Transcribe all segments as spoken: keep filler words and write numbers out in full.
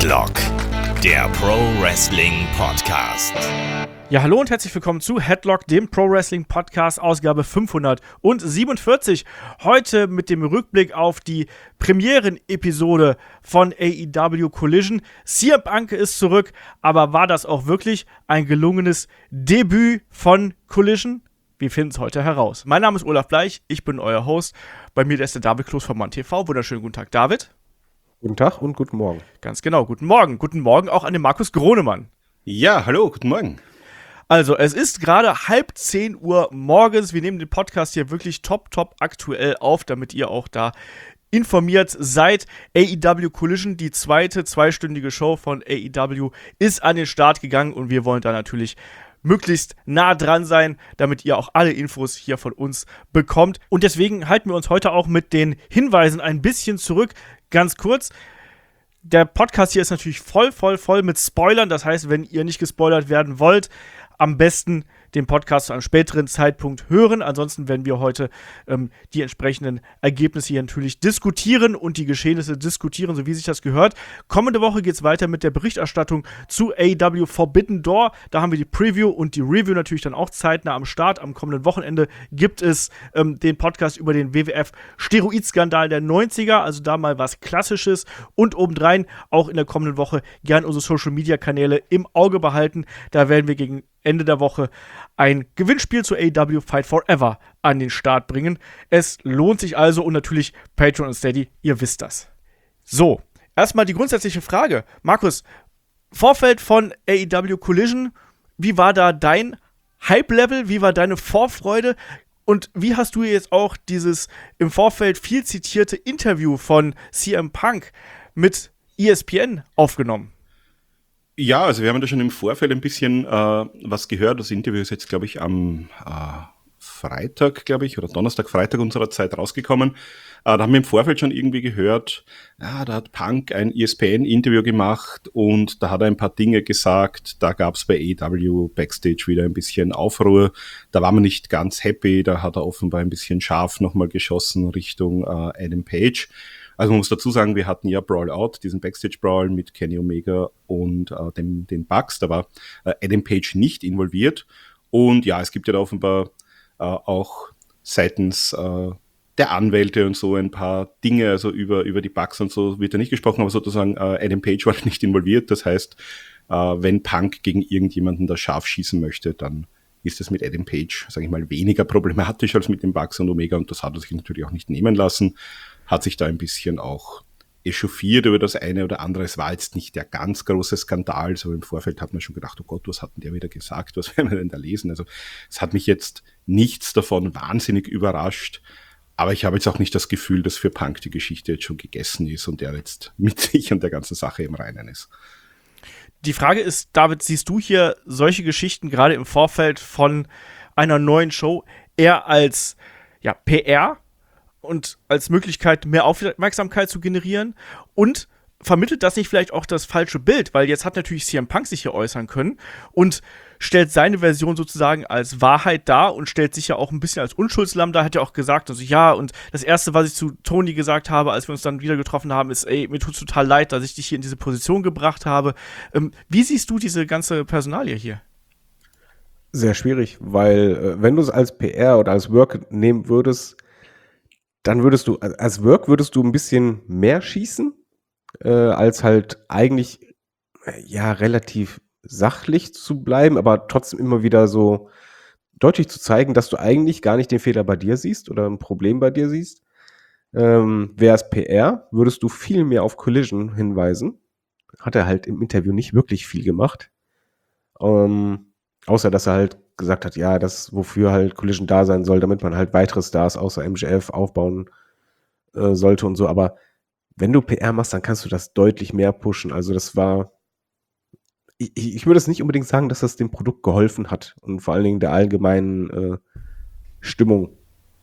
Headlock, der Pro Wrestling Podcast. Ja, hallo und herzlich willkommen zu Headlock, dem Pro Wrestling Podcast, Ausgabe fünfhundertsiebenundvierzig. Heute mit dem Rückblick auf die Premieren-Episode von A E W Collision. C M Punk ist zurück, aber war das auch wirklich ein gelungenes Debüt von Collision? Wir finden es heute heraus. Mein Name ist Olaf Bleich, ich bin euer Host. Bei mir ist der David Kloß von Mann T V. Wunderschönen guten Tag, David. Guten Tag und guten Morgen. Ganz genau, guten Morgen. Guten Morgen auch an den Markus Gronemann. Ja, hallo, guten Morgen. Also, es ist gerade halb zehn Uhr morgens. Wir nehmen den Podcast hier wirklich top, top aktuell auf, damit ihr auch da informiert seid. A E W Collision, die zweite zweistündige Show von A E W, ist an den Start gegangen und wir wollen da natürlich möglichst nah dran sein, damit ihr auch alle Infos hier von uns bekommt. Und deswegen halten wir uns heute auch mit den Hinweisen ein bisschen zurück. Ganz kurz, der Podcast hier ist natürlich voll, voll, voll mit Spoilern. Das heißt, wenn ihr nicht gespoilert werden wollt, am besten den Podcast zu einem späteren Zeitpunkt hören. Ansonsten werden wir heute ähm, die entsprechenden Ergebnisse hier natürlich diskutieren und die Geschehnisse diskutieren, so wie sich das gehört. Kommende Woche geht es weiter mit der Berichterstattung zu A E W Forbidden Door. Da haben wir die Preview und die Review natürlich dann auch zeitnah am Start. Am kommenden Wochenende gibt es ähm, den Podcast über den W W F-Steroid-Skandal der neunziger. Also da mal was Klassisches. Und obendrein auch in der kommenden Woche gern unsere Social-Media-Kanäle im Auge behalten. Da werden wir gegen Ende der Woche ein Gewinnspiel zu A E W Fight Forever an den Start bringen. Es lohnt sich also und natürlich Patreon und Steady, ihr wisst das. So, erstmal die grundsätzliche Frage. Markus, Vorfeld von A E W Collision, wie war da dein Hype-Level, wie war deine Vorfreude und wie hast du jetzt auch dieses im Vorfeld viel zitierte Interview von C M Punk mit E S P N aufgenommen? Ja, also wir haben da schon im Vorfeld ein bisschen äh, was gehört. Das Interview ist jetzt, glaube ich, am äh, Freitag, glaube ich, oder Donnerstag, Freitag unserer Zeit rausgekommen. Äh, da haben wir im Vorfeld schon irgendwie gehört, ja, da hat Punk ein E S P N-Interview gemacht und da hat er ein paar Dinge gesagt. Da gab es bei A E W Backstage wieder ein bisschen Aufruhr. Da war man nicht ganz happy. Da hat er offenbar ein bisschen scharf nochmal geschossen Richtung äh, Adam Page. Also man muss dazu sagen, wir hatten ja Brawl Out, diesen Backstage-Brawl mit Kenny Omega und äh, dem, den Bucks. Da war äh, Adam Page nicht involviert. Und ja, es gibt ja da offenbar äh, auch seitens äh, der Anwälte und so ein paar Dinge, also über, über die Bucks und so wird ja nicht gesprochen, aber sozusagen äh, Adam Page war nicht involviert. Das heißt, äh, wenn Punk gegen irgendjemanden da scharf schießen möchte, dann ist es mit Adam Page, sage ich mal, weniger problematisch als mit den Bucks und Omega. Und das hat er sich natürlich auch nicht nehmen lassen. Hat sich da ein bisschen auch echauffiert über das eine oder andere. Es war jetzt nicht der ganz große Skandal, so im Vorfeld hat man schon gedacht, oh Gott, was hat denn der wieder gesagt, was werden wir denn da lesen? Also es hat mich jetzt nichts davon wahnsinnig überrascht, aber ich habe jetzt auch nicht das Gefühl, dass für Punk die Geschichte jetzt schon gegessen ist und er jetzt mit sich und der ganzen Sache im Reinen ist. Die Frage ist, David, siehst du hier solche Geschichten gerade im Vorfeld von einer neuen Show eher als ja, P R und als Möglichkeit, mehr Aufmerksamkeit zu generieren? Und vermittelt das nicht vielleicht auch das falsche Bild? Weil jetzt hat natürlich C M Punk sich hier äußern können und stellt seine Version sozusagen als Wahrheit dar und stellt sich ja auch ein bisschen als Unschuldslamm dar. Hat ja auch gesagt, also ja, und das Erste, was ich zu Tony gesagt habe, als wir uns dann wieder getroffen haben, ist, ey, mir tut's total leid, dass ich dich hier in diese Position gebracht habe. Ähm, wie siehst du diese ganze Personalie hier? Sehr schwierig, weil äh, wenn du es als P R oder als Work nehmen würdest, dann würdest du, als Work würdest du ein bisschen mehr schießen, äh, als halt eigentlich, äh, ja, relativ sachlich zu bleiben, aber trotzdem immer wieder so deutlich zu zeigen, dass du eigentlich gar nicht den Fehler bei dir siehst oder ein Problem bei dir siehst. Ähm, wäre es P R, würdest du viel mehr auf Collision hinweisen. Hat er halt im Interview nicht wirklich viel gemacht. Ähm, außer, dass er halt gesagt hat, ja, das, wofür halt Collision da sein soll, damit man halt weitere Stars außer M J F aufbauen äh, sollte und so. Aber wenn du P R machst, dann kannst du das deutlich mehr pushen. Also das war, ich, ich würde es nicht unbedingt sagen, dass das dem Produkt geholfen hat und vor allen Dingen der allgemeinen äh, Stimmung,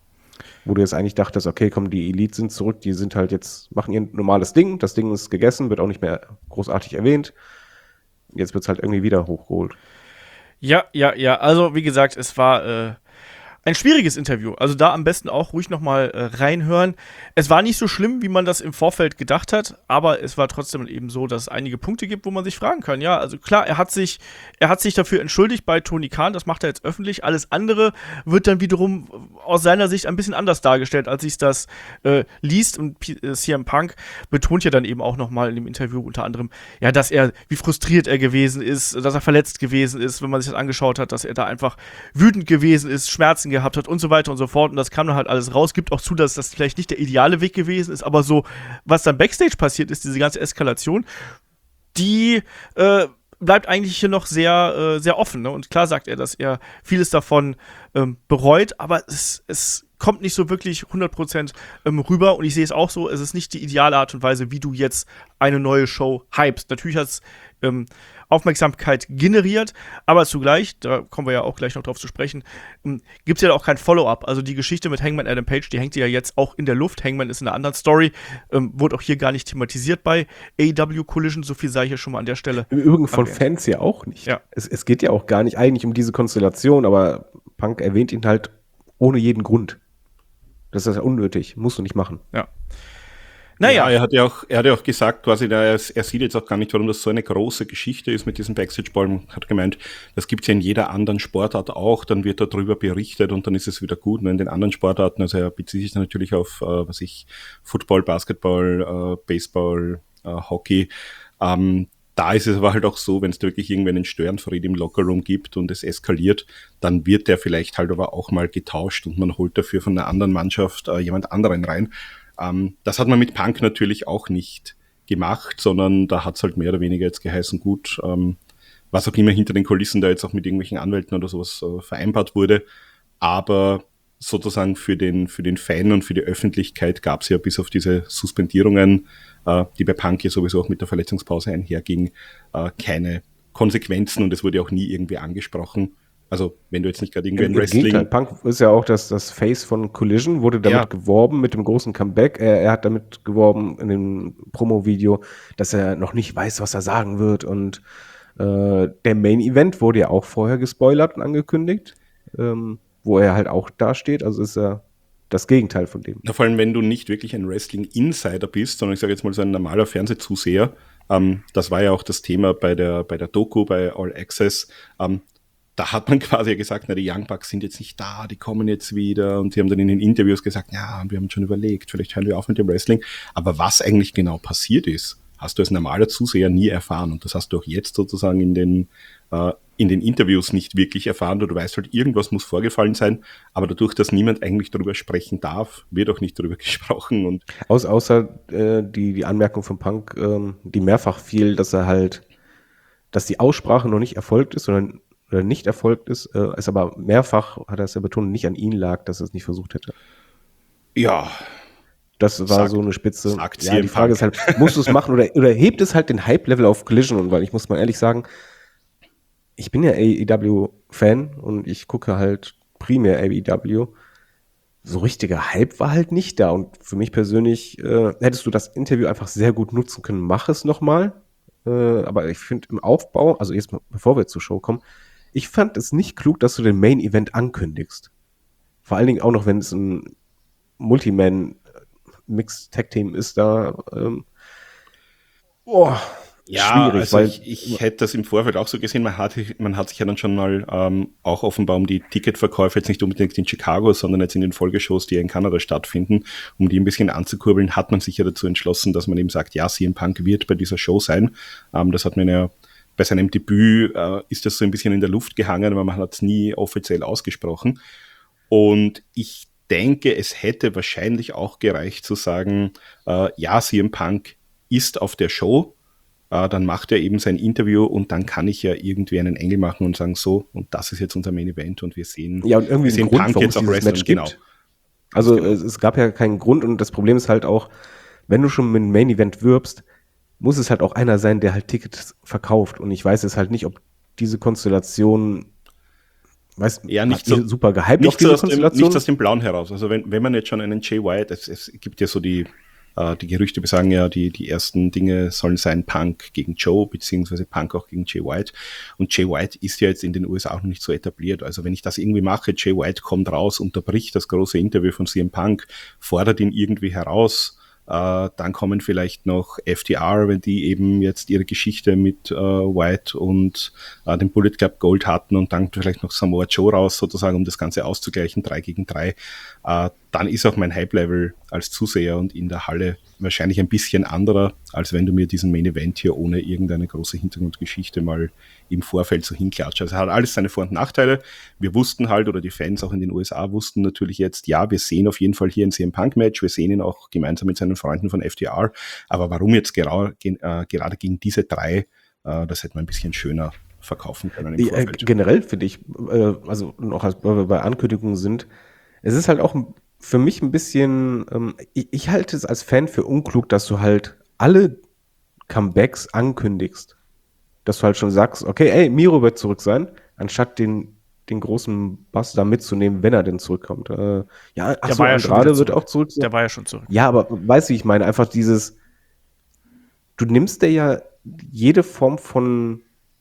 wo du jetzt eigentlich dachtest, okay, komm, die Elite sind zurück, die sind halt jetzt, machen ihr normales Ding, das Ding ist gegessen, wird auch nicht mehr großartig erwähnt. Jetzt wird es halt irgendwie wieder hochgeholt. Ja, ja, ja. Also, wie gesagt, es war äh, Ein schwieriges Interview, also da am besten auch ruhig nochmal äh, reinhören. Es war nicht so schlimm, wie man das im Vorfeld gedacht hat, aber es war trotzdem eben so, dass es einige Punkte gibt, wo man sich fragen kann. Ja, also klar, er hat sich, er hat sich dafür entschuldigt bei Tony Khan, das macht er jetzt öffentlich. Alles andere wird dann wiederum aus seiner Sicht ein bisschen anders dargestellt, als sich das äh, liest. Und P- äh, C M Punk betont ja dann eben auch nochmal in dem Interview unter anderem, ja, dass er, wie frustriert er gewesen ist, dass er verletzt gewesen ist, wenn man sich das angeschaut hat, dass er da einfach wütend gewesen ist, Schmerzen gehabt hat und so weiter und so fort. Und das kam dann halt alles raus. Gibt auch zu, dass das vielleicht nicht der ideale Weg gewesen ist, aber so, was dann Backstage passiert ist, diese ganze Eskalation, die äh, bleibt eigentlich hier noch sehr, äh, sehr offen. Ne? Und klar sagt er, dass er vieles davon ähm, bereut, aber es, es kommt nicht so wirklich hundert Prozent ähm, rüber. Und ich sehe es auch so, es ist nicht die ideale Art und Weise, wie du jetzt eine neue Show hypst. Natürlich hat es ähm, Aufmerksamkeit generiert, aber zugleich, da kommen wir ja auch gleich noch drauf zu sprechen, ähm, gibt es ja auch kein Follow-up. Also die Geschichte mit Hangman Adam Page, die hängt ja jetzt auch in der Luft. Hangman ist in einer anderen Story, ähm, wurde auch hier gar nicht thematisiert bei A E W Collision, so viel sei hier schon mal an der Stelle. Im Übrigen von erwähnt. Fans ja auch nicht. Ja. Es, es geht ja auch gar nicht eigentlich um diese Konstellation, aber Punk erwähnt ihn halt ohne jeden Grund. Das ist ja unnötig, musst du nicht machen. Ja. Naja. Ja, er hat ja auch, er hat ja auch gesagt, quasi, er, er sieht jetzt auch gar nicht, warum das so eine große Geschichte ist mit diesem Backstage-Ball. Hat gemeint, das gibt's ja in jeder anderen Sportart auch, dann wird darüber berichtet und dann ist es wieder gut. Und in den anderen Sportarten, also er bezieht sich natürlich auf, äh, was ich, Football, Basketball, äh, Baseball, äh, Hockey. Ähm, da ist es aber halt auch so, wenn es da wirklich irgendwann einen Störenfried im Lockerroom gibt und es eskaliert, dann wird der vielleicht halt aber auch mal getauscht und man holt dafür von einer anderen Mannschaft äh, jemand anderen rein. Um, das hat man mit Punk natürlich auch nicht gemacht, sondern da hat es halt mehr oder weniger jetzt geheißen, gut, ähm, was auch immer hinter den Kulissen da jetzt auch mit irgendwelchen Anwälten oder sowas äh, vereinbart wurde. Aber sozusagen für den, für den Fan und für die Öffentlichkeit gab es ja bis auf diese Suspendierungen, äh, die bei Punk ja sowieso auch mit der Verletzungspause einherging, äh, keine Konsequenzen und es wurde auch nie irgendwie angesprochen. Also, wenn du jetzt nicht gerade irgendwie Im, ein im Wrestling... Gegenteil, Punk ist ja auch das, das Face von Collision, wurde damit Ja. geworben mit dem großen Comeback. Er, er hat damit geworben in dem Promo-Video, dass er noch nicht weiß, was er sagen wird. Und äh, der Main-Event wurde ja auch vorher gespoilert und angekündigt, ähm, wo er halt auch dasteht. Also ist er das Gegenteil von dem. Na, vor allem, wenn du nicht wirklich ein Wrestling-Insider bist, sondern ich sage jetzt mal so ein normaler Fernsehzuseher, ähm, das war ja auch das Thema bei der, bei der Doku, bei All Access, ähm, da hat man quasi gesagt, na, die Young Bucks sind jetzt nicht da, die kommen jetzt wieder und sie haben dann in den Interviews gesagt, ja, wir haben schon überlegt, vielleicht hören wir auf mit dem Wrestling. Aber was eigentlich genau passiert ist, hast du als normaler Zuseher nie erfahren und das hast du auch jetzt sozusagen in den, äh, in den Interviews nicht wirklich erfahren. Du weißt halt, irgendwas muss vorgefallen sein, aber dadurch, dass niemand eigentlich darüber sprechen darf, wird auch nicht darüber gesprochen. Und Aus, außer äh, die, die Anmerkung von Punk, ähm, die mehrfach fiel, dass er halt, dass die Aussprache noch nicht erfolgt ist, sondern oder nicht erfolgt ist, äh, es aber mehrfach, hat er es ja betont, nicht an ihn lag, dass er es nicht versucht hätte. ja, Das war Sagt- so eine Spitze. sagt Ja, C M die Frage Punk. ist halt, musst du es machen oder, oder hebt es halt den Hype-Level auf Collision? Und weil ich muss mal ehrlich sagen, ich bin ja A E W-Fan und ich gucke halt primär A E W. So richtiger Hype war halt nicht da. Und für mich persönlich äh, hättest du das Interview einfach sehr gut nutzen können. Mach es nochmal. Äh, aber ich finde im Aufbau, also jetzt mal, bevor wir zur Show kommen, ich fand es nicht klug, dass du den Main-Event ankündigst. Vor allen Dingen auch noch, wenn es ein Multiman-Mix-Tag-Team ist, da ähm, boah, Ja, schwierig, also weil ich, ich hätte das im Vorfeld auch so gesehen. Man hat, man hat sich ja dann schon mal ähm, auch offenbar um die Ticketverkäufe jetzt nicht unbedingt in Chicago, sondern jetzt in den Folgeshows, die ja in Kanada stattfinden, um die ein bisschen anzukurbeln, hat man sich ja dazu entschlossen, dass man eben sagt, ja, C M Punk wird bei dieser Show sein. Ähm, das hat man ja bei seinem Debüt, äh, ist das so ein bisschen in der Luft gehangen, aber man hat es nie offiziell ausgesprochen. Und ich denke, es hätte wahrscheinlich auch gereicht zu sagen, äh, ja, C M Punk ist auf der Show, äh, dann macht er eben sein Interview und dann kann ich ja irgendwie einen Engel machen und sagen, so, und das ist jetzt unser Main Event und wir sehen, ja, und irgendwie wir ein sehen Grund, Punk warum jetzt es auch dieses wrestlen. Match Genau. gibt. Also Genau. es, es gab ja keinen Grund und das Problem ist halt auch, wenn du schon mit einem Main Event wirbst, muss es halt auch einer sein, der halt Tickets verkauft. Und ich weiß jetzt halt nicht, ob diese Konstellation, weiß, Ja, nicht hat ihr so- super gehypt auf Nicht, so diese aus dem, Konstellation. nicht aus dem Blauen heraus. Also wenn, wenn man jetzt schon einen Jay White, es, es gibt ja so die äh, die Gerüchte besagen ja, die, die ersten Dinge sollen sein Punk gegen Joe, beziehungsweise Punk auch gegen Jay White. Und Jay White ist ja jetzt in den U S A auch noch nicht so etabliert. Also wenn ich das irgendwie mache, Jay White kommt raus, unterbricht das große Interview von C M Punk, fordert ihn irgendwie heraus, Uh, dann kommen vielleicht noch F T R, wenn die eben jetzt ihre Geschichte mit uh, White und uh, dem Bullet Club Gold hatten und dann vielleicht noch Samoa Joe raus, sozusagen, um das Ganze auszugleichen, drei gegen drei. Uh, dann ist auch mein Hype-Level als Zuseher und in der Halle wahrscheinlich ein bisschen anderer, als wenn du mir diesen Main-Event hier ohne irgendeine große Hintergrundgeschichte mal im Vorfeld so hinklatscht. Also hat alles seine Vor- und Nachteile. Wir wussten halt, oder die Fans auch in den U S A wussten natürlich jetzt, ja, wir sehen auf jeden Fall hier ein C M Punk-Match, wir sehen ihn auch gemeinsam mit seinen Freunden von F T R, aber warum jetzt gera- ge- äh, gerade gegen diese drei, äh, das hätte man ein bisschen schöner verkaufen können im Vorfeld. Äh, generell finde ich, äh, also noch als weil wir bei Ankündigungen sind, es ist halt auch für mich ein bisschen, ähm, ich, ich halte es als Fan für unklug, dass du halt alle Comebacks ankündigst. Dass du halt schon sagst, okay, ey, Miro wird zurück sein, anstatt den, den großen Bass da mitzunehmen, wenn er denn zurückkommt. Äh, ja, achso, war ja schon Andrade wieder wird zurück. auch zurück sein. Der war ja schon zurück. Ja, aber weißt du, wie ich meine? Einfach dieses, du nimmst dir ja jede Form von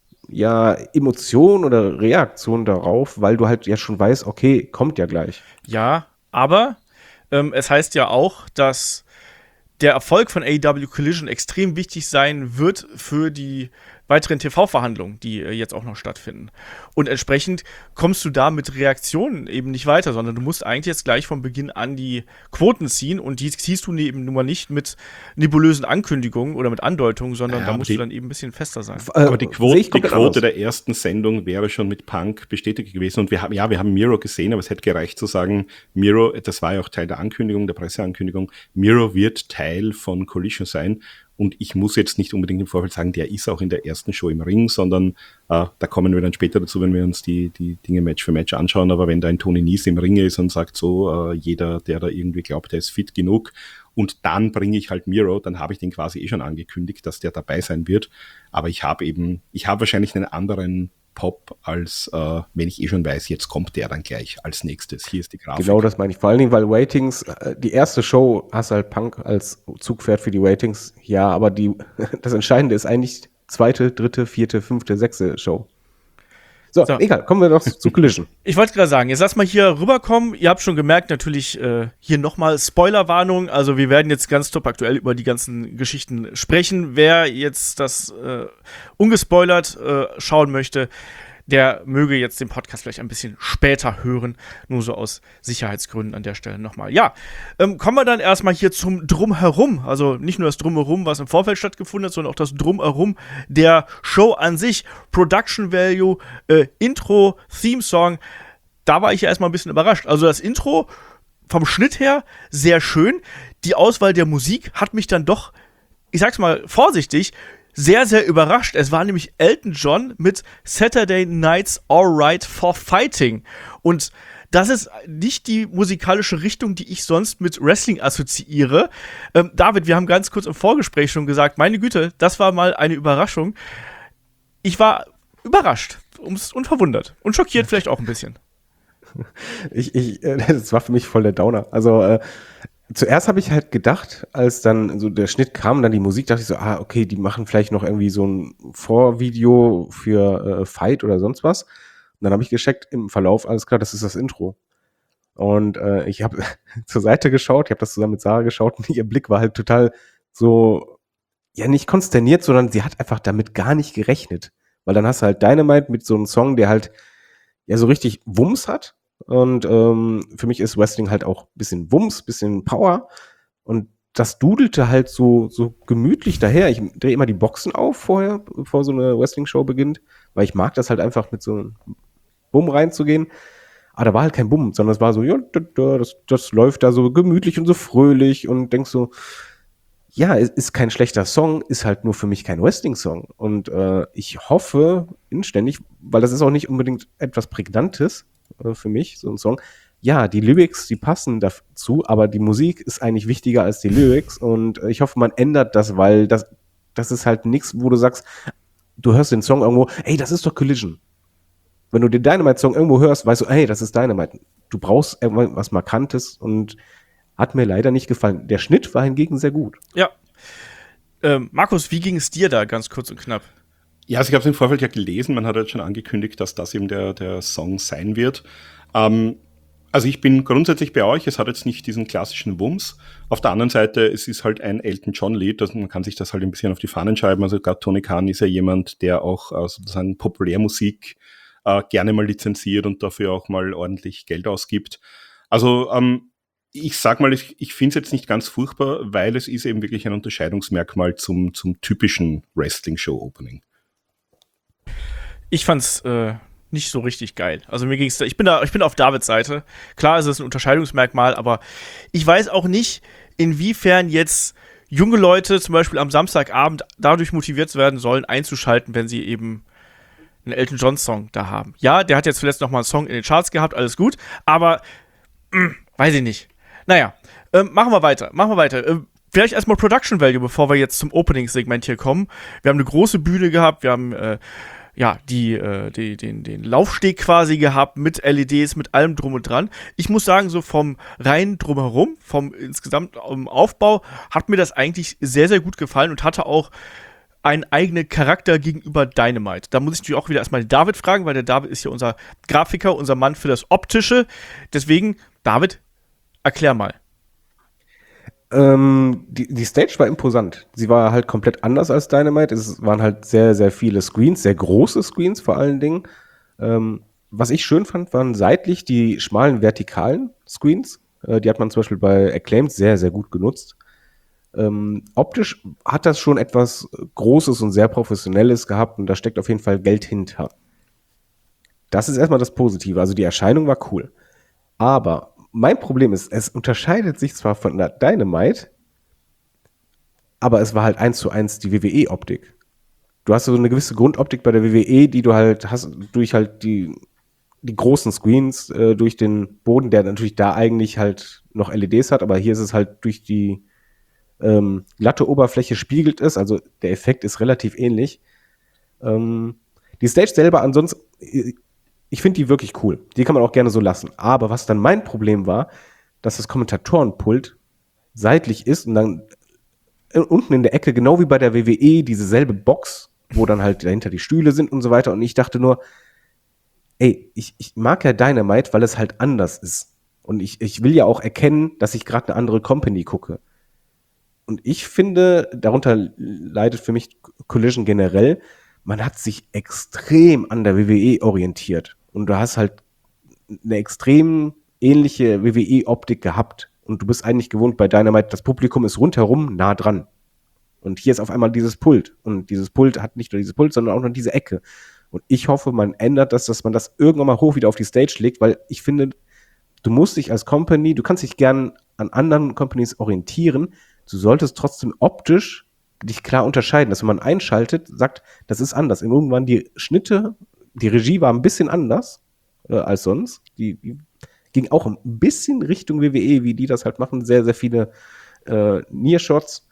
ja, Emotion oder Reaktion darauf, weil du halt ja schon weißt, okay, kommt ja gleich. Ja, aber ähm, es heißt ja auch, dass der Erfolg von A E W Collision extrem wichtig sein wird für die weiteren T V-Verhandlungen, die äh, jetzt auch noch stattfinden. Und entsprechend kommst du da mit Reaktionen eben nicht weiter, sondern du musst eigentlich jetzt gleich von Beginn an die Quoten ziehen und die ziehst du eben nun mal nicht mit nebulösen Ankündigungen oder mit Andeutungen, sondern Ja, da musst die, du dann eben ein bisschen fester sein. Aber die Quote, die Quote Quote der ersten Sendung wäre schon mit Punk bestätigt gewesen und wir haben, ja, wir haben Miro gesehen, aber es hätte gereicht zu sagen, Miro, das war ja auch Teil der Ankündigung, der Presseankündigung, Miro wird Teil von Collision sein. Und ich muss jetzt nicht unbedingt im Vorfeld sagen, der ist auch in der ersten Show im Ring, sondern äh, da kommen wir dann später dazu, wenn wir uns die, die Dinge Match für Match anschauen. Aber wenn da ein Tony Nese im Ring ist und sagt so, äh, jeder, der da irgendwie glaubt, der ist fit genug und dann bringe ich halt Miro, dann habe ich den quasi eh schon angekündigt, dass der dabei sein wird. Aber ich habe eben, ich habe wahrscheinlich einen anderen Pop, als äh, wenn ich eh schon weiß, jetzt kommt der dann gleich als nächstes. Hier ist die Grafik. Genau, das meine ich. Vor allen Dingen, weil Ratings, äh, die erste Show hast halt Punk als Zugpferd für die Ratings. Ja, aber die, das Entscheidende ist eigentlich zweite, dritte, vierte, fünfte, sechste Show. So, So. egal, kommen wir noch zu Collision. Ich wollte gerade sagen, jetzt lass mal hier rüberkommen. Ihr habt schon gemerkt, natürlich äh, hier nochmal Spoilerwarnung. Also wir werden jetzt ganz top aktuell über die ganzen Geschichten sprechen. Wer jetzt das äh, ungespoilert äh, schauen möchte, der möge jetzt den Podcast vielleicht ein bisschen später hören. Nur so aus Sicherheitsgründen an der Stelle nochmal. Ja, ähm, kommen wir dann erstmal hier zum Drumherum. Also nicht nur das Drumherum, was im Vorfeld stattgefunden hat, sondern auch das Drumherum der Show an sich. Production Value, äh, Intro, Theme Song. Da war ich ja erstmal ein bisschen überrascht. Also das Intro vom Schnitt her sehr schön. Die Auswahl der Musik hat mich dann doch, ich sag's mal vorsichtig, sehr, sehr überrascht. Es war nämlich Elton John mit Saturday Night's Alright for Fighting. Und das ist nicht die musikalische Richtung, die ich sonst mit Wrestling assoziiere. Ähm, David, wir haben ganz kurz im Vorgespräch schon gesagt, meine Güte, das war mal eine Überraschung. Ich war überrascht und verwundert und schockiert vielleicht auch ein bisschen. Ich, ich, äh, das war für mich voll der Downer. Also, äh, zuerst habe ich halt gedacht, als dann so der Schnitt kam, dann die Musik, dachte ich so, ah, okay, die machen vielleicht noch irgendwie so ein Vorvideo für äh, Fight oder sonst was. Und dann habe ich gecheckt im Verlauf, alles klar, das ist das Intro. Und äh, ich habe zur Seite geschaut, ich habe das zusammen mit Sarah geschaut und ihr Blick war halt total so, ja, nicht konsterniert, sondern sie hat einfach damit gar nicht gerechnet. Weil dann hast du halt Dynamite mit so einem Song, der halt ja so richtig Wumms hat. Und ähm, für mich ist Wrestling halt auch ein bisschen Wumms, bisschen Power. Und das dudelte halt so, so gemütlich daher. Ich drehe immer die Boxen auf vorher, bevor so eine Wrestling-Show beginnt, weil ich mag das halt einfach mit so einem Bumm reinzugehen. Aber da war halt kein Bumm, sondern es war so, ja, das, das läuft da so gemütlich und so fröhlich und denkst so, ja, es ist kein schlechter Song, ist halt nur für mich kein Wrestling-Song. Und äh, ich hoffe inständig, weil das ist auch nicht unbedingt etwas Prägnantes, für mich, so ein Song. Ja, die Lyrics, die passen dazu, aber die Musik ist eigentlich wichtiger als die Lyrics und ich hoffe, man ändert das, weil das, das ist halt nichts, wo du sagst, du hörst den Song irgendwo, ey, das ist doch Collision. Wenn du den Dynamite-Song irgendwo hörst, weißt du, ey, das ist Dynamite. Du brauchst irgendwas Markantes und Hat mir leider nicht gefallen. Der Schnitt war hingegen sehr gut. Ja. Ähm, Markus, wie ging es dir da, ganz kurz und knapp? Ja, also ich habe es im Vorfeld ja gelesen, man hat jetzt schon angekündigt, dass das eben der, der Song sein wird. Ähm, also ich bin grundsätzlich bei euch, es hat jetzt nicht diesen klassischen Wumms. Auf der anderen Seite, es ist halt ein Elton John-Lied, also man kann sich das halt ein bisschen auf die Fahnen schreiben. Also gerade Tony Khan ist ja jemand, der auch äh, sozusagen Populärmusik äh, gerne mal lizenziert und dafür auch mal ordentlich Geld ausgibt. Also ähm, ich sag mal, ich, ich finde es jetzt nicht ganz furchtbar, weil es ist eben wirklich ein Unterscheidungsmerkmal zum, zum typischen Wrestling-Show-Opening. Ich fand's äh, nicht so richtig geil. Also mir ging's da, ich bin da, ich bin auf Davids Seite. Klar ist es ein Unterscheidungsmerkmal, aber ich weiß auch nicht, inwiefern jetzt junge Leute zum Beispiel am Samstagabend dadurch motiviert werden sollen, einzuschalten, wenn sie eben einen Elton John Song da haben. Ja, der hat jetzt zuletzt noch mal einen Song in den Charts gehabt, alles gut, aber mh, weiß ich nicht. Naja, ähm, machen wir weiter, machen wir weiter. Ähm, Vielleicht erstmal Production Value, bevor wir jetzt zum Opening-Segment hier kommen. Wir haben eine große Bühne gehabt, wir haben äh, ja, die, äh, die, den, den Laufsteg quasi gehabt mit L E Ds, mit allem drum und dran. Ich muss sagen, so vom rein drumherum, vom insgesamt um, Aufbau, hat mir das eigentlich sehr, sehr gut gefallen und hatte auch einen eigenen Charakter gegenüber Dynamite. Da muss ich natürlich auch wieder erstmal David fragen, weil der David ist ja unser Grafiker, unser Mann für das Optische. Deswegen, David, erklär mal. Ähm, die, die Stage war imposant. Sie war halt komplett anders als Dynamite. Es waren halt sehr, sehr viele Screens, sehr große Screens vor allen Dingen. Ähm, was ich schön fand, waren seitlich die schmalen vertikalen Screens. Äh, die hat man zum Beispiel bei Acclaimed sehr, sehr gut genutzt. Ähm, optisch hat das schon etwas Großes und sehr Professionelles gehabt und da steckt auf jeden Fall Geld hinter. Das ist erstmal das Positive. Also die Erscheinung war cool. Aber mein Problem ist, es unterscheidet sich zwar von der Dynamite, aber es war halt eins zu eins die W W E-Optik. Du hast so eine gewisse Grundoptik bei der W W E, die du halt hast durch halt die, die großen Screens, äh, durch den Boden, der natürlich da eigentlich halt noch L E Ds hat, aber hier ist es halt durch die ähm, glatte Oberfläche spiegelt es, also der Effekt ist relativ ähnlich. Ähm, die Stage selber ansonsten, ich finde die wirklich cool. Die kann man auch gerne so lassen. Aber was dann mein Problem war, dass das Kommentatorenpult seitlich ist und dann unten in der Ecke, genau wie bei der W W E, diese selbe Box, wo dann halt dahinter die Stühle sind und so weiter. Und ich dachte nur, ey, ich, ich mag ja Dynamite, weil es halt anders ist. Und ich, ich will ja auch erkennen, dass ich gerade eine andere Company gucke. Und ich finde, darunter leidet für mich Collision generell, man hat sich extrem an der W W E orientiert. Und du hast halt eine extrem ähnliche W W E-Optik gehabt. Und du bist eigentlich gewohnt bei Dynamite, das Publikum ist rundherum nah dran. Und hier ist auf einmal dieses Pult. Und dieses Pult hat nicht nur dieses Pult, sondern auch noch diese Ecke. Und ich hoffe, man ändert das, dass man das irgendwann mal hoch wieder auf die Stage legt, weil ich finde, du musst dich als Company, du kannst dich gern an anderen Companies orientieren, du solltest trotzdem optisch dich klar unterscheiden, dass wenn man einschaltet, sagt, das ist anders. Irgendwann die Schnitte, die Regie war ein bisschen anders äh, als sonst. Die, die ging auch ein bisschen Richtung W W E, wie die das halt machen. Sehr, sehr viele äh, Near-Shots,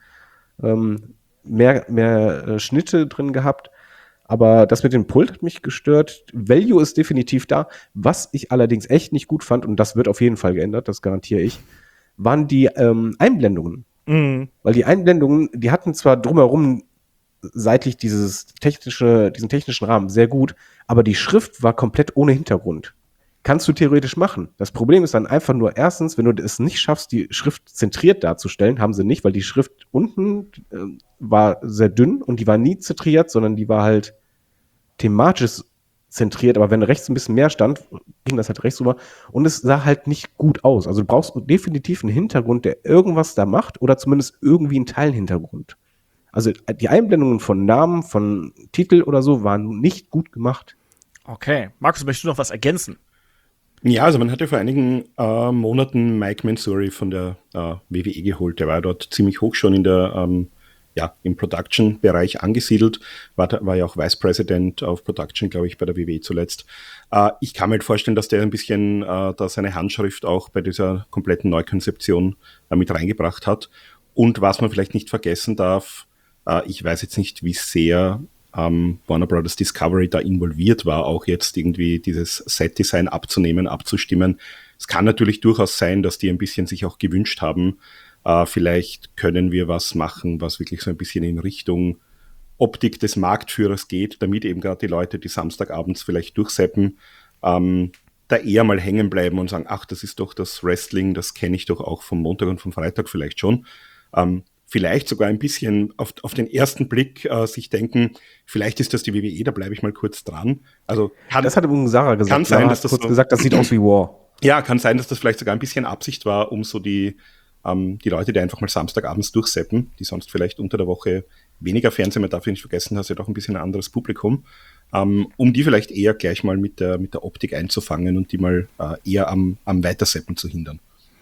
ähm, mehr, mehr äh, Schnitte drin gehabt. Aber das mit dem Pult hat mich gestört. Value ist definitiv da. Was ich allerdings echt nicht gut fand, und das wird auf jeden Fall geändert, das garantiere ich, waren die ähm, Einblendungen. Mhm. Weil die Einblendungen, die hatten zwar drumherum seitlich dieses technische, diesen technischen Rahmen sehr gut, aber die Schrift war komplett ohne Hintergrund. Kannst du theoretisch machen. Das Problem ist dann einfach nur erstens, wenn du es nicht schaffst, die Schrift zentriert darzustellen, haben sie nicht, weil die Schrift unten äh, war sehr dünn und die war nie zentriert, sondern die war halt thematisch zentriert, aber wenn rechts ein bisschen mehr stand, ging das halt rechts rüber und es sah halt nicht gut aus. Also du brauchst definitiv einen Hintergrund, der irgendwas da macht oder zumindest irgendwie einen Teilhintergrund. Also die Einblendungen von Namen, von Titel oder so waren nicht gut gemacht. Okay. Markus, möchtest du noch was ergänzen? Ja, also man hatte vor einigen äh, Monaten Mike Mansouri von der äh, W W E geholt. Der war dort ziemlich hoch schon in der ähm, ja, im Production-Bereich angesiedelt, war, war ja auch Vice President of Production, glaube ich, bei der W W E zuletzt. Äh, ich kann mir halt vorstellen, dass der ein bisschen äh, da seine Handschrift auch bei dieser kompletten Neukonzeption äh, mit reingebracht hat. Und was man vielleicht nicht vergessen darf, äh, ich weiß jetzt nicht, wie sehr ähm, Warner Brothers Discovery da involviert war, auch jetzt irgendwie dieses Set-Design abzunehmen, abzustimmen. Es kann natürlich durchaus sein, dass die ein bisschen sich auch gewünscht haben, äh, vielleicht können wir was machen, was wirklich so ein bisschen in Richtung Optik des Marktführers geht, damit eben gerade die Leute, die Samstagabends vielleicht durchseppen, ähm, da eher mal hängen bleiben und sagen, ach, das ist doch das Wrestling, das kenne ich doch auch vom Montag und vom Freitag vielleicht schon. Ähm, vielleicht sogar ein bisschen auf, auf den ersten Blick äh, sich denken, vielleicht ist das die W W E, da bleibe ich mal kurz dran. Also kann, Das hat übrigens Sarah gesagt. Kann sein, Sarah dass hat das kurz so, gesagt, das sieht aus wie War. Ja, kann sein, dass das vielleicht sogar ein bisschen Absicht war, um so die, ähm, die Leute, die einfach mal Samstagabends durchseppen, die sonst vielleicht unter der Woche weniger Fernsehen, man darf nicht vergessen, hast ja doch ein bisschen ein anderes Publikum, ähm, um die vielleicht eher gleich mal mit der, mit der Optik einzufangen und die mal äh, eher am, am Weiterseppen zu hindern.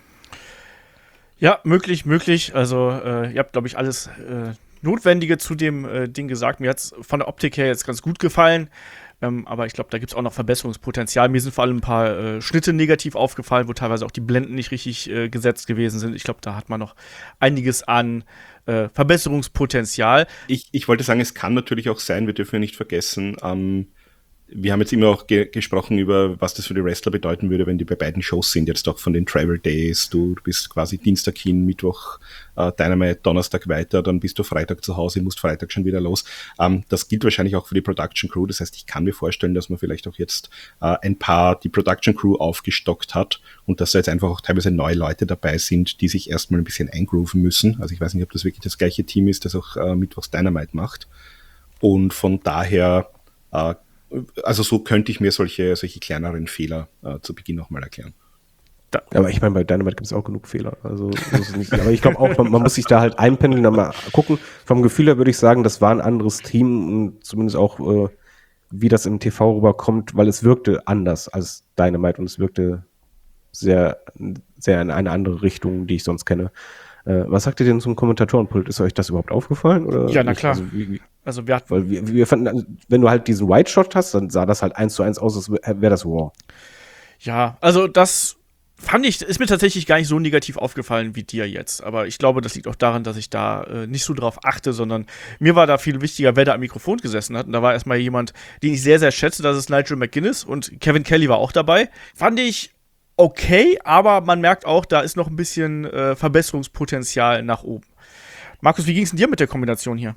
Ja, möglich, möglich. Also äh, ihr habt, glaube ich, alles äh, Notwendige zu dem äh, Ding gesagt. Mir hat es von der Optik her jetzt ganz gut gefallen. Ähm, aber ich glaube, da gibt es auch noch Verbesserungspotenzial. Mir sind vor allem ein paar äh, Schnitte negativ aufgefallen, wo teilweise auch die Blenden nicht richtig äh, gesetzt gewesen sind. Ich glaube, da hat man noch einiges an äh, Verbesserungspotenzial. Ich, ich wollte sagen, es kann natürlich auch sein, wir dürfen ja nicht vergessen, ähm, wir haben jetzt immer auch ge- gesprochen über, was das für die Wrestler bedeuten würde, wenn die bei beiden Shows sind, jetzt auch von den Travel Days, du bist quasi Dienstag hin, Mittwoch äh, Dynamite, Donnerstag weiter, dann bist du Freitag zu Hause, musst Freitag schon wieder los. Ähm, das gilt wahrscheinlich auch für die Production Crew, das heißt, ich kann mir vorstellen, dass man vielleicht auch jetzt äh, ein paar die Production Crew aufgestockt hat und dass da jetzt einfach auch teilweise neue Leute dabei sind, die sich erstmal ein bisschen eingrooven müssen. Also ich weiß nicht, ob das wirklich das gleiche Team ist, das auch äh, Mittwochs Dynamite macht. Und von daher äh, also so könnte ich mir solche, solche kleineren Fehler äh, zu Beginn nochmal erklären. Ja, aber ich meine, bei Dynamite gibt es auch genug Fehler. Also, so ist es nicht. Aber ich glaube auch, man, man muss sich da halt einpendeln, dann mal gucken. Vom Gefühl her würde ich sagen, das war ein anderes Team und zumindest auch, äh, wie das im T V rüberkommt, weil es wirkte anders als Dynamite und es wirkte sehr, sehr in eine andere Richtung, die ich sonst kenne. Äh, was sagt ihr denn zum Kommentatorenpult? Ist euch das überhaupt aufgefallen? Oder Ja, na nicht? klar. Also, wie, Also wir hatten weil wir, wir fanden, also, wenn du halt diesen White Shot hast, dann sah das halt eins zu eins aus, als wäre das War. Ja, also das fand ich, ist mir tatsächlich gar nicht so negativ aufgefallen wie dir jetzt. Aber ich glaube, das liegt auch daran, dass ich da äh, nicht so drauf achte, sondern mir war da viel wichtiger, wer da am Mikrofon gesessen hat. Und da war erstmal jemand, den ich sehr, sehr schätze, das ist Nigel McGuinness und Kevin Kelly war auch dabei. Fand ich okay, aber man merkt auch, da ist noch ein bisschen äh, Verbesserungspotenzial nach oben. Markus, wie ging es denn dir mit der Kombination hier?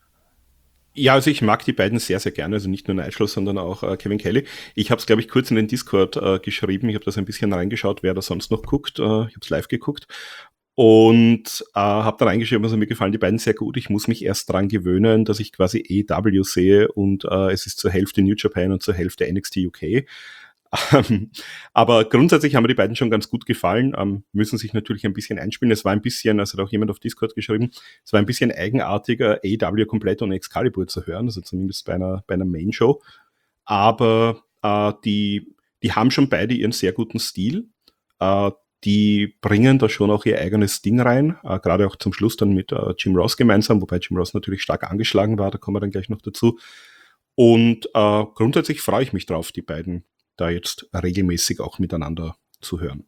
Ja, also ich mag die beiden sehr, sehr gerne, also nicht nur Nigel, sondern auch äh, Kevin Kelly. Ich habe es, glaube ich, kurz in den Discord äh, geschrieben, ich habe das ein bisschen reingeschaut, wer da sonst noch guckt, äh, ich habe es live geguckt und äh, habe da reingeschrieben, also mir gefallen die beiden sehr gut. Ich muss mich erst dran gewöhnen, dass ich quasi A E W sehe und äh, es ist zur Hälfte New Japan und zur Hälfte N X T U K. Ähm, aber grundsätzlich haben mir die beiden schon ganz gut gefallen, ähm, müssen sich natürlich ein bisschen einspielen. Es war ein bisschen, also hat auch jemand auf Discord geschrieben, es war ein bisschen eigenartiger, A E W komplett ohne Excalibur zu hören, also zumindest bei einer, bei einer Main-Show. Aber äh, die, die haben schon beide ihren sehr guten Stil. Äh, die bringen da schon auch ihr eigenes Ding rein, äh, gerade auch zum Schluss dann mit äh, Jim Ross gemeinsam, wobei Jim Ross natürlich stark angeschlagen war, da kommen wir dann gleich noch dazu. Und äh, grundsätzlich freue ich mich drauf, die beiden da jetzt regelmäßig auch miteinander zu hören.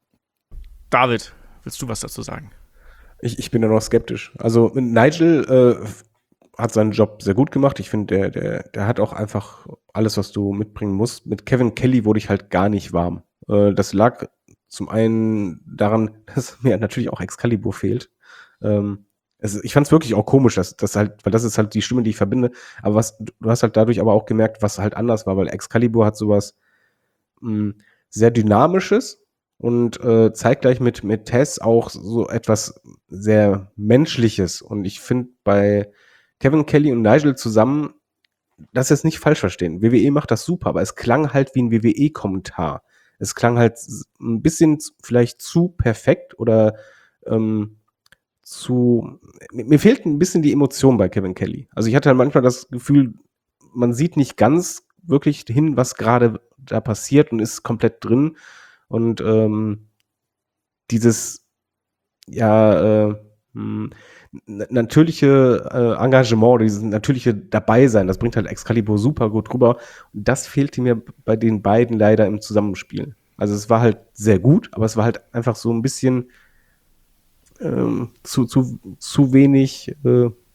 David, willst du was dazu sagen? Ich, ich bin da noch skeptisch. Also Nigel äh, hat seinen Job sehr gut gemacht. Ich finde, der, der, der hat auch einfach alles, was du mitbringen musst. Mit Kevin Kelly wurde ich halt gar nicht warm. Äh, das lag zum einen daran, dass mir natürlich auch Excalibur fehlt. Ähm, es, ich fand es wirklich auch komisch, dass, dass halt, weil das ist halt die Stimme, die ich verbinde. Aber was, du hast halt dadurch aber auch gemerkt, was halt anders war, weil Excalibur hat sowas mh, sehr Dynamisches und äh, zeitgleich mit, mit Tess auch so etwas sehr Menschliches. Und ich finde bei Kevin Kelly und Nigel zusammen, das jetzt nicht falsch verstehen. W W E macht das super, aber es klang halt wie ein W W E-Kommentar. Es klang halt ein bisschen vielleicht zu perfekt oder ähm, zu. Mir fehlt ein bisschen die Emotion bei Kevin Kelly. Also ich hatte halt manchmal das Gefühl, man sieht nicht ganz wirklich hin, was gerade da passiert und ist komplett drin. Und ähm, dieses ja äh, mh, natürliche äh, Engagement, dieses natürliche Dabeisein, das bringt halt Excalibur super gut rüber. Und das fehlte mir bei den beiden leider im Zusammenspiel. Also es war halt sehr gut, aber es war halt einfach so ein bisschen ähm, zu, zu, zu wenig äh,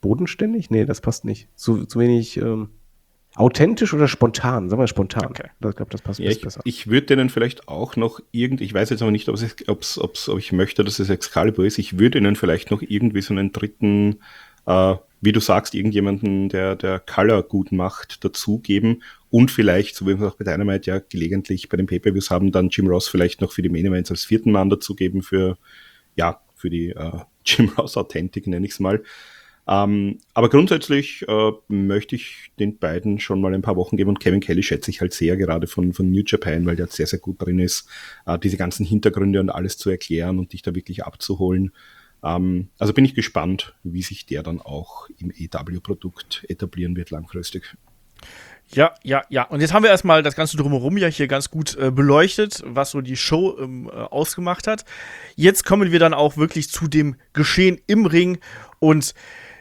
bodenständig? Nee, das passt nicht. Zu, zu wenig ähm, authentisch oder spontan? Sagen wir spontan. Okay. Ich glaube, das passt Ja, ich, besser. ich würde denen vielleicht auch noch irgendwie, ich weiß jetzt aber nicht, ob, es, ob's, ob's, ob ich möchte, dass es Excalibur ist, ich würde ihnen vielleicht noch irgendwie so einen dritten, äh, wie du sagst, irgendjemanden, der der Color gut macht, dazugeben und vielleicht, so wie wir es auch bei Dynamite ja gelegentlich bei den Pay-Per-Views haben, dann Jim Ross vielleicht noch für die Main Events als vierten Mann dazugeben für, ja, für die äh, Jim Ross Authentic, nenne ich es mal. Ähm, aber grundsätzlich äh, möchte ich den beiden schon mal ein paar Wochen geben und Kevin Kelly schätze ich halt sehr gerade von, von New Japan, weil der sehr, sehr gut drin ist, äh, diese ganzen Hintergründe und alles zu erklären und dich da wirklich abzuholen. Ähm, also bin ich gespannt, wie sich der dann auch im A E W-Produkt etablieren wird langfristig. Ja, ja, ja. Und jetzt haben wir erstmal das Ganze drumherum ja hier ganz gut äh, beleuchtet, was so die Show ähm, äh, ausgemacht hat. Jetzt kommen wir dann auch wirklich zu dem Geschehen im Ring und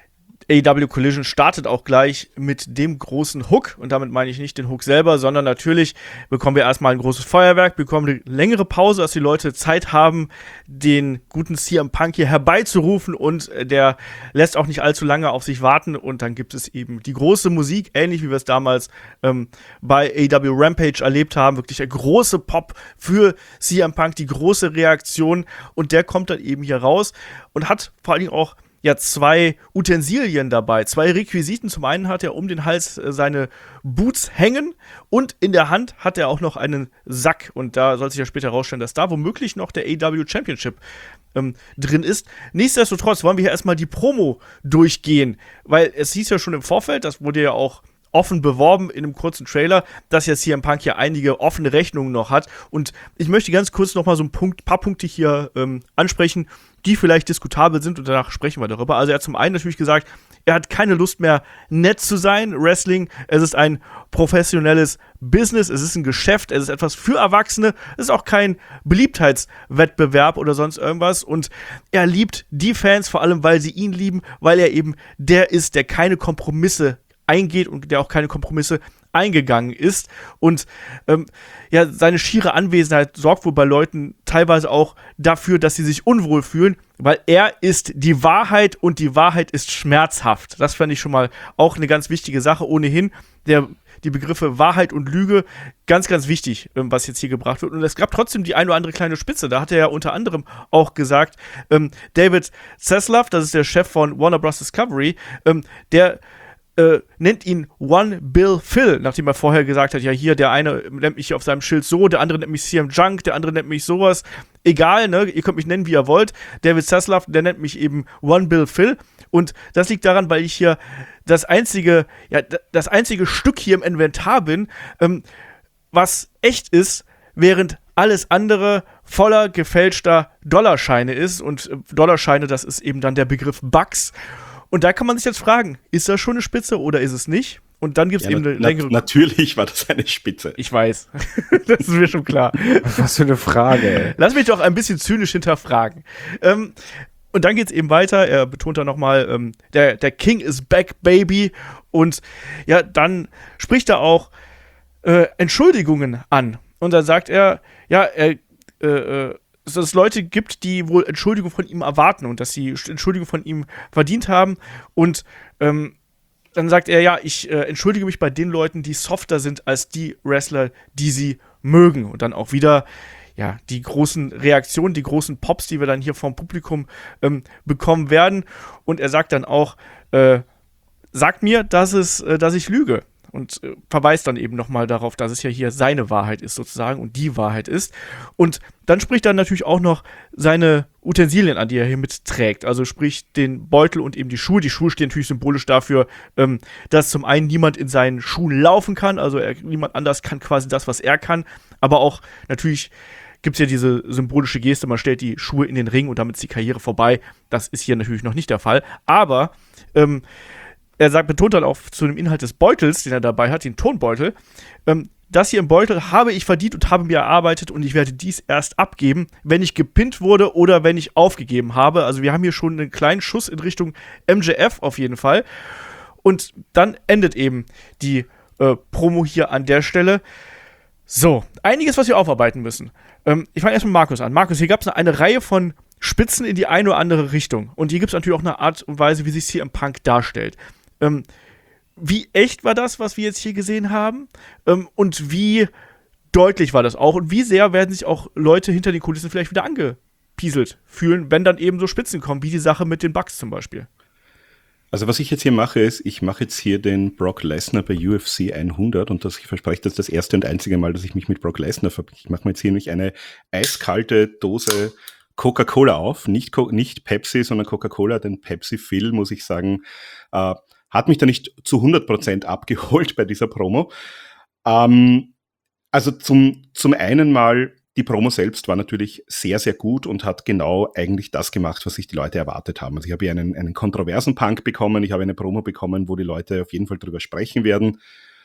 A E W Collision startet auch gleich mit dem großen Hook und damit meine ich nicht den Hook selber, sondern natürlich bekommen wir erstmal ein großes Feuerwerk, bekommen eine längere Pause, dass die Leute Zeit haben, den guten C M Punk hier herbeizurufen und der lässt auch nicht allzu lange auf sich warten und dann gibt es eben die große Musik, ähnlich wie wir es damals ähm, bei A E W Rampage erlebt haben, wirklich der große Pop für C M Punk, die große Reaktion und der kommt dann eben hier raus und hat vor allen Dingen auch ja zwei Utensilien dabei, zwei Requisiten. Zum einen hat er um den Hals äh, seine Boots hängen und in der Hand hat er auch noch einen Sack. Und da soll sich ja später herausstellen, dass da womöglich noch der A E W Championship ähm, drin ist. Nichtsdestotrotz wollen wir hier erstmal die Promo durchgehen, weil es hieß ja schon im Vorfeld, das wurde ja auch offen beworben in einem kurzen Trailer, dass ja C M Punk hier einige offene Rechnungen noch hat. Und ich möchte ganz kurz noch mal so ein Punkt, paar Punkte hier ähm, ansprechen, die vielleicht diskutabel sind und danach sprechen wir darüber. Also er hat zum einen natürlich gesagt, er hat keine Lust mehr, nett zu sein. Wrestling, es ist ein professionelles Business, es ist ein Geschäft, es ist etwas für Erwachsene, es ist auch kein Beliebtheitswettbewerb oder sonst irgendwas. Und er liebt die Fans, vor allem, weil sie ihn lieben, weil er eben der ist, der keine Kompromisse eingeht und der auch keine Kompromisse eingegangen ist. Und ähm, ja, seine schiere Anwesenheit sorgt wohl bei Leuten teilweise auch dafür, dass sie sich unwohl fühlen, weil er ist die Wahrheit und die Wahrheit ist schmerzhaft. Das fand ich schon mal auch eine ganz wichtige Sache. Ohnehin der, die Begriffe Wahrheit und Lüge, ganz, ganz wichtig, ähm, was jetzt hier gebracht wird. Und es gab trotzdem die eine oder andere kleine Spitze. Da hat er ja unter anderem auch gesagt, ähm, David Zaslav, das ist der Chef von Warner Bros. Discovery, ähm, der Äh, nennt ihn One Bill Phil, nachdem er vorher gesagt hat, ja hier, der eine nennt mich auf seinem Schild so, der andere nennt mich C M Junk, der andere nennt mich sowas. Egal, ne, ihr könnt mich nennen, wie ihr wollt. David Zaslav, der nennt mich eben One Bill Phil. Und das liegt daran, weil ich hier das einzige, ja, das einzige Stück hier im Inventar bin, ähm, was echt ist, während alles andere voller gefälschter Dollarscheine ist. Und äh, Dollarscheine, das ist eben dann der Begriff Bucks. Und da kann man sich jetzt fragen, ist das schon eine Spitze oder ist es nicht? Und dann gibt es ja, eben eine na, längere... Natürlich war das eine Spitze. Ich weiß. Das ist mir schon klar. Was für eine Frage, ey. Lass mich doch ein bisschen zynisch hinterfragen. Ähm, und dann geht es eben weiter. Er betont dann nochmal, ähm, der, der King is back, baby. Und ja, dann spricht er auch äh, Entschuldigungen an. Und dann sagt er, ja, er... Äh, äh, dass es Leute gibt, die wohl Entschuldigung von ihm erwarten und dass sie Entschuldigung von ihm verdient haben. Und ähm, dann sagt er, ja, ich äh, entschuldige mich bei den Leuten, die softer sind als die Wrestler, die sie mögen. Und dann auch wieder, ja, die großen Reaktionen, die großen Pops, die wir dann hier vom Publikum ähm, bekommen werden. Und er sagt dann auch, äh, sagt mir, dass, es, äh, dass ich lüge. Und äh, verweist dann eben nochmal darauf, dass es ja hier seine Wahrheit ist sozusagen und die Wahrheit ist. Und dann spricht er natürlich auch noch seine Utensilien an, die er hier mitträgt. Also sprich den Beutel und eben die Schuhe. Die Schuhe stehen natürlich symbolisch dafür, ähm, dass zum einen niemand in seinen Schuhen laufen kann. Also er, niemand anders kann quasi das, was er kann. Aber auch natürlich gibt es ja diese symbolische Geste, man stellt die Schuhe in den Ring und damit ist die Karriere vorbei. Das ist hier natürlich noch nicht der Fall. Aber ähm, er sagt, betont dann auch zu dem Inhalt des Beutels, den er dabei hat, den Tonbeutel, ähm, das hier im Beutel habe ich verdient und habe mir erarbeitet und ich werde dies erst abgeben, wenn ich gepinnt wurde oder wenn ich aufgegeben habe. Also wir haben hier schon einen kleinen Schuss in Richtung M J F auf jeden Fall. Und dann endet eben die äh, Promo hier an der Stelle. So, einiges, was wir aufarbeiten müssen. Ähm, ich fange erst mit Markus an. Markus, hier gab es eine Reihe von Spitzen in die eine oder andere Richtung. Und hier gibt es natürlich auch eine Art und Weise, wie sich C M Punk darstellt. Ähm, wie echt war das, was wir jetzt hier gesehen haben? Ähm, und wie deutlich war das auch? Und wie sehr werden sich auch Leute hinter den Kulissen vielleicht wieder angepieselt fühlen, wenn dann eben so Spitzen kommen, wie die Sache mit den Bucks zum Beispiel? Also was ich jetzt hier mache, ist, ich mache jetzt hier den Brock Lesnar bei U F C hundert und das, ich verspreche, das ist das erste und einzige Mal, dass ich mich mit Brock Lesnar verbinde. Ich mache mir jetzt hier nämlich eine eiskalte Dose Coca-Cola auf, nicht, Co- nicht Pepsi, sondern Coca-Cola, denn Pepsi Phil, muss ich sagen, äh, hat mich da nicht zu hundert Prozent abgeholt bei dieser Promo. Ähm, also zum, zum einen mal, die Promo selbst war natürlich sehr, sehr gut und hat genau eigentlich das gemacht, was sich die Leute erwartet haben. Also ich habe hier einen, einen kontroversen Punk bekommen, ich habe eine Promo bekommen, wo die Leute auf jeden Fall drüber sprechen werden.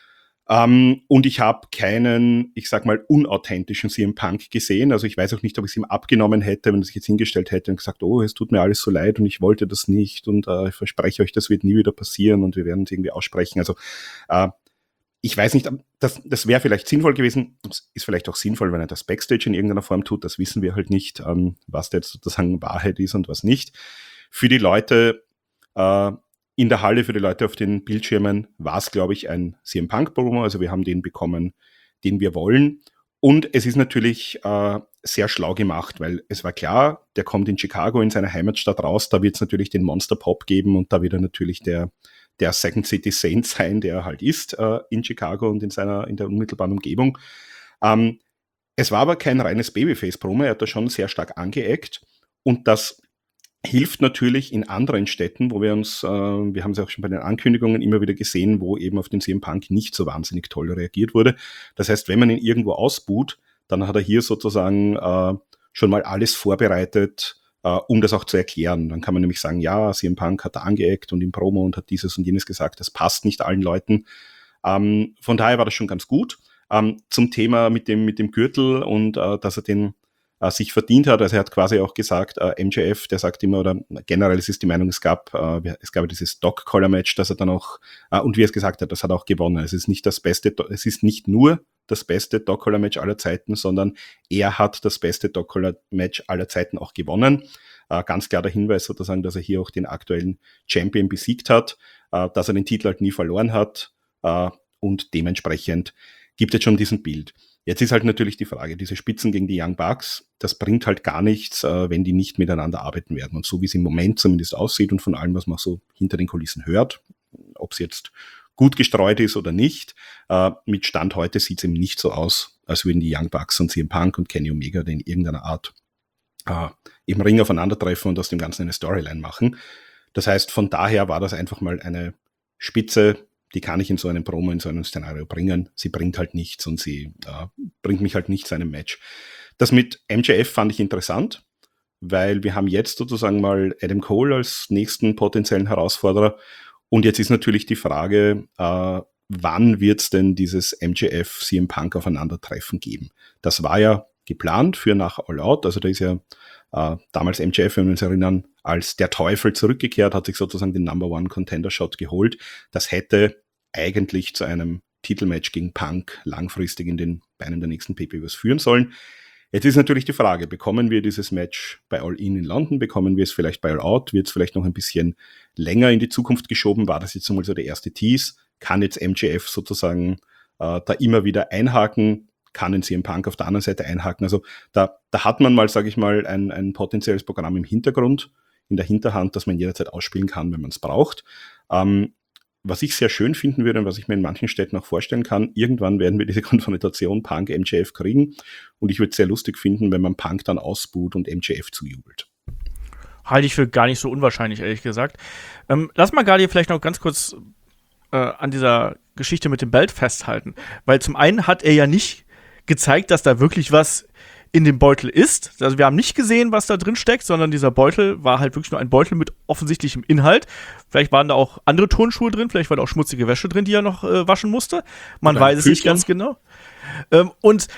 Um, und ich habe keinen, ich sag mal, unauthentischen C M Punk gesehen. Also ich weiß auch nicht, ob ich es ihm abgenommen hätte, wenn er sich jetzt hingestellt hätte und gesagt, oh, es tut mir alles so leid und ich wollte das nicht und uh, ich verspreche euch, das wird nie wieder passieren und wir werden es irgendwie aussprechen. Also uh, ich weiß nicht, das, das wäre vielleicht sinnvoll gewesen. Es ist vielleicht auch sinnvoll, wenn er das Backstage in irgendeiner Form tut. Das wissen wir halt nicht, um, was da jetzt sozusagen Wahrheit ist und was nicht. Für die Leute uh, in der Halle, für die Leute auf den Bildschirmen, war es, glaube ich, ein C M Punk-Promo. Also wir haben den bekommen, den wir wollen. Und es ist natürlich äh, sehr schlau gemacht, weil es war klar, der kommt in Chicago, in seiner Heimatstadt raus. Da wird es natürlich den Monster Pop geben und da wird er natürlich der, der Second City Saint sein, der er halt ist äh, in Chicago und in seiner in der unmittelbaren Umgebung. Ähm, es war aber kein reines Babyface-Promo. Er hat da schon sehr stark angeeckt. Und das hilft natürlich in anderen Städten, wo wir uns, äh, wir haben es auch schon bei den Ankündigungen immer wieder gesehen, wo eben auf den C M Punk nicht so wahnsinnig toll reagiert wurde. Das heißt, wenn man ihn irgendwo ausbuht, dann hat er hier sozusagen äh, schon mal alles vorbereitet, äh, um das auch zu erklären. Dann kann man nämlich sagen, ja, C M Punk hat da angeeckt und im Promo und hat dieses und jenes gesagt, das passt nicht allen Leuten. Ähm, von daher war das schon ganz gut. Ähm, zum Thema mit dem, mit dem Gürtel und äh, dass er den Uh, sich verdient hat. Also er hat quasi auch gesagt, uh, M J F, der sagt immer, oder generell ist es die Meinung, es gab, uh, es gab dieses Dog-Collar-Match, das er dann auch, uh, und wie er es gesagt hat, das hat er auch gewonnen. Es ist nicht das beste, es ist nicht nur das beste Dog-Collar-Match aller Zeiten, sondern er hat das beste Dog-Collar-Match aller Zeiten auch gewonnen. Uh, ganz klar der Hinweis sozusagen, dass er hier auch den aktuellen Champion besiegt hat, uh, dass er den Titel halt nie verloren hat, uh, und dementsprechend gibt es schon diesen Bild. Jetzt ist halt natürlich die Frage, diese Spitzen gegen die Young Bucks, das bringt halt gar nichts, äh, wenn die nicht miteinander arbeiten werden. Und so wie es im Moment zumindest aussieht und von allem, was man so hinter den Kulissen hört, ob es jetzt gut gestreut ist oder nicht, äh, mit Stand heute sieht es eben nicht so aus, als würden die Young Bucks und C M Punk und Kenny Omega in irgendeiner Art äh, im Ring aufeinandertreffen und aus dem Ganzen eine Storyline machen. Das heißt, von daher war das einfach mal eine Spitze, die kann ich in so einem Promo, in so einem Szenario bringen. Sie bringt halt nichts und sie äh, bringt mich halt nicht zu einem Match. Das mit M J F fand ich interessant, weil wir haben jetzt sozusagen mal Adam Cole als nächsten potenziellen Herausforderer. Und jetzt ist natürlich die Frage, äh, wann wird es denn dieses M J F C M Punk Aufeinandertreffen geben? Das war ja geplant für nach All Out. Also da ist ja äh, damals M J F, wenn wir uns erinnern, als der Teufel zurückgekehrt, hat sich sozusagen den Number One Contender Shot geholt. Das hätte eigentlich zu einem Titelmatch gegen Punk langfristig in den Beinen der nächsten P P Vs führen sollen. Jetzt ist natürlich die Frage, bekommen wir dieses Match bei All In in London, bekommen wir es vielleicht bei All Out, wird es vielleicht noch ein bisschen länger in die Zukunft geschoben, war das jetzt einmal so der erste Tease, kann jetzt M J F sozusagen äh, da immer wieder einhaken, kann den C M Punk auf der anderen Seite einhaken, also da, da hat man mal, sage ich mal, ein, ein potenzielles Programm im Hintergrund, in der Hinterhand, das man jederzeit ausspielen kann, wenn man es braucht. Ähm, was ich sehr schön finden würde und was ich mir in manchen Städten auch vorstellen kann, irgendwann werden wir diese Konfrontation Punk-M J F kriegen und ich würde es sehr lustig finden, wenn man Punk dann ausbuht und M J F zujubelt. Halte ich für gar nicht so unwahrscheinlich, ehrlich gesagt. Ähm, lass mal gerade hier vielleicht noch ganz kurz äh, an dieser Geschichte mit dem Belt festhalten, weil zum einen hat er ja nicht gezeigt, dass da wirklich was in dem Beutel ist. Also wir haben nicht gesehen, was da drin steckt, sondern dieser Beutel war halt wirklich nur ein Beutel mit offensichtlichem Inhalt. Vielleicht waren da auch andere Turnschuhe drin, vielleicht war da auch schmutzige Wäsche drin, die er noch äh, waschen musste. Man Oder weiß es nicht ganz genau. Ähm, und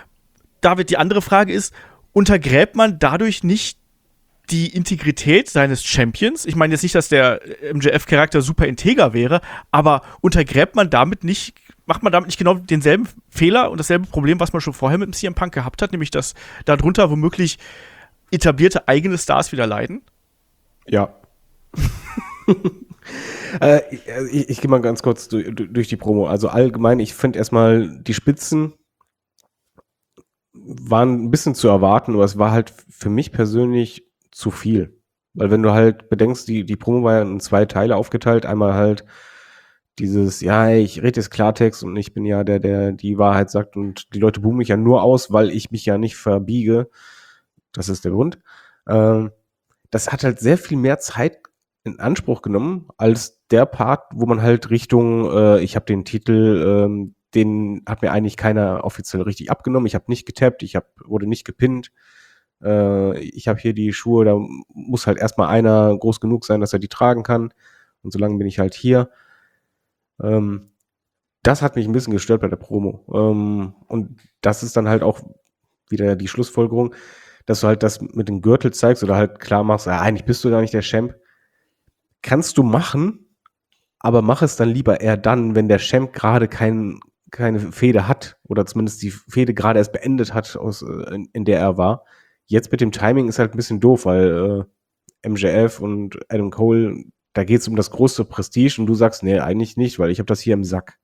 David, die andere Frage ist, untergräbt man dadurch nicht die Integrität seines Champions? Ich meine jetzt nicht, dass der M J F-Charakter super integer wäre, aber untergräbt man damit nicht macht man damit nicht genau denselben Fehler und dasselbe Problem, was man schon vorher mit dem C M Punk gehabt hat, nämlich dass darunter womöglich etablierte eigene Stars wieder leiden? Ja. äh, ich ich gehe mal ganz kurz durch, durch die Promo. Also allgemein, ich finde erstmal, die Spitzen waren ein bisschen zu erwarten, aber es war halt für mich persönlich zu viel. Weil wenn du halt bedenkst, die, die Promo war ja in zwei Teile aufgeteilt. Einmal halt dieses, ja, ich rede jetzt Klartext und ich bin ja der, der die Wahrheit sagt und die Leute buhen mich ja nur aus, weil ich mich ja nicht verbiege. Das ist der Grund. Ähm, das hat halt sehr viel mehr Zeit in Anspruch genommen, als der Part, wo man halt Richtung, äh, ich habe den Titel, ähm, den hat mir eigentlich keiner offiziell richtig abgenommen. Ich habe nicht getappt, ich hab, wurde nicht gepinnt. Äh, ich habe hier die Schuhe, da muss halt erstmal einer groß genug sein, dass er die tragen kann. Und solange bin ich halt hier. Ähm, das hat mich ein bisschen gestört bei der Promo. Ähm, und das ist dann halt auch wieder die Schlussfolgerung, dass du halt das mit dem Gürtel zeigst oder halt klar machst, ja, eigentlich bist du gar nicht der Champ. Kannst du machen, aber mach es dann lieber eher dann, wenn der Champ gerade kein, keine Fehde hat oder zumindest die Fehde gerade erst beendet hat, aus, in, in der er war. Jetzt mit dem Timing ist halt ein bisschen doof, weil äh, M J F und Adam Cole, da geht es um das große Prestige und du sagst, nee, eigentlich nicht, weil ich habe das hier im Sack.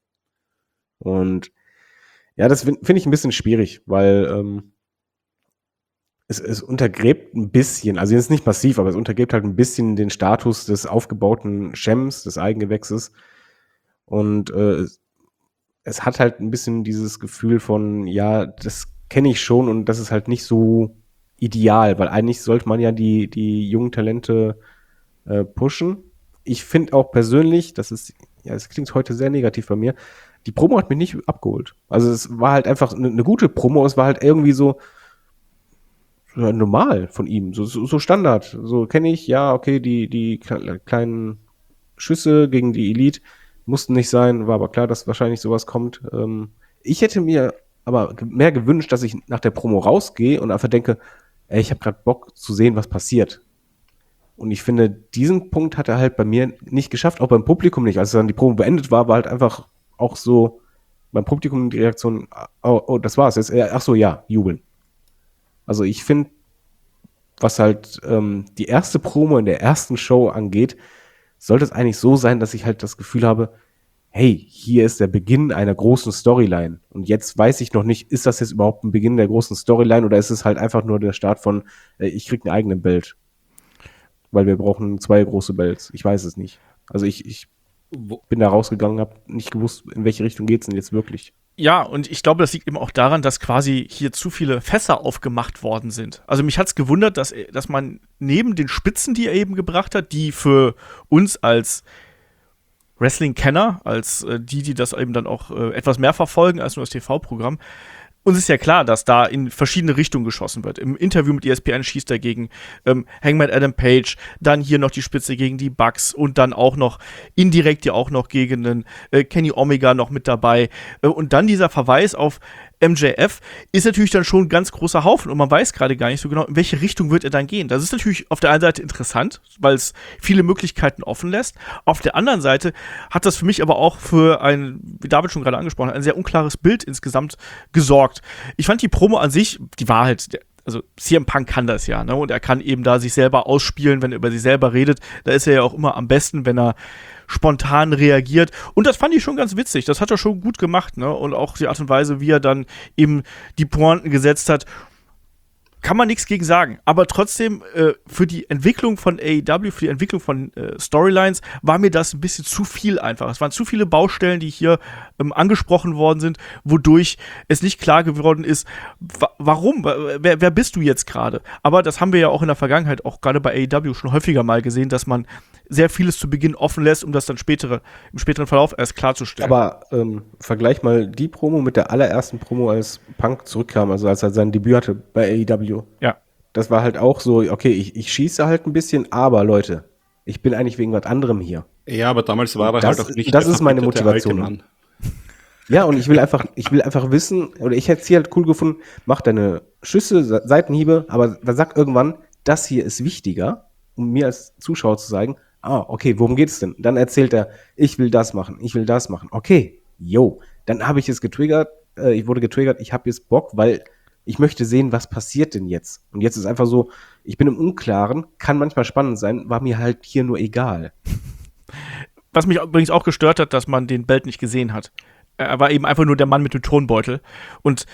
Und ja, das finde find ich ein bisschen schwierig, weil ähm, es, es untergräbt ein bisschen, also jetzt nicht massiv, aber es untergräbt halt ein bisschen den Status des aufgebauten Champs, des Eigengewächses. Und äh, es hat halt ein bisschen dieses Gefühl von, ja, das kenne ich schon und das ist halt nicht so ideal, weil eigentlich sollte man ja die, die jungen Talente äh, pushen. Ich finde auch persönlich, das ist, ja, es klingt heute sehr negativ bei mir, die Promo hat mich nicht abgeholt. Also es war halt einfach eine, eine gute Promo, es war halt irgendwie so ja, normal von ihm, so, so, so Standard. So kenne ich, ja, okay, die, die kleinen Schüsse gegen die Elite mussten nicht sein, war aber klar, dass wahrscheinlich sowas kommt. Ähm, ich hätte mir aber mehr gewünscht, dass ich nach der Promo rausgehe und einfach denke, ey, ich habe gerade Bock zu sehen, was passiert. Und ich finde, diesen Punkt hat er halt bei mir nicht geschafft, auch beim Publikum nicht. Als dann die Promo beendet war, war halt einfach auch so beim Publikum die Reaktion, oh, oh das war's jetzt. Ach so, ja, jubeln. Also ich finde, was halt ähm, die erste Promo in der ersten Show angeht, sollte es eigentlich so sein, dass ich halt das Gefühl habe, hey, hier ist der Beginn einer großen Storyline. Und jetzt weiß ich noch nicht, ist das jetzt überhaupt ein Beginn der großen Storyline oder ist es halt einfach nur der Start von, äh, ich krieg einen eigenen Belt. Weil wir brauchen zwei große Belts. Ich weiß es nicht. Also ich, ich bin da rausgegangen, habe nicht gewusst, in welche Richtung geht's denn jetzt wirklich. Ja, und ich glaube, das liegt eben auch daran, dass quasi hier zu viele Fässer aufgemacht worden sind. Also mich hat's gewundert, dass, dass man neben den Spitzen, die er eben gebracht hat, die für uns als Wrestling-Kenner, als äh, die, die das eben dann auch äh, etwas mehr verfolgen als nur das T V-Programm, uns ist ja klar, dass da in verschiedene Richtungen geschossen wird. Im Interview mit E S P N schießt er gegen ähm, Hangman Adam Page, dann hier noch die Spitze gegen die Bucks und dann auch noch indirekt ja auch noch gegen den äh, Kenny Omega noch mit dabei. Äh, und dann dieser Verweis auf M J F ist natürlich dann schon ein ganz großer Haufen und man weiß gerade gar nicht so genau, in welche Richtung wird er dann gehen. Das ist natürlich auf der einen Seite interessant, weil es viele Möglichkeiten offen lässt. Auf der anderen Seite hat das für mich aber auch für ein, wie David schon gerade angesprochen hat, ein sehr unklares Bild insgesamt gesorgt. Ich fand die Promo an sich, die war halt, also C M Punk kann das ja, ne? Und er kann eben da sich selber ausspielen, wenn er über sich selber redet. Da ist er ja auch immer am besten, wenn er spontan reagiert. Und das fand ich schon ganz witzig. Das hat er schon gut gemacht, ne? Und auch die Art und Weise, wie er dann eben die Pointen gesetzt hat, kann man nichts gegen sagen. Aber trotzdem, äh, für die Entwicklung von A E W, für die Entwicklung von äh, Storylines, war mir das ein bisschen zu viel einfach. Es waren zu viele Baustellen, die hier ähm, angesprochen worden sind, wodurch es nicht klar geworden ist, wa- warum, wer, wer bist du jetzt gerade? Aber das haben wir ja auch in der Vergangenheit, auch gerade bei A E W schon häufiger mal gesehen, dass man sehr vieles zu Beginn offen lässt, um das dann spätere, im späteren Verlauf erst klarzustellen. Aber ähm, vergleich mal die Promo mit der allerersten Promo, als Punk zurückkam, also als er sein Debüt hatte bei A E W. Ja. Das war halt auch so, okay, ich, ich schieße halt ein bisschen, aber Leute, ich bin eigentlich wegen was anderem hier. Ja, aber damals war er das, halt auch nicht das der ist meine verbitterte Motivation. alte Mann. Ja, und ich will einfach, ich will einfach wissen, oder ich hätte es hier halt cool gefunden, mach deine Schüsse, Se- Seitenhiebe, aber dann sag irgendwann, das hier ist wichtiger, um mir als Zuschauer zu sagen, ah, okay, worum geht's denn? Dann erzählt er, ich will das machen, ich will das machen. Okay, yo, dann habe ich es getriggert, äh, ich wurde getriggert, ich habe jetzt Bock, weil ich möchte sehen, was passiert denn jetzt. Und jetzt ist einfach so, ich bin im Unklaren, kann manchmal spannend sein, war mir halt hier nur egal. Was mich übrigens auch gestört hat, dass man den Belt nicht gesehen hat. Er war eben einfach nur der Mann mit dem Thronbeutel. Und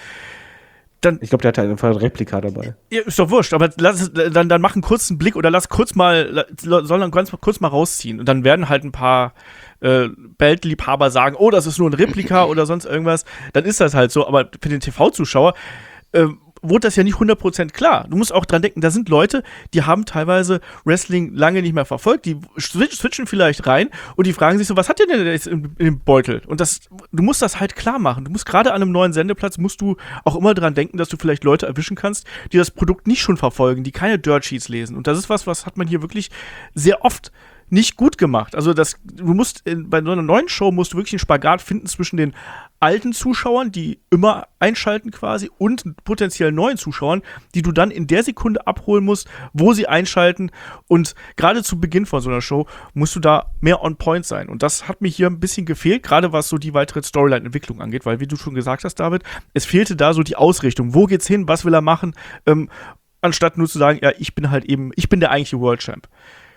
dann, ich glaube, der hatte einfach ein Replika dabei. Ja, ist doch wurscht, aber lass, dann, dann mach einen kurzen Blick oder lass kurz mal, soll dann ganz kurz mal rausziehen. Und dann werden halt ein paar äh, Belt-Liebhaber sagen, oh, das ist nur ein Replika oder sonst irgendwas. Dann ist das halt so, aber für den T V-Zuschauer äh, wurde das ja nicht hundert Prozent klar. Du musst auch dran denken, da sind Leute, die haben teilweise Wrestling lange nicht mehr verfolgt, die switchen vielleicht rein und die fragen sich so, was hat der denn jetzt im, im Beutel? Und das, du musst das halt klar machen. Du musst gerade an einem neuen Sendeplatz, musst du auch immer dran denken, dass du vielleicht Leute erwischen kannst, die das Produkt nicht schon verfolgen, die keine Dirt Sheets lesen. Und das ist was, was hat man hier wirklich sehr oft nicht gut gemacht. Also das, du musst in, bei so einer neuen Show musst du wirklich einen Spagat finden zwischen den alten Zuschauern, die immer einschalten quasi, und potenziell neuen Zuschauern, die du dann in der Sekunde abholen musst, wo sie einschalten. Und gerade zu Beginn von so einer Show musst du da mehr on point sein. Und das hat mir hier ein bisschen gefehlt, gerade was so die weitere Storyline-Entwicklung angeht, weil, wie du schon gesagt hast, David, es fehlte da so die Ausrichtung. Wo geht's hin? Was will er machen? Ähm, anstatt nur zu sagen, ja, ich bin halt eben, ich bin der eigentliche World Champ.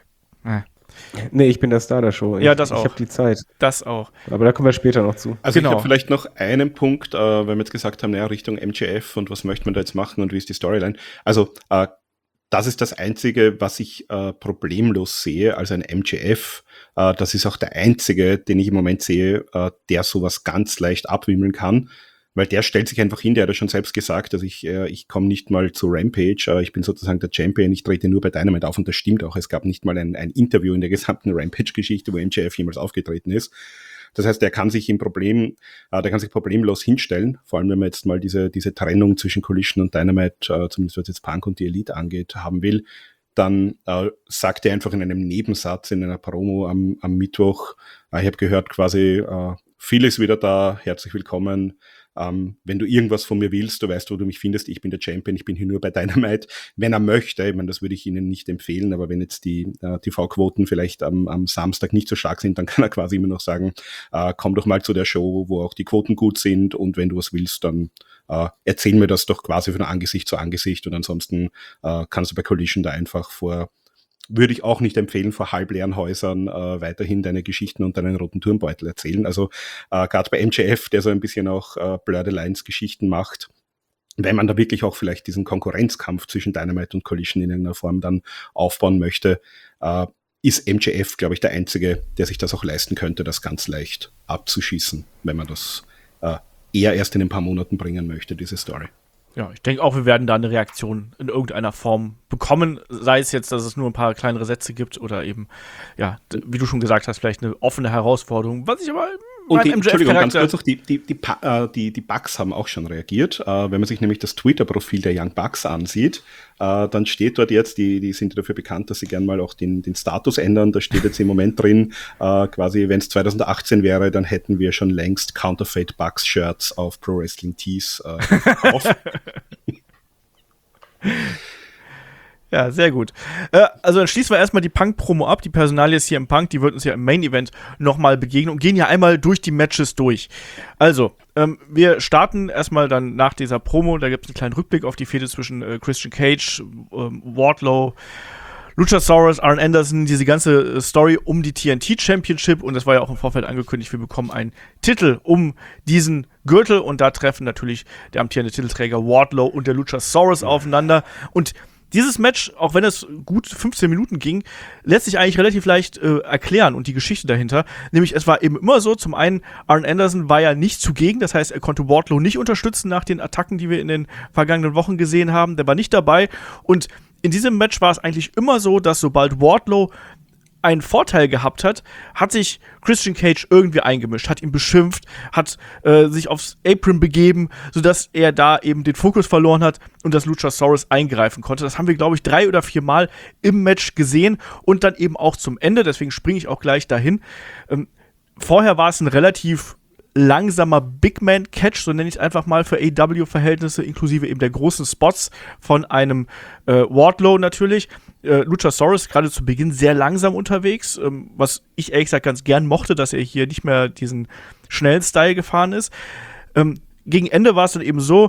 Äh. Nee, ich bin der Star der Show. Ich, ja, das auch. Ich habe die Zeit. Das auch. Aber da kommen wir später noch zu. Also genau. Ich habe vielleicht noch einen Punkt, äh, weil wir jetzt gesagt haben, naja, Richtung M J F und was möchte man da jetzt machen und wie ist die Storyline. Also äh, das ist das Einzige, was ich äh, problemlos sehe, also ein M J F. Äh, das ist auch der einzige, den ich im Moment sehe, äh, der sowas ganz leicht abwimmeln kann. Weil der stellt sich einfach hin, der hat ja schon selbst gesagt, dass ich äh, ich komme nicht mal zu Rampage, äh, ich bin sozusagen der Champion, ich trete nur bei Dynamite auf und das stimmt auch. Es gab nicht mal ein, ein Interview in der gesamten Rampage-Geschichte, wo M J F jemals aufgetreten ist. Das heißt, der kann sich im Problem, äh, der kann sich problemlos hinstellen, vor allem wenn man jetzt mal diese diese Trennung zwischen Collision und Dynamite, äh, zumindest was jetzt Punk und die Elite angeht, haben will. Dann äh, sagt er einfach in einem Nebensatz in einer Promo am, am Mittwoch, äh, ich habe gehört quasi, äh, Phil ist wieder da, herzlich willkommen. Ähm, wenn du irgendwas von mir willst, du weißt, wo du mich findest, ich bin der Champion, ich bin hier nur bei Dynamite. Wenn er möchte, ich meine, das würde ich Ihnen nicht empfehlen, aber wenn jetzt die äh, T V-Quoten vielleicht am, am Samstag nicht so stark sind, dann kann er quasi immer noch sagen, äh, komm doch mal zu der Show, wo auch die Quoten gut sind und wenn du was willst, dann äh, erzähl mir das doch quasi von Angesicht zu Angesicht und ansonsten äh, kannst du bei Collision da einfach vor würde ich auch nicht empfehlen, vor halbleeren Häusern äh, weiterhin deine Geschichten und deinen roten Turmbeutel erzählen. Also äh, gerade bei M J F, der so ein bisschen auch äh, Blurred Alliance Geschichten macht, wenn man da wirklich auch vielleicht diesen Konkurrenzkampf zwischen Dynamite und Collision in irgendeiner Form dann aufbauen möchte, äh, ist M J F, glaube ich, der Einzige, der sich das auch leisten könnte, das ganz leicht abzuschießen, wenn man das äh, eher erst in ein paar Monaten bringen möchte, diese Story. Ja, ich denke auch, wir werden da eine Reaktion in irgendeiner Form bekommen, sei es jetzt, dass es nur ein paar kleinere Sätze gibt oder eben, ja, wie du schon gesagt hast, vielleicht eine offene Herausforderung, was ich aber und die, Entschuldigung, ganz kurz noch, die, die, die, die, die Bucks haben auch schon reagiert. Äh, wenn man sich nämlich das Twitter-Profil der Young Bucks ansieht, äh, dann steht dort jetzt, die, die sind dafür bekannt, dass sie gern mal auch den, den Status ändern. Da steht jetzt im Moment drin, äh, quasi, wenn es zwanzig achtzehn wäre, dann hätten wir schon längst Counterfeit Bucks Shirts auf Pro Wrestling Tees äh, auf. Ja, sehr gut. Äh, also dann schließen wir erstmal die Punk-Promo ab. Die Personalie ist hier im Punk, die wird uns ja im Main-Event nochmal begegnen und gehen ja einmal durch die Matches durch. Also, ähm, wir starten erstmal dann nach dieser Promo, da gibt es einen kleinen Rückblick auf die Fehde zwischen äh, Christian Cage, ähm, Wardlow, Luchasaurus, Arn Anderson, diese ganze äh, Story um die T N T Championship und das war ja auch im Vorfeld angekündigt, wir bekommen einen Titel um diesen Gürtel und da treffen natürlich der amtierende Titelträger Wardlow und der Luchasaurus aufeinander und dieses Match, auch wenn es gut fünfzehn Minuten ging, lässt sich eigentlich relativ leicht äh, erklären und die Geschichte dahinter. Nämlich, es war eben immer so, zum einen, Arn Anderson war ja nicht zugegen, das heißt, er konnte Wardlow nicht unterstützen nach den Attacken, die wir in den vergangenen Wochen gesehen haben. Der war nicht dabei und in diesem Match war es eigentlich immer so, dass sobald Wardlow einen Vorteil gehabt hat, hat sich Christian Cage irgendwie eingemischt, hat ihn beschimpft, hat äh, sich aufs Apron begeben, sodass er da eben den Fokus verloren hat und das Luchasaurus eingreifen konnte. Das haben wir, glaube ich, drei oder vier Mal im Match gesehen und dann eben auch zum Ende, deswegen springe ich auch gleich dahin. Ähm, vorher war es ein relativ langsamer Big-Man-Catch, so nenne ich es einfach mal für A E W-Verhältnisse, inklusive eben der großen Spots von einem äh, Wardlow natürlich. Äh, Luchasaurus gerade zu Beginn sehr langsam unterwegs, ähm, was ich ehrlich gesagt ganz gern mochte, dass er hier nicht mehr diesen schnellen Style gefahren ist. Ähm, gegen Ende war es dann eben so,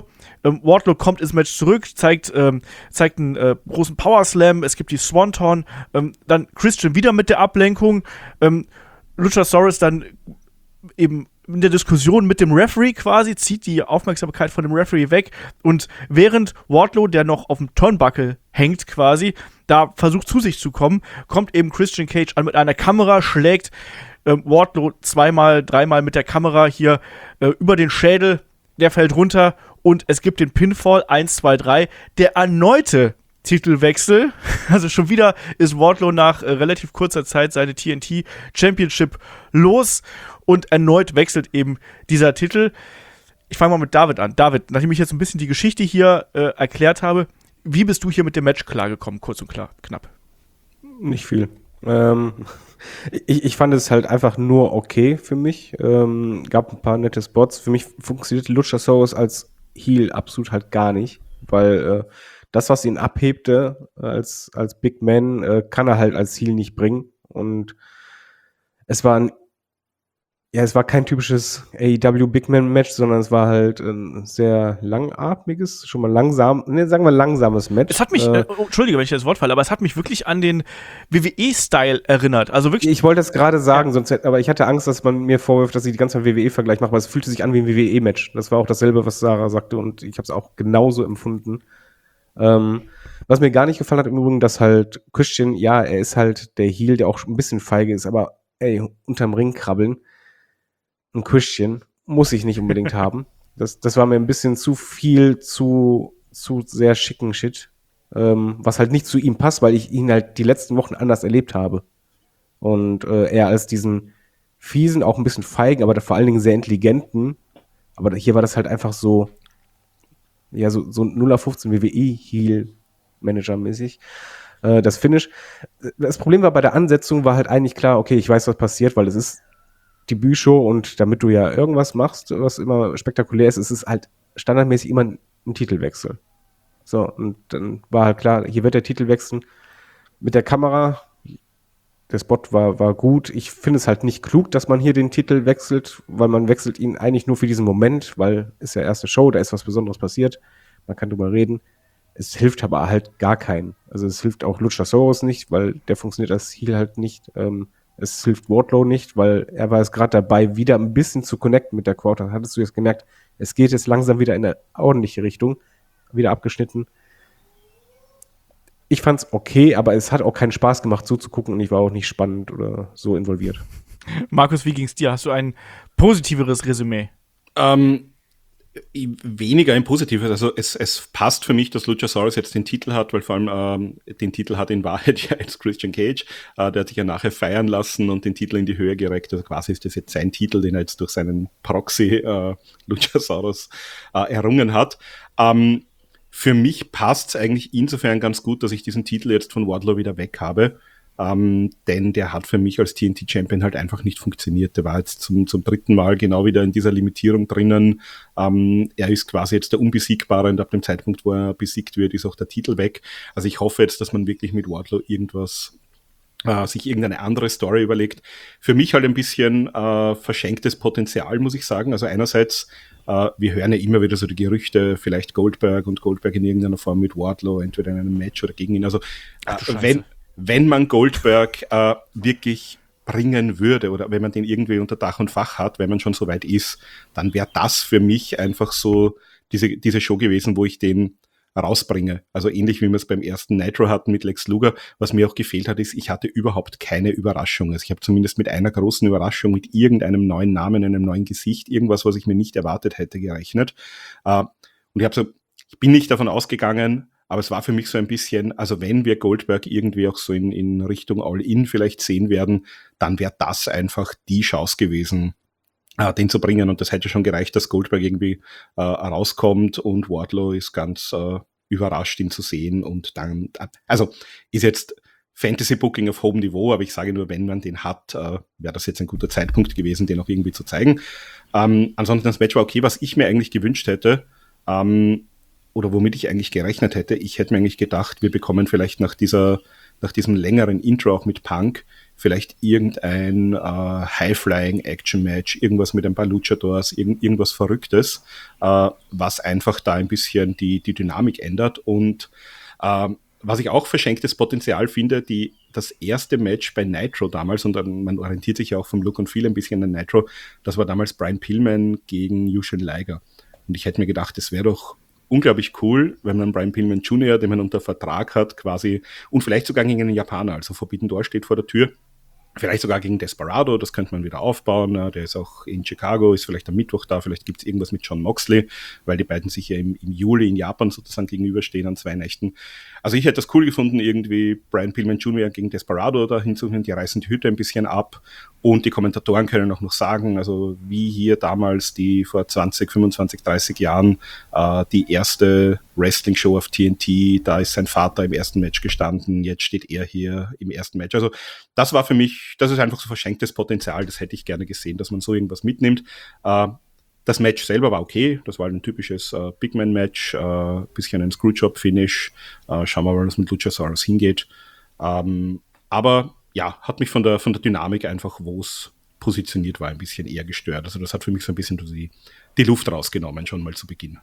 Ähm, Wardlow kommt ins Match zurück, zeigt, ähm, zeigt einen äh, großen Power Slam, es gibt die Swanton, ähm, dann Christian wieder mit der Ablenkung, ähm, Luchasaurus dann eben in der Diskussion mit dem Referee quasi, zieht die Aufmerksamkeit von dem Referee weg und während Wardlow, der noch auf dem Turnbuckle hängt quasi, da versucht zu sich zu kommen, kommt eben Christian Cage an mit einer Kamera, schlägt ähm, Wardlow zweimal, dreimal mit der Kamera hier äh, über den Schädel, der fällt runter und es gibt den Pinfall, eins, zwei, drei, der erneute Titelwechsel, also schon wieder ist Wardlow nach äh, relativ kurzer Zeit seine T N T Championship los und erneut wechselt eben dieser Titel. Ich fange mal mit David an. David, nachdem ich jetzt ein bisschen die Geschichte hier äh, erklärt habe, wie bist du hier mit dem Match klargekommen, kurz und klar, knapp? Nicht viel. Ähm, ich, ich fand es halt einfach nur okay für mich. Ähm, gab ein paar nette Spots. Für mich funktionierte Luchasaurus als Heel absolut halt gar nicht, weil äh, das, was ihn abhebte als, als Big Man, äh, kann er halt als Heel nicht bringen. Und es war ein Ja, es war kein typisches A E W Big Man Match, sondern es war halt ein sehr langatmiges, schon mal langsam, ne, sagen wir langsames Match. Es hat mich, äh, oh, entschuldige, wenn ich das Wort falle, aber es hat mich wirklich an den W W E-Style erinnert. Also wirklich. Ich wollte es gerade sagen, ja. sonst, aber ich hatte Angst, dass man mir vorwirft, dass ich die ganze Zeit W W E-Vergleich mache, weil es fühlte sich an wie ein W W E-Match. Das war auch dasselbe, was Sarah sagte und ich habe es auch genauso empfunden. Ähm, was mir gar nicht gefallen hat im Übrigen, dass halt Christian, ja, er ist halt der Heel, der auch ein bisschen feige ist, aber ey, unterm Ring krabbeln. Ein Christian muss ich nicht unbedingt haben. Das, das war mir ein bisschen zu viel, zu, zu sehr schicken Shit. Ähm, was halt nicht zu ihm passt, weil ich ihn halt die letzten Wochen anders erlebt habe. Und äh, er als diesen fiesen, auch ein bisschen feigen, aber vor allen Dingen sehr intelligenten. Aber hier war das halt einfach so, ja, so, so null auf fünfzehn W W E-Heel-Manager-mäßig. Äh, das Finish. Das Problem war bei der Ansetzung, war halt eigentlich klar, okay, ich weiß, was passiert, weil es ist Debütshow und damit du ja irgendwas machst, was immer spektakulär ist, ist es halt standardmäßig immer ein, ein Titelwechsel. So, und dann war halt klar, hier wird der Titel wechseln. Mit der Kamera, der Spot war, war gut. Ich finde es halt nicht klug, dass man hier den Titel wechselt, weil man wechselt ihn eigentlich nur für diesen Moment, weil ist ja erste Show, da ist was Besonderes passiert. Man kann drüber reden. Es hilft aber halt gar keinen. Also es hilft auch Luchasaurus nicht, weil der funktioniert als Heel halt nicht. Ähm, Es hilft Wardlow nicht, weil er war jetzt gerade dabei, wieder ein bisschen zu connecten mit der Crowd. Hattest du jetzt gemerkt, es geht jetzt langsam wieder in eine ordentliche Richtung, wieder abgeschnitten. Ich fand's okay, aber es hat auch keinen Spaß gemacht, so zu gucken und ich war auch nicht spannend oder so involviert. Markus, wie ging's dir? Hast du ein positiveres Resümee? Ähm, weniger ein positives. Also es, es passt für mich, dass Luchasaurus jetzt den Titel hat, weil vor allem ähm, den Titel hat in Wahrheit ja jetzt Christian Cage. Äh, der hat sich ja nachher feiern lassen und den Titel in die Höhe gereckt. Also quasi ist das jetzt sein Titel, den er jetzt durch seinen Proxy äh, Luchasaurus äh, errungen hat. Ähm, für mich passt es eigentlich insofern ganz gut, dass ich diesen Titel jetzt von Wardlow wieder weg habe. Ähm, denn der hat für mich als T N T-Champion halt einfach nicht funktioniert. Der war jetzt zum, zum dritten Mal genau wieder in dieser Limitierung drinnen. Ähm, er ist quasi jetzt der Unbesiegbare und ab dem Zeitpunkt, wo er besiegt wird, ist auch der Titel weg. Also ich hoffe jetzt, dass man wirklich mit Wardlow irgendwas, äh, sich irgendeine andere Story überlegt. Für mich halt ein bisschen äh, verschenktes Potenzial, muss ich sagen. Also einerseits, äh, wir hören ja immer wieder so die Gerüchte, vielleicht Goldberg und Goldberg in irgendeiner Form mit Wardlow, entweder in einem Match oder gegen ihn. Also äh, wenn Wenn man Goldberg äh, wirklich bringen würde oder wenn man den irgendwie unter Dach und Fach hat, wenn man schon so weit ist, dann wäre das für mich einfach so diese, diese Show gewesen, wo ich den rausbringe. Also ähnlich wie wir es beim ersten Nitro hatten mit Lex Luger. Was mir auch gefehlt hat, ist, ich hatte überhaupt keine Überraschung. Also ich habe zumindest mit einer großen Überraschung, mit irgendeinem neuen Namen, einem neuen Gesicht, irgendwas, was ich mir nicht erwartet hätte, gerechnet. Äh, und ich habe so, ich bin nicht davon ausgegangen, aber es war für mich so ein bisschen, also wenn wir Goldberg irgendwie auch so in, in Richtung All-In vielleicht sehen werden, dann wäre das einfach die Chance gewesen, äh, den zu bringen. Und das hätte schon gereicht, dass Goldberg irgendwie äh, rauskommt und Wardlow ist ganz äh, überrascht, ihn zu sehen. Und dann, also ist jetzt Fantasy-Booking auf hohem Niveau, aber ich sage nur, wenn man den hat, äh, wäre das jetzt ein guter Zeitpunkt gewesen, den auch irgendwie zu zeigen. Ähm, ansonsten das Match war okay. Was ich mir eigentlich gewünscht hätte, ähm, oder womit ich eigentlich gerechnet hätte, ich hätte mir eigentlich gedacht, wir bekommen vielleicht nach dieser, nach diesem längeren Intro auch mit Punk vielleicht irgendein äh, High-Flying-Action-Match, irgendwas mit ein paar Luchadors, irgend, irgendwas Verrücktes, äh, was einfach da ein bisschen die, die Dynamik ändert. Und äh, was ich auch verschenktes Potenzial finde, die, das erste Match bei Nitro damals, und man orientiert sich ja auch vom Look und Feel ein bisschen an Nitro, das war damals Brian Pillman gegen Jushin Liger. Und ich hätte mir gedacht, das wäre doch unglaublich cool, wenn man Brian Pillman Junior, den man unter Vertrag hat, quasi, und vielleicht sogar gegen einen Japaner, also Forbidden Door steht vor der Tür, vielleicht sogar gegen Desperado, das könnte man wieder aufbauen. Der ist auch in Chicago, ist vielleicht am Mittwoch da, vielleicht gibt es irgendwas mit Jon Moxley, weil die beiden sich ja im, im Juli in Japan sozusagen gegenüberstehen an zwei Nächten. Also ich hätte das cool gefunden, irgendwie Brian Pillman Junior gegen Desperado da hinzuführen, die reißen die Hütte ein bisschen ab und die Kommentatoren können auch noch sagen, also wie hier damals die vor zwanzig, fünfundzwanzig, dreißig Jahren äh, die erste Wrestling-Show auf T N T, da ist sein Vater im ersten Match gestanden, jetzt steht er hier im ersten Match. Also das war für mich, das ist einfach so verschenktes Potenzial, das hätte ich gerne gesehen, dass man so irgendwas mitnimmt. Äh, das Match selber war okay, das war ein typisches äh, Big-Man-Match, äh, bisschen ein Screwjob-Finish, äh, schauen wir mal, was mit Luchasaurus hingeht. Ähm, aber ja, hat mich von der, von der Dynamik einfach, wo es positioniert war, ein bisschen eher gestört. Also das hat für mich so ein bisschen die, die Luft rausgenommen, schon mal zu Beginn.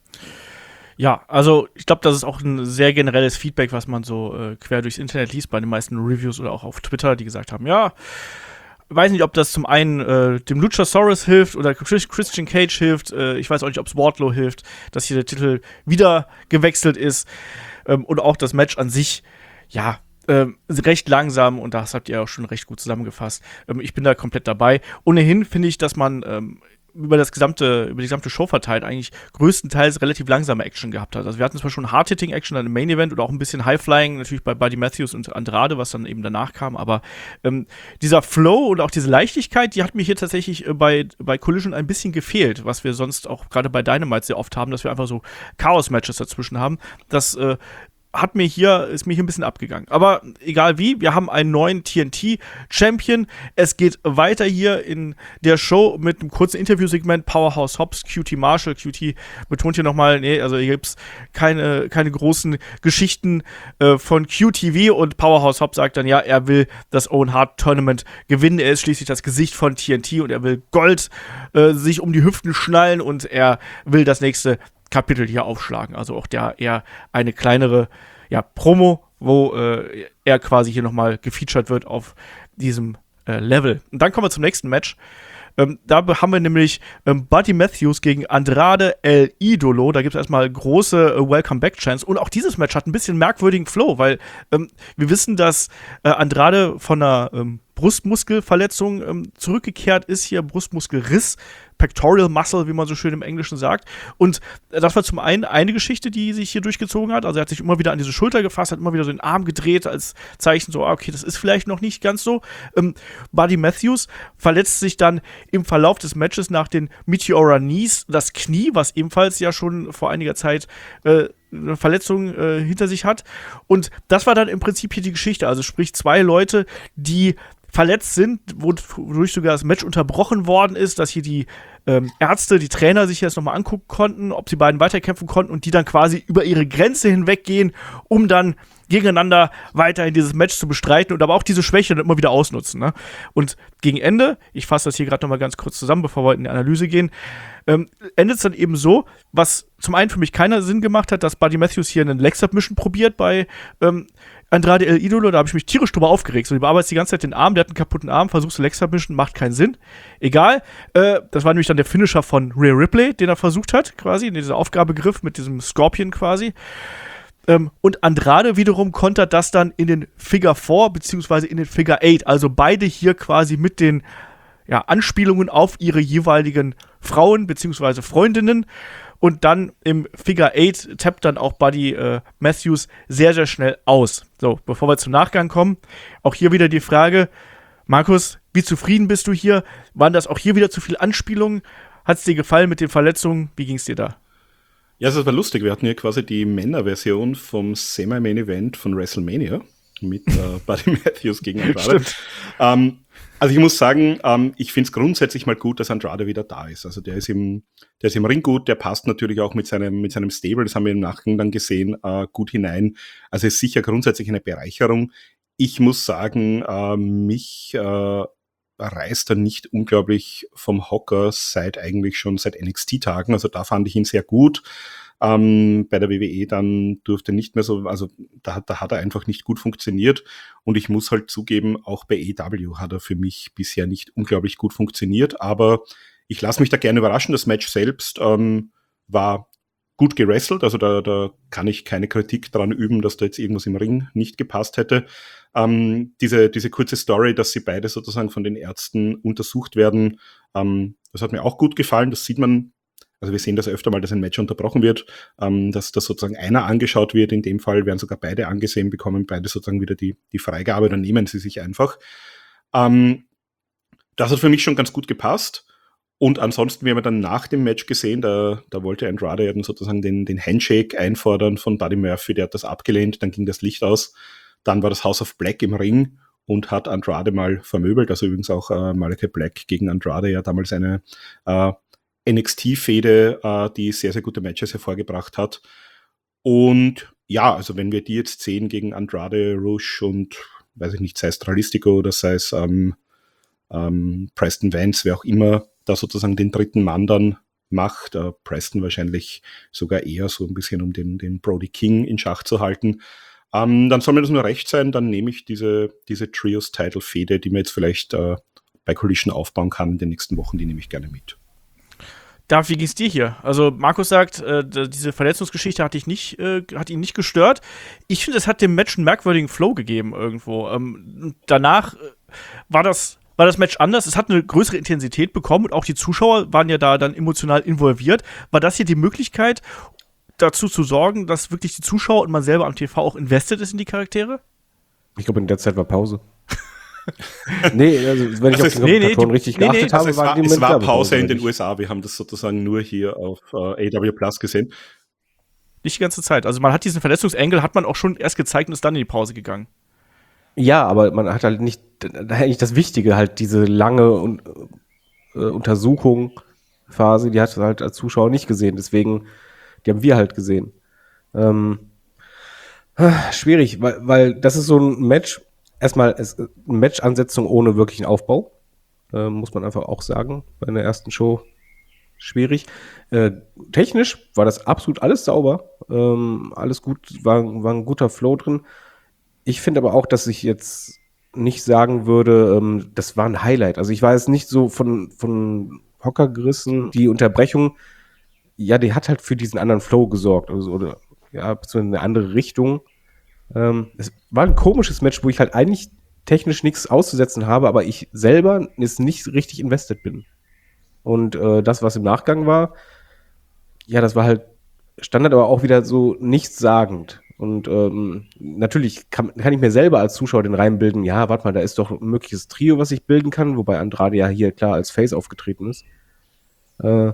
Ja, also ich glaube, das ist auch ein sehr generelles Feedback, was man so äh, quer durchs Internet liest, bei den meisten Reviews oder auch auf Twitter, die gesagt haben, ja, weiß nicht, ob das zum einen äh, dem Luchasaurus hilft oder Christian Cage hilft, äh, ich weiß auch nicht, ob es Wardlow hilft, dass hier der Titel wieder gewechselt ist ähm, und auch das Match an sich, ja, ähm, recht langsam, und das habt ihr auch schon recht gut zusammengefasst. Ähm, ich bin da komplett dabei. Ohnehin finde ich, dass man ähm, über das gesamte, über die gesamte Show verteilt eigentlich größtenteils relativ langsame Action gehabt hat. Also wir hatten zwar schon Hard-Hitting-Action dann im Main-Event oder auch ein bisschen High-Flying, natürlich bei Buddy Matthews und Andrade, was dann eben danach kam, aber ähm, dieser Flow und auch diese Leichtigkeit, die hat mir hier tatsächlich äh, bei, bei Collision ein bisschen gefehlt, was wir sonst auch gerade bei Dynamite sehr oft haben, dass wir einfach so Chaos-Matches dazwischen haben. Das äh, hat mir hier, ist mir hier ein bisschen abgegangen. Aber egal wie, wir haben einen neuen T N T-Champion. Es geht weiter hier in der Show mit einem kurzen Interviewsegment. Powerhouse Hobbs, Q T Marshall. Q T betont hier nochmal, nee, also hier gibt's keine, keine großen Geschichten äh, von Q T V, und Powerhouse Hobbs sagt dann, ja, er will das Owen Hart Tournament gewinnen. Er ist schließlich das Gesicht von T N T und er will Gold äh, sich um die Hüften schnallen und er will das nächste Kapitel hier aufschlagen. Also auch der eher eine kleinere, ja, Promo, wo äh, er quasi hier nochmal gefeatured wird auf diesem äh, Level. Und dann kommen wir zum nächsten Match. Ähm, da haben wir nämlich ähm, Buddy Matthews gegen Andrade El Idolo. Da gibt es erstmal große äh, Welcome-Back-Chance. Und auch dieses Match hat ein bisschen merkwürdigen Flow, weil ähm, wir wissen, dass äh, Andrade von einer ähm, Brustmuskelverletzung ähm, zurückgekehrt ist, hier Brustmuskelriss, Pectoral Muscle, wie man so schön im Englischen sagt. Und das war zum einen eine Geschichte, die sich hier durchgezogen hat. Also er hat sich immer wieder an diese Schulter gefasst, hat immer wieder so den Arm gedreht als Zeichen so, okay, das ist vielleicht noch nicht ganz so. Ähm, Buddy Matthews verletzt sich dann im Verlauf des Matches nach den Meteora Knees das Knie, was ebenfalls ja schon vor einiger Zeit äh, eine Verletzung äh, hinter sich hat. Und das war dann im Prinzip hier die Geschichte. Also sprich zwei Leute, die verletzt sind, wodurch sogar das Match unterbrochen worden ist, dass hier die ähm, Ärzte, die Trainer sich jetzt nochmal angucken konnten, ob die beiden weiterkämpfen konnten und die dann quasi über ihre Grenze hinweggehen, um dann gegeneinander weiterhin dieses Match zu bestreiten und aber auch diese Schwäche dann immer wieder ausnutzen. Ne? Und gegen Ende, ich fasse das hier gerade nochmal ganz kurz zusammen, bevor wir in die Analyse gehen, ähm, endet es dann eben so, was zum einen für mich keinen Sinn gemacht hat, dass Buddy Matthews hier einen Leg-Submission probiert bei ähm, Andrade El Idolo, da habe ich mich tierisch drüber aufgeregt. So, die bearbeitet die ganze Zeit den Arm, der hat einen kaputten Arm, versuchst du Leg-Submission, macht keinen Sinn. Egal, äh, das war nämlich dann der Finisher von Rhea Ripley, den er versucht hat, quasi, in dieser Aufgabegriff mit diesem Scorpion quasi. Ähm, und Andrade wiederum kontert das dann in den Figure vier beziehungsweise in den Figure acht. Also beide hier quasi mit den ja, Anspielungen auf ihre jeweiligen Frauen beziehungsweise Freundinnen. Und dann im Figure acht tappt dann auch Buddy äh, Matthews sehr, sehr schnell aus. So, bevor wir zum Nachgang kommen, auch hier wieder die Frage, Markus, wie zufrieden bist du hier? Waren das auch hier wieder zu viele Anspielungen? Hat es dir gefallen mit den Verletzungen? Wie ging es dir da? Ja, es war lustig. Wir hatten hier quasi die Männerversion vom Semi-Main-Event von WrestleMania mit äh, Buddy Matthews gegen Andrade. ähm, also ich muss sagen, ähm, ich finde es grundsätzlich mal gut, dass Andrade wieder da ist. Also der ist im, der ist im Ring gut, der passt natürlich auch mit seinem, mit seinem Stable, das haben wir im Nachgang dann gesehen, äh, gut hinein. Also ist sicher grundsätzlich eine Bereicherung. ich muss sagen, äh, mich äh, reißt er nicht unglaublich vom Hocker seit eigentlich schon seit N X T-Tagen. Also da fand ich ihn sehr gut. Ähm, bei der W W E dann durfte nicht mehr so, also da, da hat er einfach nicht gut funktioniert. Und ich muss halt zugeben, auch bei A E W hat er für mich bisher nicht unglaublich gut funktioniert. Aber ich lasse mich da gerne überraschen. Das Match selbst ähm, war gut gewrestelt, also da, da kann ich keine Kritik dran üben, dass da jetzt irgendwas im Ring nicht gepasst hätte. Ähm, diese, diese kurze Story, dass sie beide sozusagen von den Ärzten untersucht werden, ähm, das hat mir auch gut gefallen. Das sieht man, also wir sehen das öfter mal, dass ein Match unterbrochen wird, ähm, dass, dass sozusagen einer angeschaut wird. In dem Fall werden sogar beide angesehen, bekommen beide sozusagen wieder die, die Freigabe, dann nehmen sie sich einfach. Ähm, das hat für mich schon ganz gut gepasst. Und ansonsten, wir haben dann nach dem Match gesehen, da, da wollte Andrade ja dann sozusagen den, den Handshake einfordern von Buddy Murphy, der hat das abgelehnt, dann ging das Licht aus, dann war das House of Black im Ring und hat Andrade mal vermöbelt, also übrigens auch äh, Malachi Black gegen Andrade, ja damals eine äh, N X T-Fehde, äh, die sehr, sehr gute Matches hervorgebracht hat. Und ja, also wenn wir die jetzt sehen gegen Andrade, Rush und, weiß ich nicht, sei es Dralistico oder sei es ähm, ähm, Preston Vance, wer auch immer, da sozusagen den dritten Mann dann macht. Äh, Preston wahrscheinlich sogar eher so ein bisschen, um den, den Brody King in Schach zu halten. Ähm, dann soll mir das nur recht sein, dann nehme ich diese, diese Trios-Title-Fehde, die mir jetzt vielleicht äh, bei Collision aufbauen kann in den nächsten Wochen, die nehme ich gerne mit. Darf, wie ging's dir hier? Also Markus sagt, äh, diese Verletzungsgeschichte hat, dich nicht, äh, hat ihn nicht gestört. Ich finde, es hat dem Match einen merkwürdigen Flow gegeben irgendwo. Ähm, danach äh, war das war das Match anders. Es hat eine größere Intensität bekommen und auch die Zuschauer waren ja da dann emotional involviert. War das hier die Möglichkeit, dazu zu sorgen, dass wirklich die Zuschauer und man selber am T V auch invested ist in die Charaktere? Ich glaube, in der Zeit war Pause. nee, also wenn ich also auf die Kommentatoren nee, richtig nee, geachtet nee, habe, also war die Es war Pause, Pause in den nicht. U S A. Wir haben das sozusagen nur hier auf äh, A E W Plus gesehen. Nicht die ganze Zeit. Also man hat diesen Verletzungsengel, hat man auch schon erst gezeigt und ist dann in die Pause gegangen. Ja, aber man hat halt nicht, eigentlich das Wichtige, halt diese lange un, äh, Untersuchung, Phase, die hat halt als Zuschauer nicht gesehen. Deswegen, die haben wir halt gesehen. Ähm, schwierig, weil, weil das ist so ein Match, erstmal ist eine Match-Ansetzung ohne wirklichen Aufbau. Äh, muss man einfach auch sagen, bei der ersten Show schwierig. Äh, technisch war das absolut alles sauber. Ähm, alles gut, war, war ein guter Flow drin. Ich finde aber auch, dass ich jetzt nicht sagen würde, ähm, das war ein Highlight. Also ich war jetzt nicht so von, von Hocker gerissen. Die Unterbrechung, ja, die hat halt für diesen anderen Flow gesorgt. Also, oder ja, beziehungsweise eine andere Richtung. Ähm, es war ein komisches Match, wo ich halt eigentlich technisch nichts auszusetzen habe, aber ich selber jetzt nicht richtig invested bin. Und äh, das, was im Nachgang war, ja, das war halt Standard, aber auch wieder so nichtssagend. Und ähm, natürlich kann, kann ich mir selber als Zuschauer den Reim bilden, ja, warte mal, da ist doch ein mögliches Trio, was ich bilden kann, wobei Andrade ja hier klar als Face aufgetreten ist. Äh,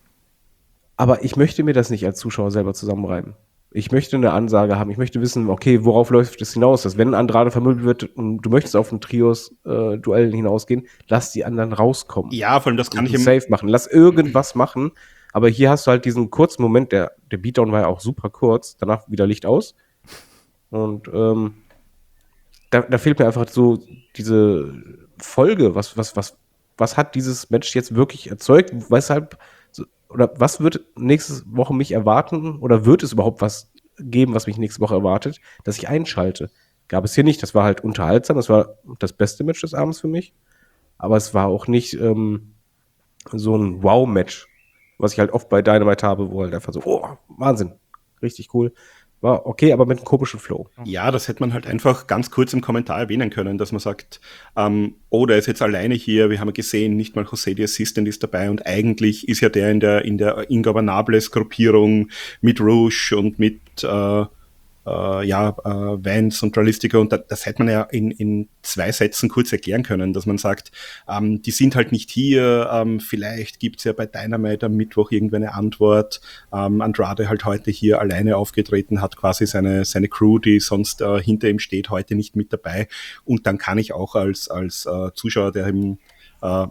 aber ich möchte mir das nicht als Zuschauer selber zusammenreimen. Ich möchte eine Ansage haben, ich möchte wissen, okay, worauf läuft es hinaus, dass wenn Andrade vermöbelt wird und du möchtest auf ein Trios-Duell äh, hinausgehen, lass die anderen rauskommen. Ja, vor allem das kann ich im safe machen, lass irgendwas machen. Aber hier hast du halt diesen kurzen Moment, der, der Beatdown war ja auch super kurz, danach wieder Licht aus. Und ähm, da, da fehlt mir einfach so diese Folge. Was, was, was, was hat dieses Match jetzt wirklich erzeugt? Weshalb, oder was wird nächste Woche mich erwarten? Oder wird es überhaupt was geben, was mich nächste Woche erwartet, dass ich einschalte? Gab es hier nicht. Das war halt unterhaltsam. Das war das beste Match des Abends für mich. Aber es war auch nicht ähm, so ein Wow-Match, was ich halt oft bei Dynamite habe, wo halt einfach so, oh, Wahnsinn, richtig cool. War okay, aber mit einem komischen Flow. Ja, das hätte man halt einfach ganz kurz im Kommentar erwähnen können, dass man sagt, ähm, oh, der ist jetzt alleine hier, wir haben gesehen, nicht mal José the Assistant ist dabei und eigentlich ist ja der in der in der Ingobernables-Gruppierung mit Rouge und mit äh, äh, ja, äh, Vance und Dralistico und da, das hätte man ja in, in zwei Sätzen kurz erklären können, dass man sagt, ähm, die sind halt nicht hier, ähm, vielleicht gibt's ja bei Dynamite am Mittwoch irgendwann eine Antwort, ähm, Andrade halt heute hier alleine aufgetreten, hat quasi seine seine Crew, die sonst äh, hinter ihm steht, heute nicht mit dabei und dann kann ich auch als als äh, Zuschauer, der eben äh,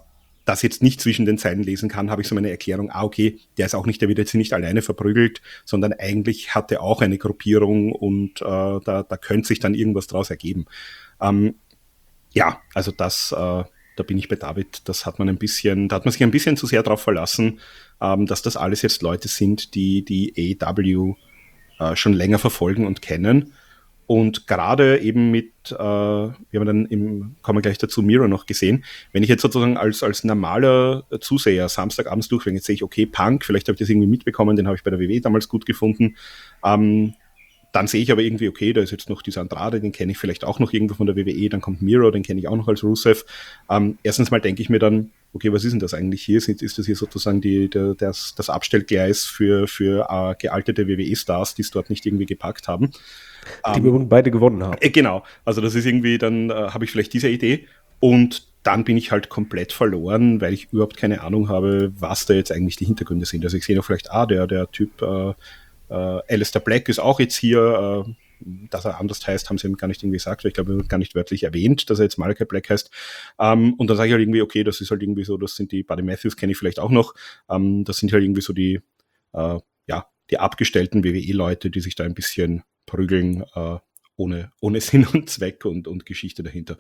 das jetzt nicht zwischen den Zeilen lesen kann, habe ich so meine Erklärung, ah, okay, der ist auch nicht, der wird jetzt nicht alleine verprügelt, sondern eigentlich hat er auch eine Gruppierung und äh, da, da könnte sich dann irgendwas draus ergeben. Ähm, ja, also das, äh, da bin ich bei David, das hat man ein bisschen, da hat man sich ein bisschen zu sehr drauf verlassen, ähm, dass das alles jetzt Leute sind, die die A E W äh, schon länger verfolgen und kennen. Und gerade eben mit, äh, wir haben dann im, kommen wir gleich dazu, Miro noch gesehen, wenn ich jetzt sozusagen als, als normaler Zuseher Samstagabends durchwege, jetzt sehe ich, okay, Punk, vielleicht habe ich das irgendwie mitbekommen, den habe ich bei der W W E damals gut gefunden, ähm, dann sehe ich aber irgendwie, okay, da ist jetzt noch dieser Andrade, den kenne ich vielleicht auch noch irgendwo von der W W E, dann kommt Miro, den kenne ich auch noch als Rusev. Ähm, erstens mal denke ich mir dann, okay, was ist denn das eigentlich hier? Ist, ist das hier sozusagen die, der, das, das Abstellgleis für, für äh, gealtete W W E-Stars, die es dort nicht irgendwie gepackt haben? Die ähm, wir beide gewonnen haben. Äh, genau, also das ist irgendwie, dann äh, habe ich vielleicht diese Idee und dann bin ich halt komplett verloren, weil ich überhaupt keine Ahnung habe, was da jetzt eigentlich die Hintergründe sind. Also ich sehe noch vielleicht, ah, der, der Typ äh, äh, Alistair Black ist auch jetzt hier, äh, dass er anders heißt, haben sie ihm gar nicht irgendwie gesagt, weil ich glaube, er wird gar nicht wörtlich erwähnt, dass er jetzt Malachi Black heißt. Ähm, und dann sage ich halt irgendwie, okay, das ist halt irgendwie so, das sind die, Buddy Matthews kenne ich vielleicht auch noch, ähm, das sind halt irgendwie so die, äh, ja, die abgestellten W W E-Leute, die sich da ein bisschen prügeln, äh, ohne, ohne Sinn und Zweck und, und Geschichte dahinter.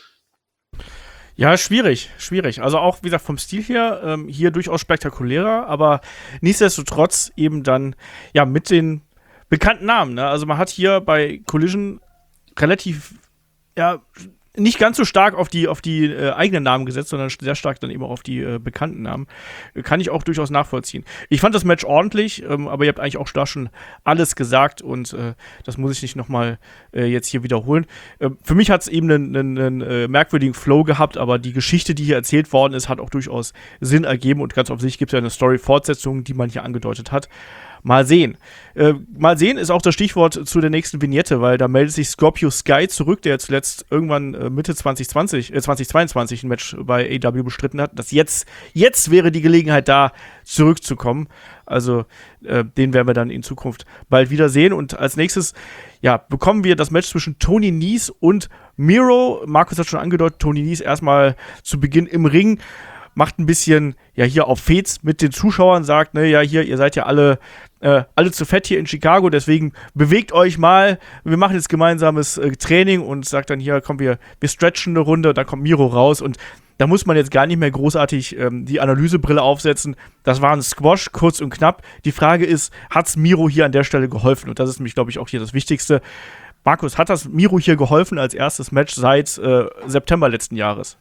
Ja, schwierig, schwierig. Also auch, wie gesagt, vom Stil her ähm, hier durchaus spektakulärer, aber nichtsdestotrotz eben dann, ja, mit den bekannten Namen. Ne? Also man hat hier bei Collision relativ, ja, nicht ganz so stark auf die, auf die äh, eigenen Namen gesetzt, sondern sehr stark dann eben auch auf die äh, bekannten Namen. Kann ich auch durchaus nachvollziehen. Ich fand das Match ordentlich, ähm, aber ihr habt eigentlich auch da schon alles gesagt und äh, das muss ich nicht nochmal äh, jetzt hier wiederholen. Äh, für mich hat es eben einen, einen, einen äh, merkwürdigen Flow gehabt, aber die Geschichte, die hier erzählt worden ist, hat auch durchaus Sinn ergeben und ganz offensichtlich gibt es ja eine Story-Fortsetzung, die man hier angedeutet hat. Mal sehen. Äh, mal sehen ist auch das Stichwort zu der nächsten Vignette, weil da meldet sich Scorpio Sky zurück, der zuletzt irgendwann äh, Mitte zwanzig zwanzig, äh, zwanzig zweiundzwanzig ein Match bei A E W bestritten hat. Das jetzt, jetzt wäre die Gelegenheit da, zurückzukommen. Also äh, den werden wir dann in Zukunft bald wiedersehen. Und als nächstes, ja, bekommen wir das Match zwischen Tony Nese und Miro. Markus hat schon angedeutet, Tony Nese erstmal zu Beginn im Ring. Macht ein bisschen, ja, hier auf Fets mit den Zuschauern, sagt, ne, ja, hier, ihr seid ja alle, äh, alle zu fett hier in Chicago, deswegen bewegt euch mal, wir machen jetzt gemeinsames äh, Training und sagt dann hier, komm, wir, wir stretchen eine Runde, dann kommt Miro raus und da muss man jetzt gar nicht mehr großartig ähm, die Analysebrille aufsetzen. Das war ein Squash, kurz und knapp. Die Frage ist, hat's Miro hier an der Stelle geholfen? Und das ist nämlich, glaube ich, auch hier das Wichtigste. Markus, hat das Miro hier geholfen als erstes Match seit äh, September letzten Jahres?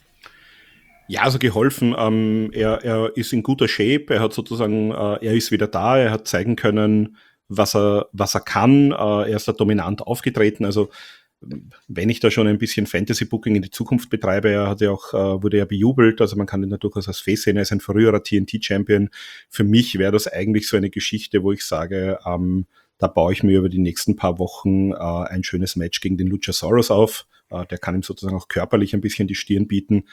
Ja, also geholfen. Ähm, er, er ist in guter Shape. Er hat sozusagen, äh, er ist wieder da. Er hat zeigen können, was er, was er kann. Äh, er ist da dominant aufgetreten. Also, wenn ich da schon ein bisschen Fantasy-Booking in die Zukunft betreibe, er hat ja auch, äh, wurde ja bejubelt. Also, man kann ihn da durchaus als Face sehen. Er ist ein früherer T N T-Champion. Für mich wäre das eigentlich so eine Geschichte, wo ich sage, ähm, da baue ich mir über die nächsten paar Wochen äh, ein schönes Match gegen den Luchasaurus auf. Äh, der kann ihm sozusagen auch körperlich ein bisschen die Stirn bieten.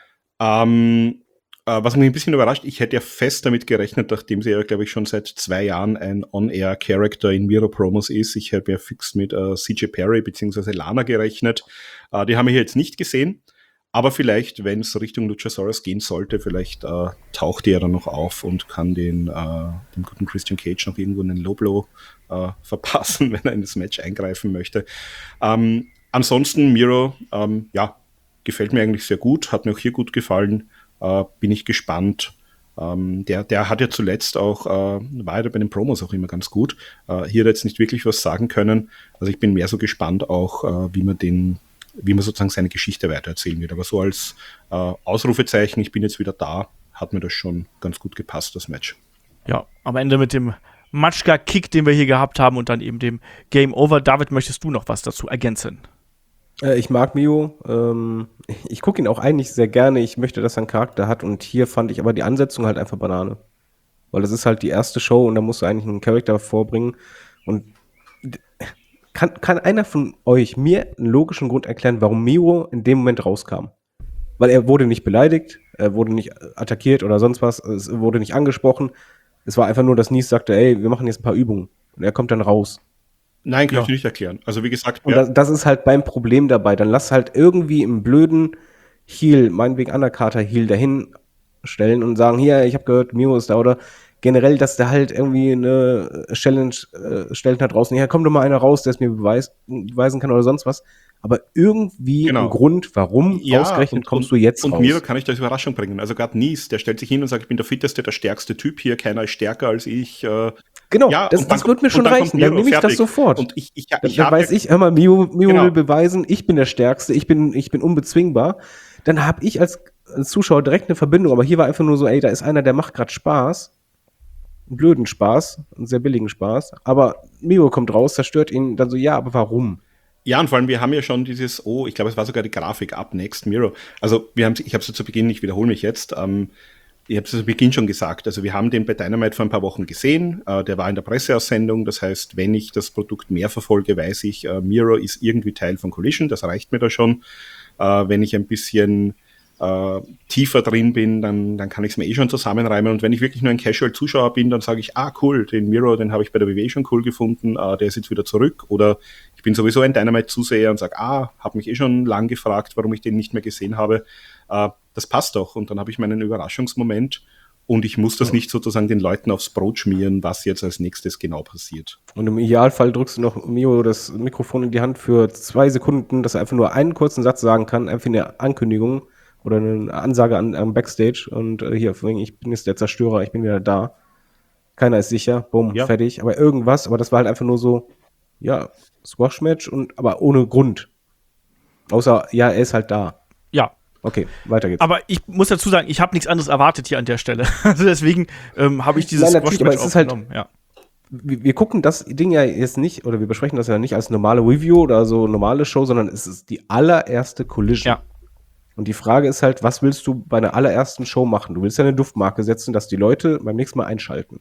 Ähm, äh, was mich ein bisschen überrascht, ich hätte ja fest damit gerechnet, nachdem sie ja, glaube ich, schon seit zwei Jahren ein On-Air-Character in Miro-Promos ist. Ich habe ja fix mit äh, C J Perry bzw. Lana gerechnet. Äh, die haben wir hier jetzt nicht gesehen. Aber vielleicht, wenn es Richtung Luchasaurus gehen sollte, vielleicht äh, taucht die ja dann noch auf und kann den, äh, dem guten Christian Cage noch irgendwo einen Low-Blow äh, verpassen, wenn er in das Match eingreifen möchte. Ähm, ansonsten Miro, ähm, ja, gefällt mir eigentlich sehr gut, hat mir auch hier gut gefallen, äh, bin ich gespannt. Ähm, der, der hat ja zuletzt auch, äh, war ja bei den Promos auch immer ganz gut. Äh, hier hat er jetzt nicht wirklich was sagen können. Also ich bin mehr so gespannt auch, äh, wie man den, wie man sozusagen seine Geschichte weitererzählen wird. Aber so als äh, Ausrufezeichen, ich bin jetzt wieder da, hat mir das schon ganz gut gepasst, das Match. Ja, am Ende mit dem Matschka-Kick, den wir hier gehabt haben und dann eben dem Game Over. David, möchtest du noch was dazu ergänzen? Ich mag Mio. Ähm, ich gucke ihn auch eigentlich sehr gerne. Ich möchte, dass er einen Charakter hat. Und hier fand ich aber die Ansetzung halt einfach Banane. Weil das ist halt die erste Show und da musst du eigentlich einen Charakter vorbringen. Und kann, kann einer von euch mir einen logischen Grund erklären, warum Mio in dem Moment rauskam? Weil er wurde nicht beleidigt, er wurde nicht attackiert oder sonst was, es wurde nicht angesprochen. Es war einfach nur, dass Nese sagte, ey, wir machen jetzt ein paar Übungen. Und er kommt dann raus. Nein, kann Ja. ich dir nicht erklären. Also wie gesagt, Und ja, das, das ist halt beim Problem dabei. Dann lass halt irgendwie im blöden Heel, meinetwegen Undercarter Heel dahin stellen und sagen, hier, ich habe gehört, Miro ist da, oder generell, dass der halt irgendwie eine Challenge äh, stellt nach draußen, ja, komm doch mal einer raus, der es mir beweis, beweisen kann oder sonst was. Aber irgendwie Genau. ein Grund, warum Ja, ausgerechnet und, kommst und, du jetzt und raus. Miro kann ich da als Überraschung bringen. Also gerade Nies, der stellt sich hin und sagt, ich bin der fitteste, der stärkste Typ hier, keiner ist stärker als ich. Äh, Genau, ja, das, und dann das wird mir kommt- schon und dann kommt reichen, dann Miro, nehme ich das fertig. sofort. Und ich, ich, Dann, ich dann habe weiß ich, hör mal, Mio, Mio Genau. will beweisen, ich bin der Stärkste, ich bin, ich bin unbezwingbar. Dann habe ich als, als Zuschauer direkt eine Verbindung, aber hier war einfach nur so, ey, da ist einer, der macht gerade Spaß. Einen blöden Spaß, einen sehr billigen Spaß. Aber Mio kommt raus, zerstört ihn, dann so, ja, aber warum? Ja, und vor allem, wir haben ja schon dieses, oh, ich glaube, es war sogar die Grafik Up Next Miro. Also, wir haben, ich habe es zu Beginn, ich wiederhole mich jetzt, ähm, ich habe es zu Beginn schon gesagt, also wir haben den bei Dynamite vor ein paar Wochen gesehen, äh, der war in der Presseaussendung, das heißt, wenn ich das Produkt mehr verfolge, weiß ich, äh, Miro ist irgendwie Teil von Collision, das reicht mir da schon. Äh, wenn ich ein bisschen äh, tiefer drin bin, dann, dann kann ich es mir eh schon zusammenreimen. Und wenn ich wirklich nur ein Casual-Zuschauer bin, dann sage ich, ah cool, den Miro, den habe ich bei der W W E schon cool gefunden, äh, der ist jetzt wieder zurück. Oder ich bin sowieso ein Dynamite-Zuseher und sage, ah, habe mich eh schon lang gefragt, warum ich den nicht mehr gesehen habe. Äh, das passt doch. Und dann habe ich meinen Überraschungsmoment und ich muss das Ja. nicht sozusagen den Leuten aufs Brot schmieren, was jetzt als nächstes genau passiert. Und im Idealfall drückst du noch Mio das Mikrofon in die Hand für zwei Sekunden, dass er einfach nur einen kurzen Satz sagen kann, einfach eine Ankündigung oder eine Ansage an, am Backstage und äh, hier, ich bin jetzt der Zerstörer, ich bin wieder da. Keiner ist sicher, bumm, Ja. fertig. Aber irgendwas, aber das war halt einfach nur so, ja, Squash-Match und aber ohne Grund. Außer, ja, er ist halt da. Ja. Okay, weiter geht's. Aber ich muss dazu sagen, ich habe nichts anderes erwartet hier an der Stelle. Also deswegen ähm, habe ich dieses Nein, natürlich, aber es ist halt- aufgenommen. Ja. wir, wir gucken das Ding ja jetzt nicht, oder wir besprechen das ja nicht als normale Review oder so normale Show, sondern es ist die allererste Collision. Ja. Und die Frage ist halt, was willst du bei einer allerersten Show machen? Du willst ja eine Duftmarke setzen, dass die Leute beim nächsten Mal einschalten.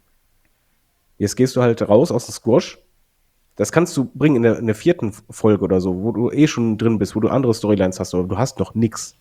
Jetzt gehst du halt raus aus dem Squash. Das kannst du bringen in der, in der vierten Folge oder so, wo du eh schon drin bist, wo du andere Storylines hast, aber du hast noch nix.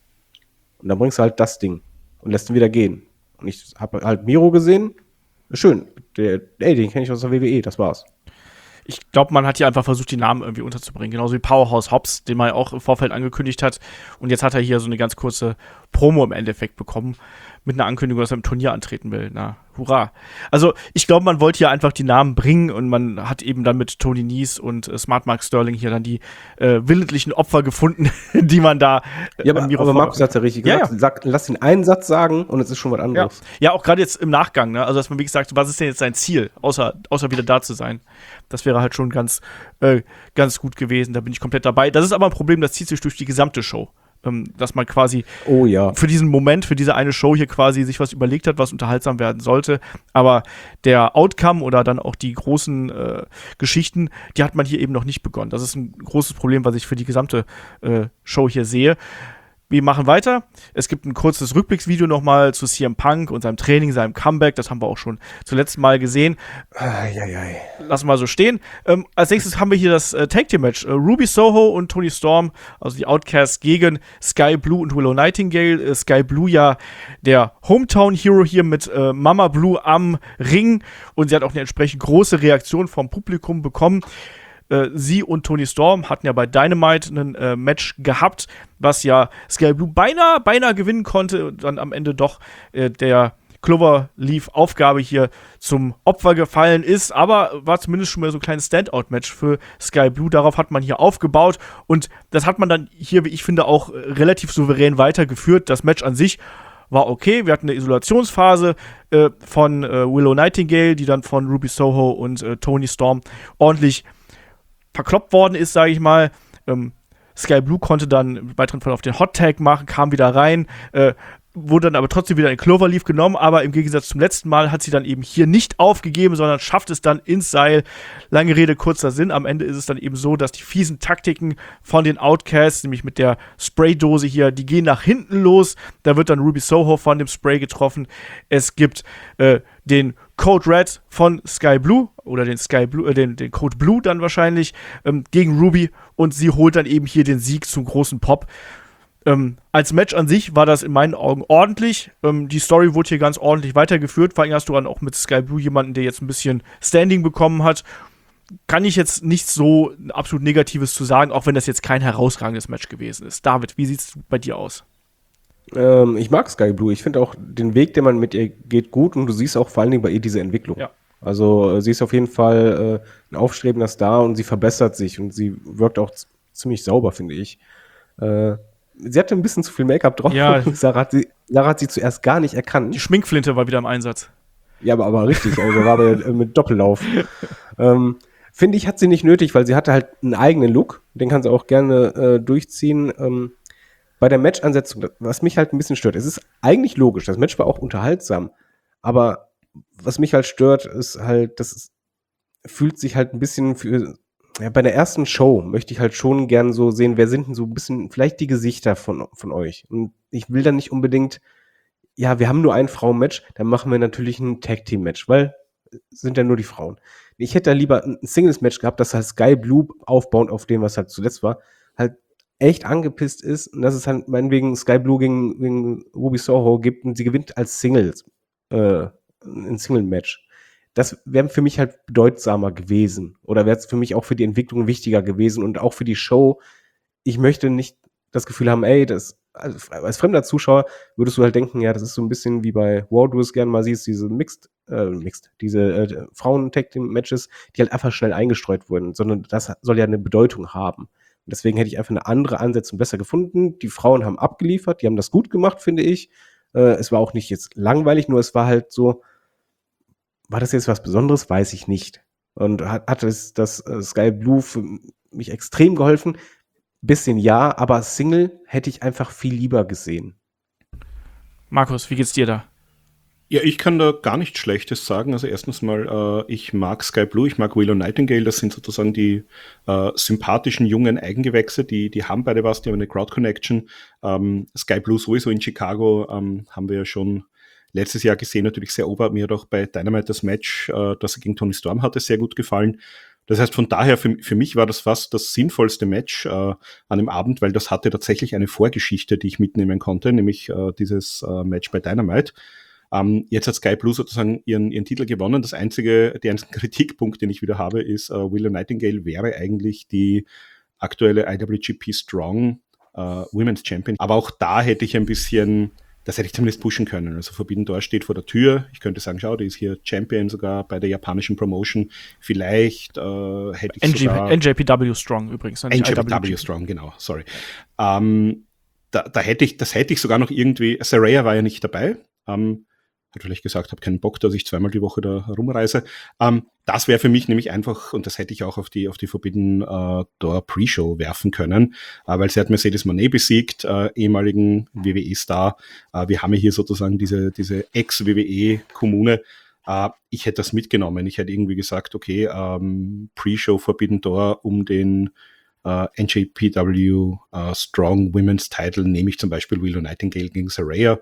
Und dann bringst du halt das Ding und lässt ihn wieder gehen. Und ich habe halt Miro gesehen. Schön. Der, ey, den kenne ich aus der W W E, das war's. Ich glaube, man hat hier einfach versucht, die Namen irgendwie unterzubringen. Genauso wie Powerhouse Hobbs, den man ja auch im Vorfeld angekündigt hat. Und jetzt hat er hier so eine ganz kurze Promo im Endeffekt bekommen. Mit einer Ankündigung, dass er im Turnier antreten will. Na, hurra. Also, ich glaube, man wollte hier einfach die Namen bringen und man hat eben dann mit Tony Nese und äh, Smart Mark Sterling hier dann die äh, willentlichen Opfer gefunden, die man da äh, Ja, aber, an Miro aber vor- Markus hat's ja richtig Ja, gesagt. Sag, lass ihn einen Satz sagen und es ist schon was Ja, anderes. ja auch gerade jetzt im Nachgang, ne? Also, dass man wie gesagt, was ist denn jetzt sein Ziel, außer, außer wieder da zu sein? Das wäre halt schon ganz, äh, ganz gut gewesen. Da bin ich komplett dabei. Das ist aber ein Problem, das zieht sich durch die gesamte Show. Ähm, dass man quasi Oh ja. für diesen Moment, für diese eine Show hier quasi sich was überlegt hat, was unterhaltsam werden sollte. Aber der Outcome oder dann auch die großen äh, Geschichten, die hat man hier eben noch nicht begonnen. Das ist ein großes Problem, was ich für die gesamte äh, Show hier sehe. Wir machen weiter. Es gibt ein kurzes Rückblicksvideo nochmal zu C M Punk und seinem Training, seinem Comeback. Das haben wir auch schon zuletzt mal gesehen. Eieiei. Lassen wir so stehen. Ähm, als nächstes haben wir hier das äh, Tag Team Match. Äh, Ruby Soho und Toni Storm, also die Outcasts gegen Sky Blue und Willow Nightingale. Äh, Sky Blue ja der Hometown Hero hier mit äh, Mama Blue am Ring. Und sie hat auch eine entsprechend große Reaktion vom Publikum bekommen. Äh, sie und Toni Storm hatten ja bei Dynamite ein äh, Match gehabt, was ja Sky Blue beinahe, beinahe gewinnen konnte und dann am Ende doch äh, der Cloverleaf-Aufgabe hier zum Opfer gefallen ist, aber war zumindest schon mal so ein kleines Standout-Match für Sky Blue. Darauf hat man hier aufgebaut und das hat man dann hier, wie ich finde, auch äh, relativ souverän weitergeführt. Das Match an sich war okay. Wir hatten eine Isolationsphase äh, von äh, Willow Nightingale, die dann von Ruby Soho und äh, Toni Storm ordentlich verkloppt worden ist, sage ich mal. Ähm, Sky Blue konnte dann im weiteren Verlauf den Hot Tag machen, kam wieder rein, äh, wurde dann aber trotzdem wieder in Cloverleaf genommen, aber im Gegensatz zum letzten Mal hat sie dann eben hier nicht aufgegeben, sondern schafft es dann ins Seil. Lange Rede, kurzer Sinn. Am Ende ist es dann eben so, dass die fiesen Taktiken von den Outcasts, nämlich mit der Spraydose hier, die gehen nach hinten los. Da wird dann Ruby Soho von dem Spray getroffen. Es gibt äh, den Code Red von Sky Blue oder den Sky Blue, äh, den, den Code Blue dann wahrscheinlich ähm, gegen Ruby und sie holt dann eben hier den Sieg zum großen Pop. Ähm, als Match an sich war das in meinen Augen ordentlich. Ähm, die Story wurde hier ganz ordentlich weitergeführt. Vor allem hast du dann auch mit Sky Blue jemanden, der jetzt ein bisschen Standing bekommen hat. Kann ich jetzt nichts so absolut Negatives zu sagen, auch wenn das jetzt kein herausragendes Match gewesen ist. David, wie sieht's bei dir aus? Ähm, ich mag Sky Blue. Ich finde auch den Weg, den man mit ihr geht, gut und du siehst auch vor allen Dingen bei ihr diese Entwicklung. Ja. Also äh, sie ist auf jeden Fall äh, ein aufstrebender Star und sie verbessert sich und sie wirkt auch z- ziemlich sauber, finde ich. Äh, sie hatte ein bisschen zu viel Make-up drauf. Ja. Sarah, hat sie, Sarah hat sie zuerst gar nicht erkannt. Die Schminkflinte war wieder im Einsatz. Ja, aber, aber richtig, also war aber äh, mit Doppellauf. ähm, Finde ich, hat sie nicht nötig, weil sie hatte halt einen eigenen Look. Den kann sie auch gerne äh, durchziehen. Ähm, bei der Match-Ansetzung, was mich halt ein bisschen stört, es ist eigentlich logisch, das Match war auch unterhaltsam, aber was mich halt stört, ist halt, das ist, fühlt sich halt ein bisschen für, ja, bei der ersten Show möchte ich halt schon gern so sehen, wer sind denn so ein bisschen, vielleicht die Gesichter von, von euch. Und ich will dann nicht unbedingt, ja, wir haben nur ein Frauen-Match, dann machen wir natürlich ein Tag-Team-Match, weil es sind ja nur die Frauen. Ich hätte da lieber ein Singles-Match gehabt, das halt Sky Blue aufbauend auf dem, was halt zuletzt war, halt echt angepisst ist und dass es halt meinetwegen Sky Blue gegen, gegen Ruby Soho gibt und sie gewinnt als Singles äh, ein Single-Match. Das wäre für mich halt bedeutsamer gewesen oder wäre es für mich auch für die Entwicklung wichtiger gewesen und auch für die Show. Ich möchte nicht das Gefühl haben, ey, das als, als fremder Zuschauer würdest du halt denken, ja, das ist so ein bisschen wie bei War, du es gerne mal siehst, diese Mixed, äh, Mixed, diese äh, Frauen-Tag-Team-Matches, die halt einfach schnell eingestreut wurden, sondern das soll ja eine Bedeutung haben. Und deswegen hätte ich einfach eine andere Ansetzung besser gefunden. Die Frauen haben abgeliefert, die haben das gut gemacht, finde ich. Äh, es war auch nicht jetzt langweilig, nur es war halt so, war das jetzt was Besonderes? Weiß ich nicht. Und hat, hat es das äh, Sky Blue für mich extrem geholfen? Bisschen ja, aber Single hätte ich einfach viel lieber gesehen. Markus, wie geht's dir da? Ja, ich kann da gar nichts Schlechtes sagen. Also erstens mal, äh, ich mag Sky Blue, ich mag Willow Nightingale, das sind sozusagen die äh, sympathischen jungen Eigengewächse, die, die haben beide was, die haben eine Crowd-Connection. Ähm, Sky Blue sowieso in Chicago ähm, haben wir ja schon letztes Jahr gesehen, natürlich sehr ober. Mir hat auch bei Dynamite das Match, äh, das er gegen Toni Storm hatte, sehr gut gefallen. Das heißt, von daher, für, für mich war das fast das sinnvollste Match äh, an dem Abend, weil das hatte tatsächlich eine Vorgeschichte, die ich mitnehmen konnte, nämlich äh, dieses äh, Match bei Dynamite. Ähm, jetzt hat Sky Blue sozusagen ihren, ihren Titel gewonnen. Das einzige, der einzige Kritikpunkt, den ich wieder habe, ist, äh, Willow Nightingale wäre eigentlich die aktuelle I W G P Strong äh, Women's Champion. Aber auch da hätte ich ein bisschen, das hätte ich zumindest pushen können. Also Forbidden Door steht vor der Tür. Ich könnte sagen, schau, die ist hier Champion sogar bei der japanischen Promotion. Vielleicht äh, hätte ich N G, sogar... N J P W Strong übrigens. N J P W Strong, genau, sorry. Ähm, da, da hätte ich, das hätte ich sogar noch irgendwie... Saraya war ja nicht dabei. Ähm, hat vielleicht gesagt, habe keinen Bock, dass ich zweimal die Woche da rumreise. Ähm, das wäre für mich nämlich einfach, und das hätte ich auch auf die auf die Forbidden äh, Door Pre-Show werfen können, äh, weil sie hat Mercedes Moné besiegt, äh, ehemaligen W W E-Star. Äh, wir haben ja hier sozusagen diese diese Ex-W W E-Kommune. Äh, ich hätte das mitgenommen. Ich hätte irgendwie gesagt, okay, ähm, Pre-Show Forbidden Door um den Uh, N J P W uh, Strong Women's Title nehme ich zum Beispiel Willow Nightingale gegen Saraya.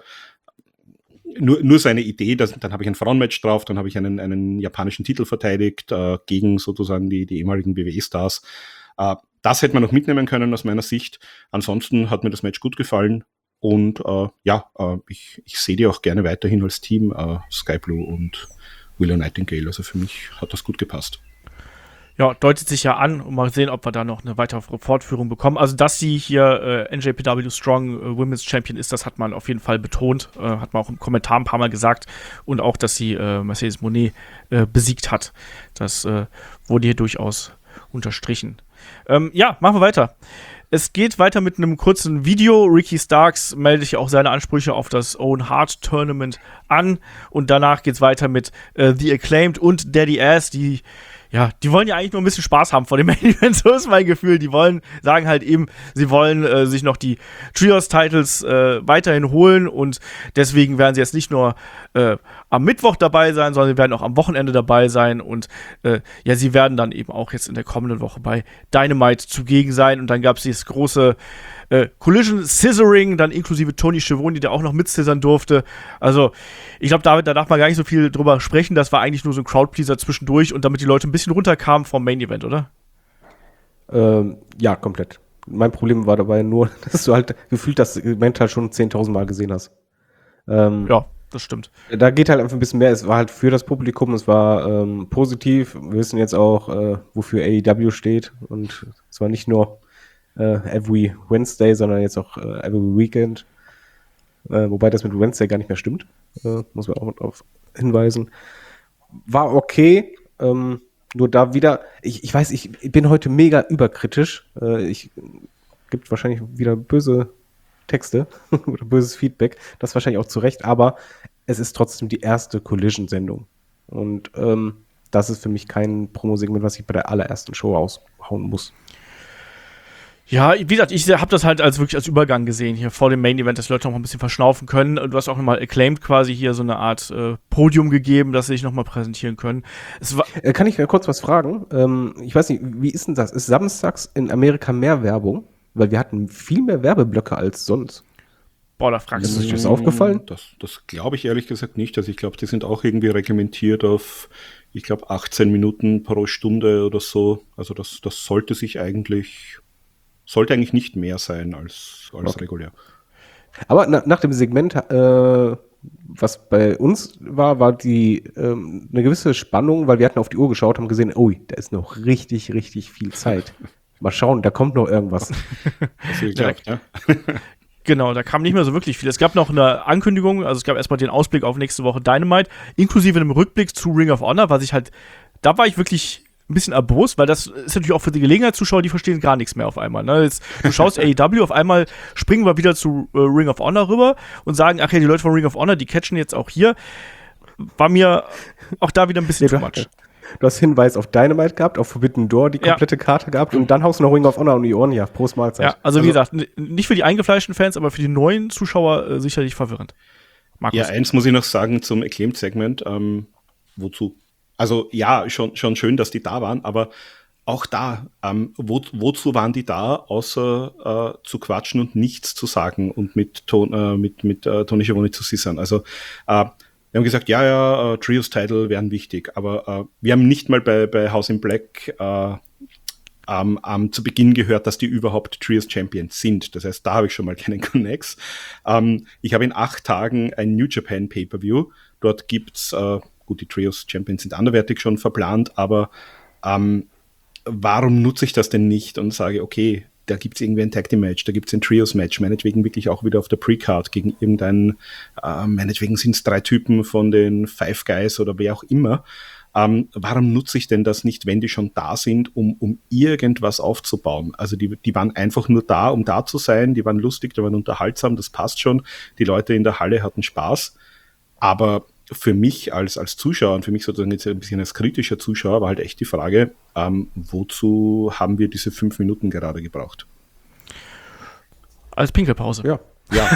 Nur, nur seine Idee, dass, dann habe ich ein Frauenmatch drauf, dann habe ich einen, einen japanischen Titel verteidigt uh, gegen sozusagen die, die ehemaligen W W E-Stars. Uh, das hätte man noch mitnehmen können aus meiner Sicht. Ansonsten hat mir das Match gut gefallen und uh, ja, uh, ich, ich sehe die auch gerne weiterhin als Team, uh, Sky Blue und Willow Nightingale. Also für mich hat das gut gepasst. Ja, deutet sich ja an und mal sehen, ob wir da noch eine weitere Fortführung bekommen. Also, dass sie hier äh, N J P W Strong äh, Women's Champion ist, das hat man auf jeden Fall betont. Äh, hat man auch im Kommentar ein paar Mal gesagt. Und auch, dass sie äh, Mercedes Moné äh, besiegt hat. Das äh, wurde hier durchaus unterstrichen. Ähm, ja, machen wir weiter. Es geht weiter mit einem kurzen Video. Ricky Starks meldet sich auch seine Ansprüche auf das Owen Hart Tournament an. Und danach geht's weiter mit äh, The Acclaimed und Daddy Ass, die Ja, die wollen ja eigentlich nur ein bisschen Spaß haben vor dem Main Event, so ist mein Gefühl. Die wollen, sagen halt eben, sie wollen äh, sich noch die Trios-Titles äh, weiterhin holen und deswegen werden sie jetzt nicht nur äh, am Mittwoch dabei sein, sondern sie werden auch am Wochenende dabei sein und äh, ja, sie werden dann eben auch jetzt in der kommenden Woche bei Dynamite zugegen sein und dann gab es dieses große äh, Collision Scissoring, dann inklusive Tony Schiavone, der auch noch mitscissern durfte. Also, ich glaube, David, da darf man gar nicht so viel drüber sprechen. Das war eigentlich nur so ein Crowdpleaser zwischendurch und damit die Leute ein bisschen runterkamen vom Main Event, oder? Ähm, ja, komplett. Mein Problem war dabei nur, dass du halt gefühlt das Event halt schon zehntausend Mal gesehen hast. Ähm, ja, das stimmt. Da geht halt einfach ein bisschen mehr. Es war halt für das Publikum, es war ähm, positiv. Wir wissen jetzt auch, äh, wofür A E W steht. Und es war nicht nur äh, every Wednesday, sondern jetzt auch äh, every Weekend. äh, wobei das mit Wednesday gar nicht mehr stimmt, äh, muss man auch darauf hinweisen. War okay, ähm, nur da wieder, ich, ich weiß, ich bin heute mega überkritisch, äh, ich gibt wahrscheinlich wieder böse Texte oder böses Feedback, das wahrscheinlich auch zu Recht, aber es ist trotzdem die erste Collision-Sendung und ähm, das ist für mich kein Promo-Segment, was ich bei der allerersten Show aushauen muss. Ja, wie gesagt, ich habe das halt als wirklich als Übergang gesehen hier vor dem Main Event, dass die Leute noch mal ein bisschen verschnaufen können. Du hast auch nochmal Acclaimed quasi hier so eine Art äh, Podium gegeben, dass sie sich nochmal präsentieren können. Es war äh, kann ich mir kurz was fragen? Ähm, ich weiß nicht, wie ist denn das? Ist samstags in Amerika mehr Werbung? Weil wir hatten viel mehr Werbeblöcke als sonst. Boah, da fragst Ist du euch dich. das aufgefallen? Das, das glaube ich ehrlich gesagt nicht. Also ich glaube, die sind auch irgendwie reglementiert auf, ich glaube, achtzehn Minuten pro Stunde oder so. Also das, das sollte sich eigentlich, sollte eigentlich nicht mehr sein als, als Okay. regulär. Aber na, nach dem Segment, äh, was bei uns war, war die ähm, eine gewisse Spannung, weil wir hatten auf die Uhr geschaut, haben gesehen, ui, da ist noch richtig, richtig viel Zeit. Mal schauen, da kommt noch irgendwas. Das ist geklappt, ja. Genau, da kam nicht mehr so wirklich viel. Es gab noch eine Ankündigung, also es gab erstmal den Ausblick auf nächste Woche Dynamite, inklusive einem Rückblick zu Ring of Honor, was ich halt, da war ich wirklich ein bisschen erbost, weil das ist natürlich auch für die Gelegenheitszuschauer, die verstehen gar nichts mehr auf einmal. Ne? Jetzt, du schaust A E W, auf einmal springen wir wieder zu äh, Ring of Honor rüber und sagen, ach ja, die Leute von Ring of Honor, die catchen jetzt auch hier. War mir auch da wieder ein bisschen Ja, too du- much. Du hast Hinweis auf Dynamite gehabt, auf Forbidden Door die Ja. komplette Karte gehabt und dann haust du noch Ring of Honor um die Ohren. Ja, Prost Mahlzeit. Ja, also wie gesagt, n- nicht für die eingefleischten Fans, aber für die neuen Zuschauer äh, sicherlich verwirrend. Markus. Ja, eins muss ich noch sagen zum Acclaimed-Segment. Ähm, wozu? Also ja, schon, schon schön, dass die da waren, aber auch da, ähm, wo, wozu waren die da, außer äh, zu quatschen und nichts zu sagen und mit, Ton, äh, mit, mit äh, Tony Schiavone zu sissern? Also äh, wir haben gesagt, ja, ja, äh, Trios-Title wären wichtig, aber äh, wir haben nicht mal bei, bei House in Black äh, ähm, ähm, zu Beginn gehört, dass die überhaupt Trios Champions sind. Das heißt, da habe ich schon mal keinen Connex. Ähm, ich habe in acht Tagen ein New Japan Pay-Per-View. Dort gibt's, äh, gut, die Trios Champions sind anderweitig schon verplant, aber ähm, warum nutze ich das denn nicht und sage, okay, da gibt's irgendwie ein Tag Team Match, da gibt's ein Trios Match, meinetwegen wirklich auch wieder auf der Pre-Card gegen irgendeinen, äh, meinetwegen sind's drei Typen von den Five Guys oder wer auch immer. Ähm, warum nutze ich denn das nicht, wenn die schon da sind, um, um irgendwas aufzubauen? Also die, die waren einfach nur da, um da zu sein, die waren lustig, die waren unterhaltsam, das passt schon. Die Leute in der Halle hatten Spaß, aber für mich als, als Zuschauer und für mich sozusagen jetzt ein bisschen als kritischer Zuschauer war halt echt die Frage, ähm, wozu haben wir diese fünf Minuten gerade gebraucht? Als Pinkelpause. Ja. Ja.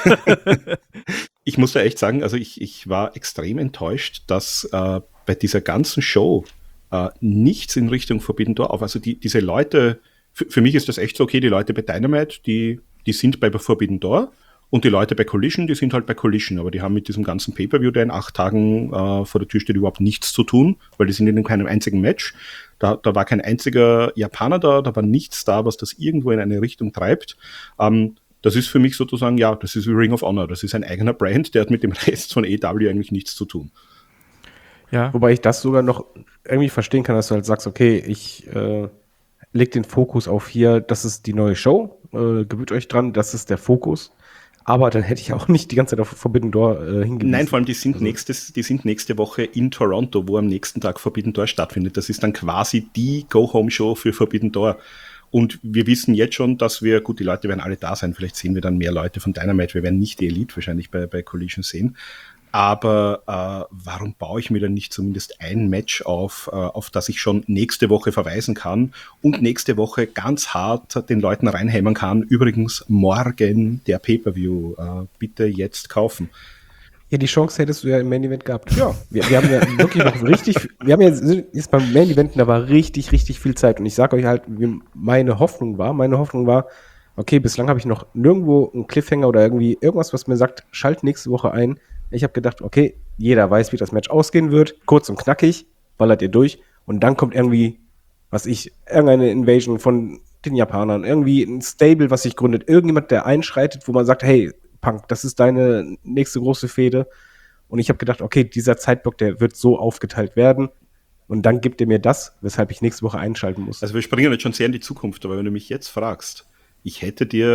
Ich muss da echt sagen, also ich, ich war extrem enttäuscht, dass äh, bei dieser ganzen Show äh, nichts in Richtung Forbidden Door auf. Also die, diese Leute, für, für mich ist das echt so, okay, die Leute bei Dynamite, die, die sind bei Forbidden Door. Und die Leute bei Collision, die sind halt bei Collision, aber die haben mit diesem ganzen Pay-Per-View, der in acht Tagen äh, vor der Tür steht, überhaupt nichts zu tun, weil die sind in keinem einzigen Match. Da, da war kein einziger Japaner da, da war nichts da, was das irgendwo in eine Richtung treibt. Ähm, das ist für mich sozusagen, ja, das ist wie Ring of Honor, das ist ein eigener Brand, der hat mit dem Rest von A E W eigentlich nichts zu tun. Ja. Wobei ich das sogar noch irgendwie verstehen kann, dass du halt sagst, okay, ich äh, leg den Fokus auf hier, das ist die neue Show, äh, gewöhnt euch dran, das ist der Fokus. Aber dann hätte ich auch nicht die ganze Zeit auf Forbidden Door äh, hingewiesen. Nein, vor allem, die sind, Also- nächstes, die sind nächste Woche in Toronto, wo am nächsten Tag Forbidden Door stattfindet. Das ist dann quasi die Go-Home-Show für Forbidden Door. Und wir wissen jetzt schon, dass wir, gut, die Leute werden alle da sein, vielleicht sehen wir dann mehr Leute von Dynamite, wir werden nicht die Elite wahrscheinlich bei, bei Collision sehen. Aber äh, warum baue ich mir dann nicht zumindest ein Match auf, äh, auf das ich schon nächste Woche verweisen kann und nächste Woche ganz hart den Leuten reinhämmern kann? Übrigens morgen der Pay-Per-View. Äh, bitte jetzt kaufen. Ja, die Chance hättest du ja im Main Event gehabt. Ja. Wir, wir haben ja wirklich noch richtig, wir haben ja sind jetzt beim Main Event, da war richtig, richtig viel Zeit. Und ich sage euch halt, wie meine Hoffnung war, meine Hoffnung war, okay, bislang habe ich noch nirgendwo einen Cliffhanger oder irgendwie irgendwas, was mir sagt, schalt nächste Woche ein. Ich habe gedacht, okay, jeder weiß, wie das Match ausgehen wird. Kurz und knackig, ballert ihr durch. Und dann kommt irgendwie, was ich, irgendeine Invasion von den Japanern, irgendwie ein Stable, was sich gründet. Irgendjemand, der einschreitet, wo man sagt, hey, Punk, das ist deine nächste große Fehde. Und ich habe gedacht, okay, dieser Zeitblock, der wird so aufgeteilt werden. Und dann gibt er mir das, weshalb ich nächste Woche einschalten muss. Also wir springen jetzt schon sehr in die Zukunft, aber wenn du mich jetzt fragst, ich hätte dir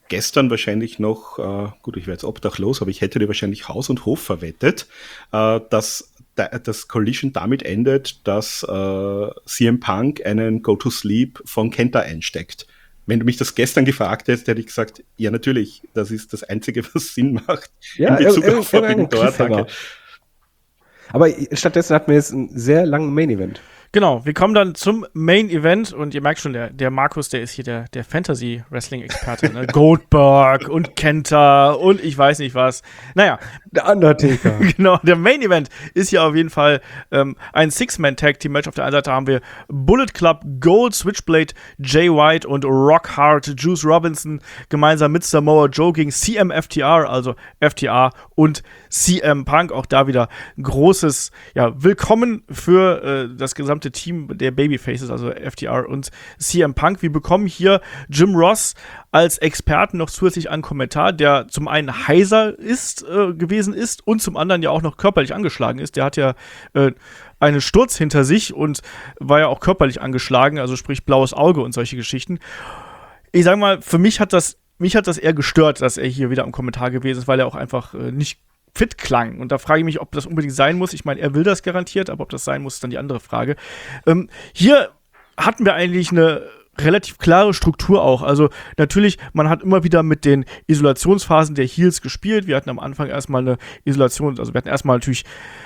gestern wahrscheinlich noch, äh, gut, ich wäre jetzt obdachlos, aber ich hätte dir wahrscheinlich Haus und Hof verwettet, äh, dass das Collision damit endet, dass äh, C M Punk einen Go-to-Sleep von Kenta einsteckt. Wenn du mich das gestern gefragt hättest, hätte ich gesagt, ja natürlich, das ist das Einzige, was Sinn macht Ja, in Bezug ir- auf Forbidden Door. Cliffhanger. Aber stattdessen hatten wir jetzt einen sehr langen Main-Event. Genau, wir kommen dann zum Main Event und ihr merkt schon, der, der Markus, der ist hier der, der Fantasy-Wrestling-Experte. Ne? Goldberg und Kenta und ich weiß nicht was. Naja. Der Undertaker. Genau, der Main Event ist hier auf jeden Fall ähm, ein Six-Man-Tag-Team-Match. Auf der einen Seite haben wir Bullet Club Gold, Switchblade, Jay White und Rock Hard, Juice Robinson gemeinsam mit Samoa Joe gegen C M F T R, also F T R und C M Punk. Auch da wieder großes ja, Willkommen für äh, das gesamte Team der Babyfaces, also F T R und C M Punk. Wir bekommen hier Jim Ross als Experten noch zusätzlich einen Kommentar, der zum einen heiser ist, äh, gewesen ist und zum anderen ja auch noch körperlich angeschlagen ist. Der hat ja äh, einen Sturz hinter sich und war ja auch körperlich angeschlagen, also sprich blaues Auge und solche Geschichten. Ich sag mal, für mich hat das, mich hat das eher gestört, dass er hier wieder am Kommentar gewesen ist, weil er auch einfach äh, nicht fit klang. Und da frage ich mich, ob das unbedingt sein muss. Ich meine, er will das garantiert, aber ob das sein muss, ist dann die andere Frage. Ähm, hier hatten wir eigentlich eine relativ klare Struktur auch. Also natürlich, man hat immer wieder mit den Isolationsphasen der Heels gespielt. Wir hatten am Anfang erstmal eine Isolation, also wir hatten erstmal natürlich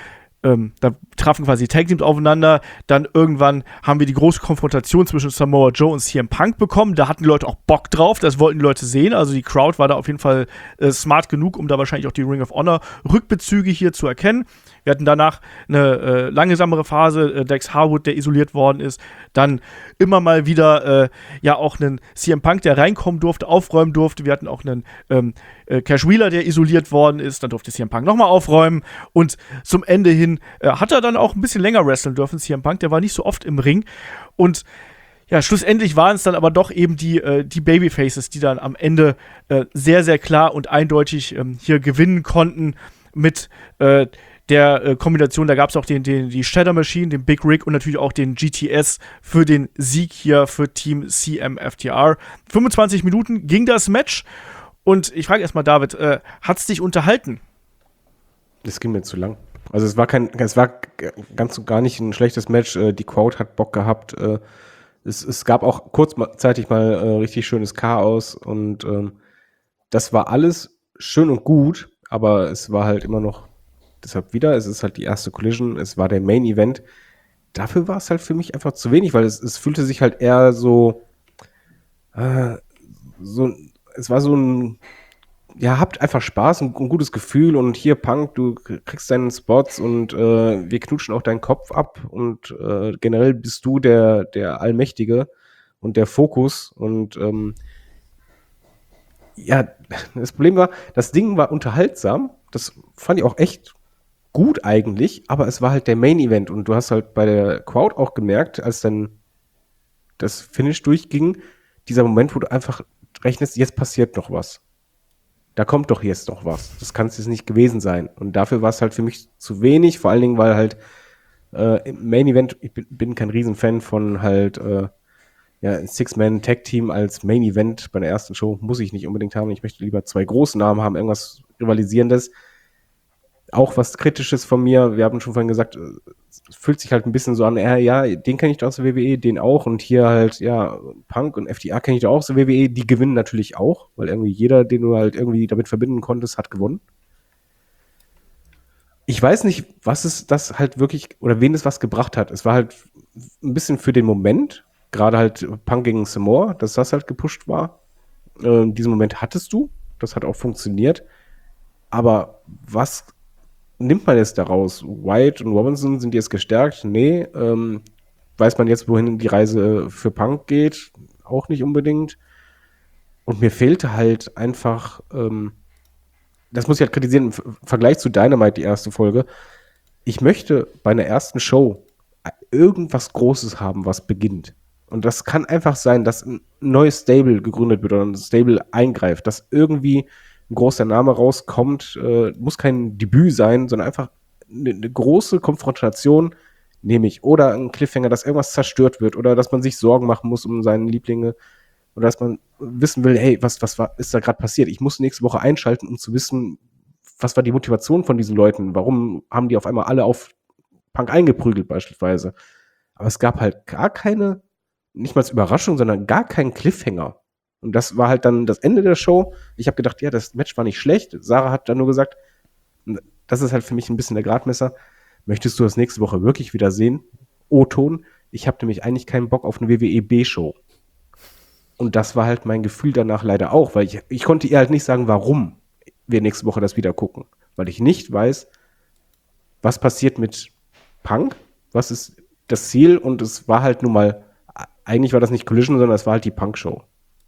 Ähm, da trafen quasi Tag Teams aufeinander. Dann irgendwann haben wir die große Konfrontation zwischen Samoa Joe und C M Punk bekommen. Da hatten die Leute auch Bock drauf. Das wollten die Leute sehen. Also die Crowd war da auf jeden Fall äh, smart genug, um da wahrscheinlich auch die Ring of Honor Rückbezüge hier zu erkennen. Wir hatten danach eine äh, langsamere Phase. Äh, Dex Harwood, der isoliert worden ist. Dann immer mal wieder äh, ja auch einen C M Punk, der reinkommen durfte, aufräumen durfte. Wir hatten auch einen ähm, äh, Cash Wheeler, der isoliert worden ist. Dann durfte C M Punk nochmal aufräumen. Und zum Ende hin äh, hat er dann auch ein bisschen länger wresteln dürfen, C M Punk. Der war nicht so oft im Ring. Und ja, schlussendlich waren es dann aber doch eben die, äh, die Babyfaces, die dann am Ende äh, sehr, sehr klar und eindeutig ähm, hier gewinnen konnten mit äh, der äh, Kombination. Da gab es auch den, den, die Shatter Machine, den Big Rig und natürlich auch den G T S für den Sieg hier für Team C M F T R. fünfundzwanzig Minuten ging das Match und ich frage erstmal David, äh, hat es dich unterhalten? Das ging mir zu lang. Also es war kein, es war ganz und gar nicht ein schlechtes Match. Die Crowd hat Bock gehabt. Es, es gab auch kurzzeitig mal äh, richtig schönes Chaos und ähm, das war alles schön und gut, aber es war halt immer noch, deshalb wieder, es ist halt die erste Collision, es war der Main Event. Dafür war es halt für mich einfach zu wenig, weil es, es fühlte sich halt eher so, äh, so, es war so ein, ja, habt einfach Spaß und ein gutes Gefühl und hier, Punk, du kriegst deinen Spots und äh, wir knutschen auch deinen Kopf ab und äh, generell bist du der, der Allmächtige und der Fokus und ähm, ja, das Problem war, das Ding war unterhaltsam, das fand ich auch echt gut eigentlich, aber es war halt der Main Event und du hast halt bei der Crowd auch gemerkt, als dann das Finish durchging, dieser Moment, wo du einfach rechnest, jetzt passiert noch was. Da kommt doch jetzt noch was. Das kann es jetzt nicht gewesen sein. Und dafür war es halt für mich zu wenig, vor allen Dingen, weil halt äh, im Main Event, ich bin, bin kein Riesenfan von halt äh, ja, ein Six-Man-Tag-Team als Main Event bei der ersten Show muss ich nicht unbedingt haben. Ich möchte lieber zwei große Namen haben, irgendwas Rivalisierendes. Auch was Kritisches von mir, wir haben schon vorhin gesagt, es fühlt sich halt ein bisschen so an, äh, ja, den kenne ich doch aus der W W E, den auch und hier halt, ja, Punk und F T R kenne ich doch auch aus der W W E, die gewinnen natürlich auch, weil irgendwie jeder, den du halt irgendwie damit verbinden konntest, hat gewonnen. Ich weiß nicht, was es das halt wirklich, oder wen es was gebracht hat. Es war halt ein bisschen für den Moment, gerade halt Punk gegen Samoa, dass das halt gepusht war. Äh, diesen Moment hattest du, das hat auch funktioniert, aber was nimmt man jetzt daraus? White und Robinson, sind die jetzt gestärkt? Nee. Ähm, weiß man jetzt, wohin die Reise für Punk geht? Auch nicht unbedingt. Und mir fehlte halt einfach, ähm, das muss ich halt kritisieren, im Vergleich zu Dynamite, die erste Folge, ich möchte bei einer ersten Show irgendwas Großes haben, was beginnt. Und das kann einfach sein, dass ein neues Stable gegründet wird oder ein Stable eingreift, dass irgendwie ein großer Name rauskommt, äh, muss kein Debüt sein, sondern einfach eine, eine große Konfrontation, nehme ich. Oder ein Cliffhanger, dass irgendwas zerstört wird oder dass man sich Sorgen machen muss um seine Lieblinge. oder dass man wissen will, hey, was, was war, ist da gerade passiert? Ich muss nächste Woche einschalten, um zu wissen, was war die Motivation von diesen Leuten? Warum haben die auf einmal alle auf Punk eingeprügelt beispielsweise? Aber es gab halt gar keine, nicht mal als Überraschung, sondern gar keinen Cliffhanger. Und das war halt dann das Ende der Show. Ich habe gedacht, ja, das Match war nicht schlecht. Sarah hat dann nur gesagt, das ist halt für mich ein bisschen der Gradmesser. Möchtest du das nächste Woche wirklich wieder sehen? O-Ton. Ich habe nämlich eigentlich keinen Bock auf eine W W E B-Show. Und das war halt mein Gefühl danach leider auch, weil ich, ich konnte ihr halt nicht sagen, warum wir nächste Woche das wieder gucken. Weil ich nicht weiß, was passiert mit Punk, was ist das Ziel, und es war halt nun mal, eigentlich war das nicht Collision, sondern es war halt die Punk-Show.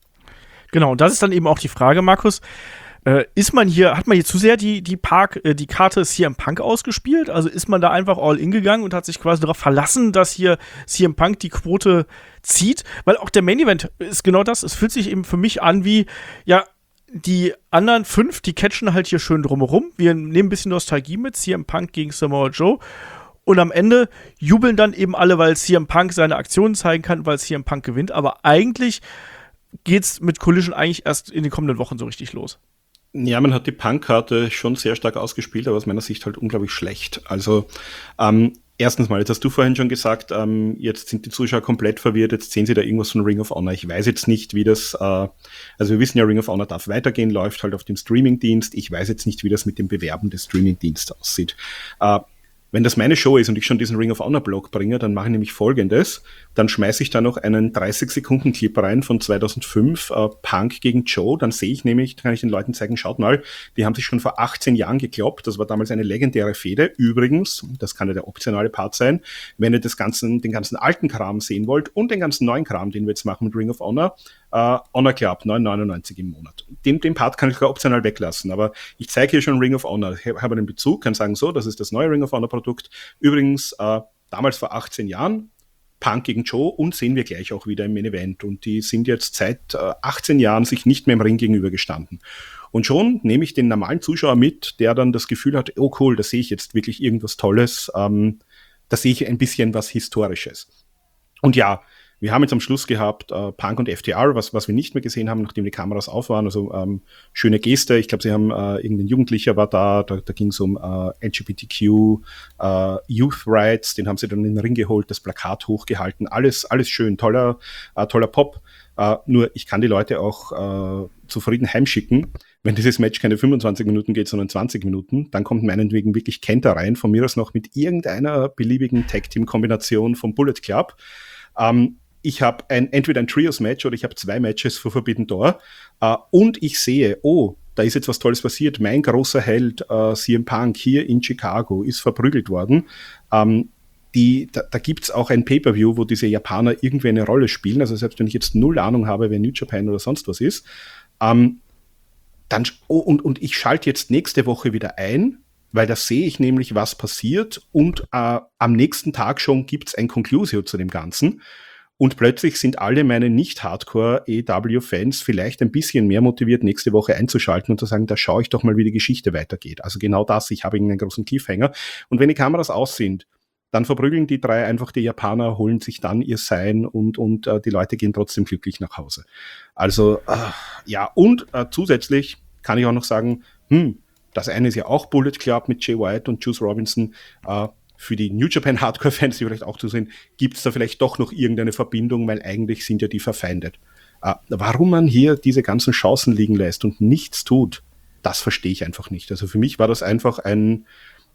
Genau, und das ist dann eben auch die Frage, Markus, äh, ist man hier, hat man hier zu sehr die, die, Park, äh, die Karte C M Punk ausgespielt? Also ist man da einfach all in gegangen und hat sich quasi darauf verlassen, dass hier C M Punk die Quote zieht? Weil auch der Main Event ist genau das, es fühlt sich eben für mich an wie, ja, die anderen fünf, die catchen halt hier schön drumherum. Wir nehmen ein bisschen Nostalgie mit, C M Punk gegen Samoa Joe. Und am Ende jubeln dann eben alle, weil C M Punk seine Aktionen zeigen kann, weil C M Punk gewinnt. Aber eigentlich geht's mit Collision eigentlich erst in den kommenden Wochen so richtig los. Ja, man hat die Punk-Karte schon sehr stark ausgespielt, aber aus meiner Sicht halt unglaublich schlecht. Also, ähm, erstens mal, jetzt hast du vorhin schon gesagt, ähm, jetzt sind die Zuschauer komplett verwirrt, jetzt sehen sie da irgendwas von Ring of Honor. Ich weiß jetzt nicht, wie das, äh, also wir wissen ja, Ring of Honor darf weitergehen, läuft halt auf dem Streaming-Dienst. Ich weiß jetzt nicht, wie das mit dem Bewerben des Streaming-Dienstes aussieht. Äh, Wenn das meine Show ist und ich schon diesen Ring of Honor Blog bringe, dann mache ich nämlich Folgendes. Dann schmeiße ich da noch einen dreißig Sekunden Clip rein von zweitausendfünf, äh, Punk gegen Joe. Dann sehe ich nämlich, kann ich den Leuten zeigen, schaut mal, die haben sich schon vor achtzehn Jahren gekloppt. Das war damals eine legendäre Fehde. Übrigens, das kann ja der optionale Part sein, wenn ihr das ganzen, den ganzen alten Kram sehen wollt und den ganzen neuen Kram, den wir jetzt machen mit Ring of Honor, äh, Honor Club, neun neunundneunzig im Monat. Den, den Part kann ich sogar optional weglassen, aber ich zeige hier schon Ring of Honor. Ich habe den Bezug, kann sagen so, das ist das neue Ring of Honor Produkt. Übrigens, äh, damals vor achtzehn Jahren, Punk gegen Joe, und sehen wir gleich auch wieder im Main Event. Und die sind jetzt seit äh, achtzehn Jahren sich nicht mehr im Ring gegenüber gestanden. Und schon nehme ich den normalen Zuschauer mit, der dann das Gefühl hat, oh cool, da sehe ich jetzt wirklich irgendwas Tolles, ähm, da sehe ich ein bisschen was Historisches. Und ja, wir haben jetzt am Schluss gehabt äh, Punk und F T R, was, was wir nicht mehr gesehen haben, nachdem die Kameras auf waren. Also ähm, schöne Geste. Ich glaube, sie haben, äh, irgendein Jugendlicher war da, da, da ging es um äh, L G B T Q, äh, Youth Rights, den haben sie dann in den Ring geholt, das Plakat hochgehalten. Alles, alles schön, toller, äh, toller Pop. Äh, nur ich kann die Leute auch äh, zufrieden heimschicken. Wenn dieses Match keine fünfundzwanzig Minuten geht, sondern zwanzig Minuten, dann kommt meinetwegen wirklich Kenta rein, von mir aus noch mit irgendeiner beliebigen Tag-Team-Kombination vom Bullet Club. Ähm, Ich habe ein, entweder ein Trios-Match oder ich habe zwei Matches für Forbidden Door äh, und ich sehe, oh, da ist jetzt was Tolles passiert. Mein großer Held äh, C M Punk hier in Chicago ist verprügelt worden. Ähm, die, da da gibt es auch ein Pay-Per-View, wo diese Japaner irgendwie eine Rolle spielen. Also selbst wenn ich jetzt null Ahnung habe, wer New Japan oder sonst was ist, ähm, dann oh, und, und ich schalte jetzt nächste Woche wieder ein, weil da sehe ich nämlich, was passiert, und äh, am nächsten Tag schon gibt es ein Conclusio zu dem Ganzen. Und plötzlich sind alle meine nicht-Hardcore-A E W-Fans vielleicht ein bisschen mehr motiviert, nächste Woche einzuschalten und zu sagen, da schaue ich doch mal, wie die Geschichte weitergeht. Also genau das, ich habe einen großen Cliffhanger. Und wenn die Kameras aus sind, dann verprügeln die drei einfach die Japaner, holen sich dann ihr Sein und, und äh, die Leute gehen trotzdem glücklich nach Hause. Also, äh, ja, und äh, zusätzlich kann ich auch noch sagen, hm, das eine ist ja auch Bullet Club mit Jay White und Juice Robinson, äh, für die New Japan Hardcore-Fans, die vielleicht auch zu sehen, gibt es da vielleicht doch noch irgendeine Verbindung, weil eigentlich sind ja die verfeindet. Äh, warum man hier diese ganzen Chancen liegen lässt und nichts tut, das verstehe ich einfach nicht. Also für mich war das einfach ein,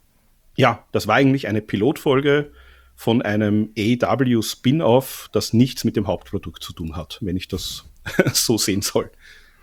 ja, das war eigentlich eine Pilotfolge von einem A E W-Spin-Off, das nichts mit dem Hauptprodukt zu tun hat, wenn ich das so sehen soll.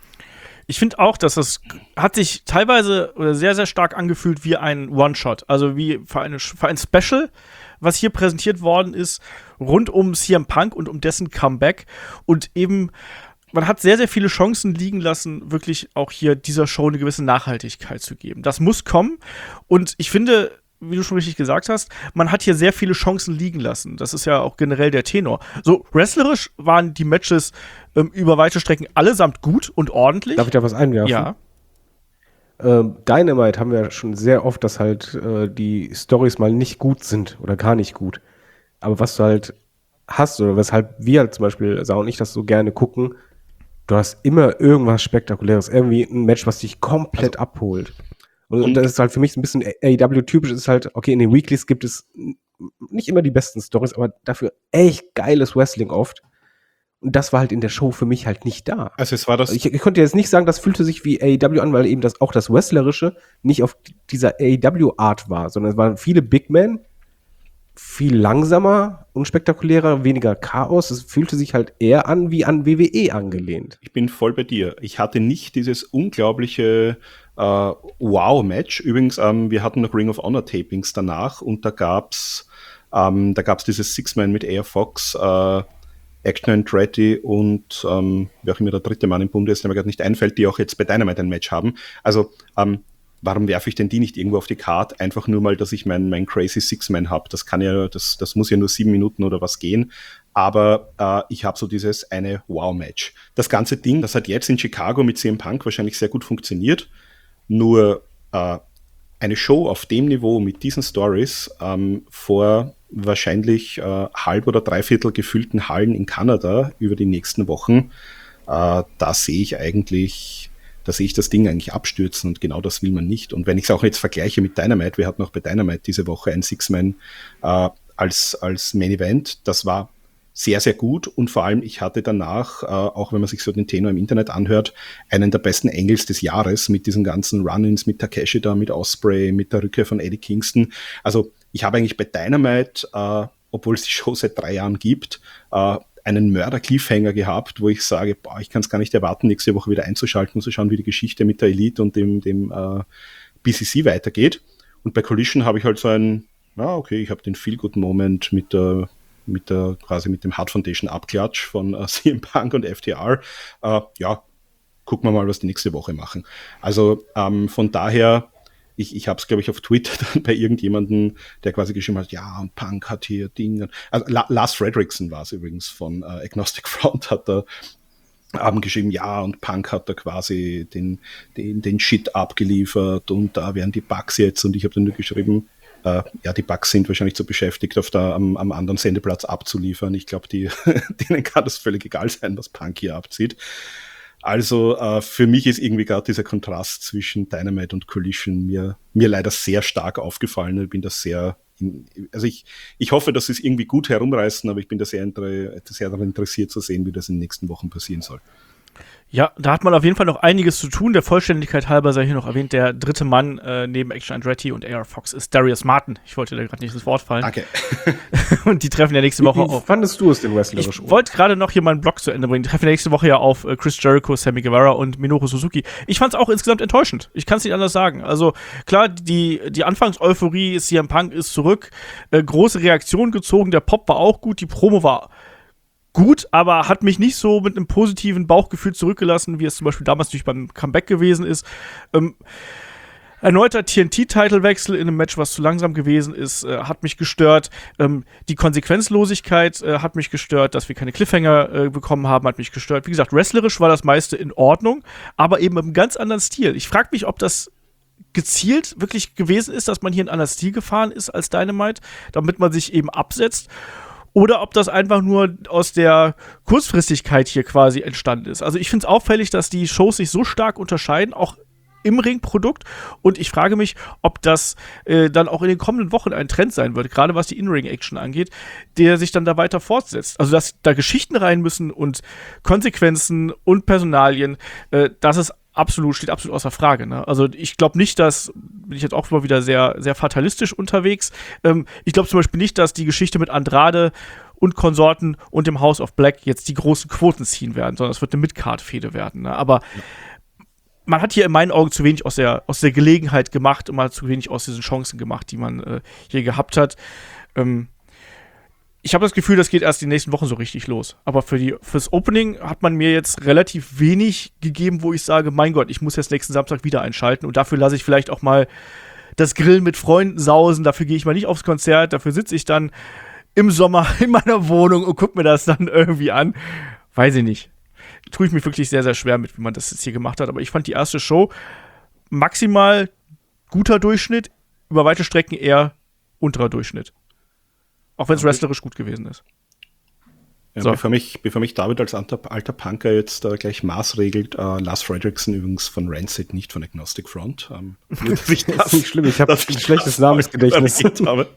Ich finde auch, dass das hat sich teilweise oder sehr, sehr stark angefühlt wie ein One-Shot. Also wie für, eine, für ein Special, was hier präsentiert worden ist, rund um C M Punk und um dessen Comeback. Und eben, man hat sehr, sehr viele Chancen liegen lassen, wirklich auch hier dieser Show eine gewisse Nachhaltigkeit zu geben. Das muss kommen. Und ich finde, wie du schon richtig gesagt hast, man hat hier sehr viele Chancen liegen lassen. Das ist ja auch generell der Tenor. So, wrestlerisch waren die Matches ähm, über weite Strecken allesamt gut und ordentlich. Darf ich da was einwerfen? Ja. Ähm, Dynamite haben wir schon sehr oft, dass halt äh, die Storys mal nicht gut sind oder gar nicht gut. Aber was du halt hast oder weshalb wir halt zum Beispiel, Sau und ich, das so gerne gucken, du hast immer irgendwas Spektakuläres, irgendwie ein Match, was dich komplett also, abholt. Und, und das ist halt für mich ein bisschen A E W-typisch, ist halt, okay, in den Weeklies gibt es nicht immer die besten Stories, aber dafür echt geiles Wrestling oft. Und das war halt in der Show für mich halt nicht da. Also es war das. Ich, ich konnte jetzt nicht sagen, das fühlte sich wie A E W an, weil eben das auch das Wrestlerische nicht auf dieser A E W-Art war, sondern es waren viele Big Men, viel langsamer, unspektakulärer, weniger Chaos. Es fühlte sich halt eher an wie an W W E angelehnt. Ich bin voll bei dir. Ich hatte nicht dieses unglaubliche äh, Wow-Match. Übrigens, ähm, wir hatten noch Ring of Honor Tapings danach und da gab's ähm, da gab's dieses Six-Man mit A R Fox, äh, Action Andretti und ähm, wer auch immer der dritte Mann im Bunde ist, der mir gerade nicht einfällt, die auch jetzt bei Dynamite ein Match haben. Also ähm, warum werfe ich denn die nicht irgendwo auf die Card? Einfach nur mal, dass ich mein, mein Crazy Six-Man habe. Das kann ja, das, das muss ja nur sieben Minuten oder was gehen. Aber äh, ich habe so dieses eine Wow-Match. Das ganze Ding, das hat jetzt in Chicago mit C M Punk wahrscheinlich sehr gut funktioniert. Nur äh, eine Show auf dem Niveau mit diesen Stories ähm, vor wahrscheinlich äh, halb oder dreiviertel gefüllten Hallen in Kanada über die nächsten Wochen, äh, da sehe ich eigentlich, da sehe ich das Ding eigentlich abstürzen und genau das will man nicht. Und wenn ich es auch jetzt vergleiche mit Dynamite, wir hatten auch bei Dynamite diese Woche ein Six-Man äh, als, als Main-Event, das war sehr, sehr gut und vor allem ich hatte danach, äh, auch wenn man sich so den Tenor im Internet anhört, einen der besten Angles des Jahres mit diesen ganzen Run-Ins, mit Takeshi da, mit Ospreay, mit der Rückkehr von Eddie Kingston. Also ich habe eigentlich bei Dynamite, äh, obwohl es die Show seit drei Jahren gibt, äh, einen Mörder-Cliffhanger gehabt, wo ich sage, boah, ich kann es gar nicht erwarten, nächste Woche wieder einzuschalten und zu schauen, wie die Geschichte mit der Elite und dem, dem äh, B C C weitergeht. Und bei Collision habe ich halt so ein, ja okay, ich habe den Feel-Good-Moment mit der mit der quasi mit dem Hart Foundation Abklatsch von äh, C M Punk und F T R. Äh, ja, gucken wir mal, was die nächste Woche machen. Also ähm, von daher, ich, ich habe es, glaube ich, auf Twitter dann bei irgendjemandem, der quasi geschrieben hat, ja, und Punk hat hier Dinge. Also La- Lars Fredrickson war es übrigens von äh, Agnostic Front, hat da haben geschrieben, ja, und Punk hat da quasi den, den, den Shit abgeliefert und da wären die Bugs jetzt und ich habe dann nur geschrieben, Uh, ja, die Bugs sind wahrscheinlich zu beschäftigt, auf der, am, am anderen Sendeplatz abzuliefern. Ich glaube, die, denen kann das völlig egal sein, was Punk hier abzieht. Also uh, für mich ist irgendwie gerade dieser Kontrast zwischen Dynamite und Collision mir, mir leider sehr stark aufgefallen. Ich bin da sehr, in, also ich, ich hoffe, dass sie es irgendwie gut herumreißen, aber ich bin da sehr, inter, sehr daran interessiert zu sehen, wie das in den nächsten Wochen passieren soll. Ja, da hat man auf jeden Fall noch einiges zu tun. Der Vollständigkeit halber sei hier noch erwähnt, der dritte Mann äh, neben Action Andretti und A R Fox ist Darius Martin. Ich wollte da gerade nicht ins Wort fallen. Danke. Und die treffen ja nächste Woche wie, wie auf. fandest du es denn wrestlerisch? Ich wollte gerade noch hier meinen Blog zu Ende bringen. Die treffen ja nächste Woche ja auf äh, Chris Jericho, Sammy Guevara und Minoru Suzuki. Ich fand es auch insgesamt enttäuschend. Ich kann es nicht anders sagen. Also klar, die, die Anfangseuphorie, C M Punk ist zurück. Äh, große Reaktion gezogen. Der Pop war auch gut. Die Promo war gut, aber hat mich nicht so mit einem positiven Bauchgefühl zurückgelassen, wie es zum Beispiel damals natürlich beim Comeback gewesen ist. Ähm, erneuter T N T-Titelwechsel in einem Match, was zu langsam gewesen ist, äh, hat mich gestört. Ähm, die Konsequenzlosigkeit äh, hat mich gestört, dass wir keine Cliffhanger äh, bekommen haben, hat mich gestört. Wie gesagt, wrestlerisch war das meiste in Ordnung, aber eben mit einem ganz anderen Stil. Ich frage mich, ob das gezielt wirklich gewesen ist, dass man hier einen anderen Stil gefahren ist als Dynamite, damit man sich eben absetzt. Oder ob das einfach nur aus der Kurzfristigkeit hier quasi entstanden ist. Also ich finde es auffällig, dass die Shows sich so stark unterscheiden, auch im Ringprodukt. Und ich frage mich, ob das äh, dann auch in den kommenden Wochen ein Trend sein wird, gerade was die In-Ring-Action angeht, der sich dann da weiter fortsetzt. Also dass da Geschichten rein müssen und Konsequenzen und Personalien, äh, das ist absolut, steht absolut außer Frage. Ne? Also ich glaube nicht, dass, bin ich jetzt auch mal wieder sehr, sehr fatalistisch unterwegs, ähm, ich glaube zum Beispiel nicht, dass die Geschichte mit Andrade und Konsorten und dem House of Black jetzt die großen Quoten ziehen werden, sondern es wird eine Mid-Card-Fehde werden. Ne? Aber ja. Man hat hier in meinen Augen zu wenig aus der, aus der Gelegenheit gemacht und man hat zu wenig aus diesen Chancen gemacht, die man äh, hier gehabt hat. Ähm, Ich habe das Gefühl, das geht erst die nächsten Wochen so richtig los. Aber für die, fürs Opening hat man mir jetzt relativ wenig gegeben, wo ich sage, mein Gott, ich muss jetzt nächsten Samstag wieder einschalten. Und dafür lasse ich vielleicht auch mal das Grillen mit Freunden sausen. Dafür gehe ich mal nicht aufs Konzert. Dafür sitze ich dann im Sommer in meiner Wohnung und gucke mir das dann irgendwie an. Weiß ich nicht. Tue ich mich wirklich sehr, sehr schwer mit, wie man das jetzt hier gemacht hat. Aber ich fand die erste Show maximal guter Durchschnitt, über weite Strecken eher unterer Durchschnitt. Auch wenn es wrestlerisch gut gewesen ist. Ja, So. bevor, mich, bevor mich David als alter, alter Punker jetzt äh, gleich maßregelt, äh, Lars Fredrickson übrigens von Rancid, nicht von Agnostic Front. Ähm, nur, dass ich Das ist nicht schlimm, ich habe ein schlechtes Namensgedächtnis. habe.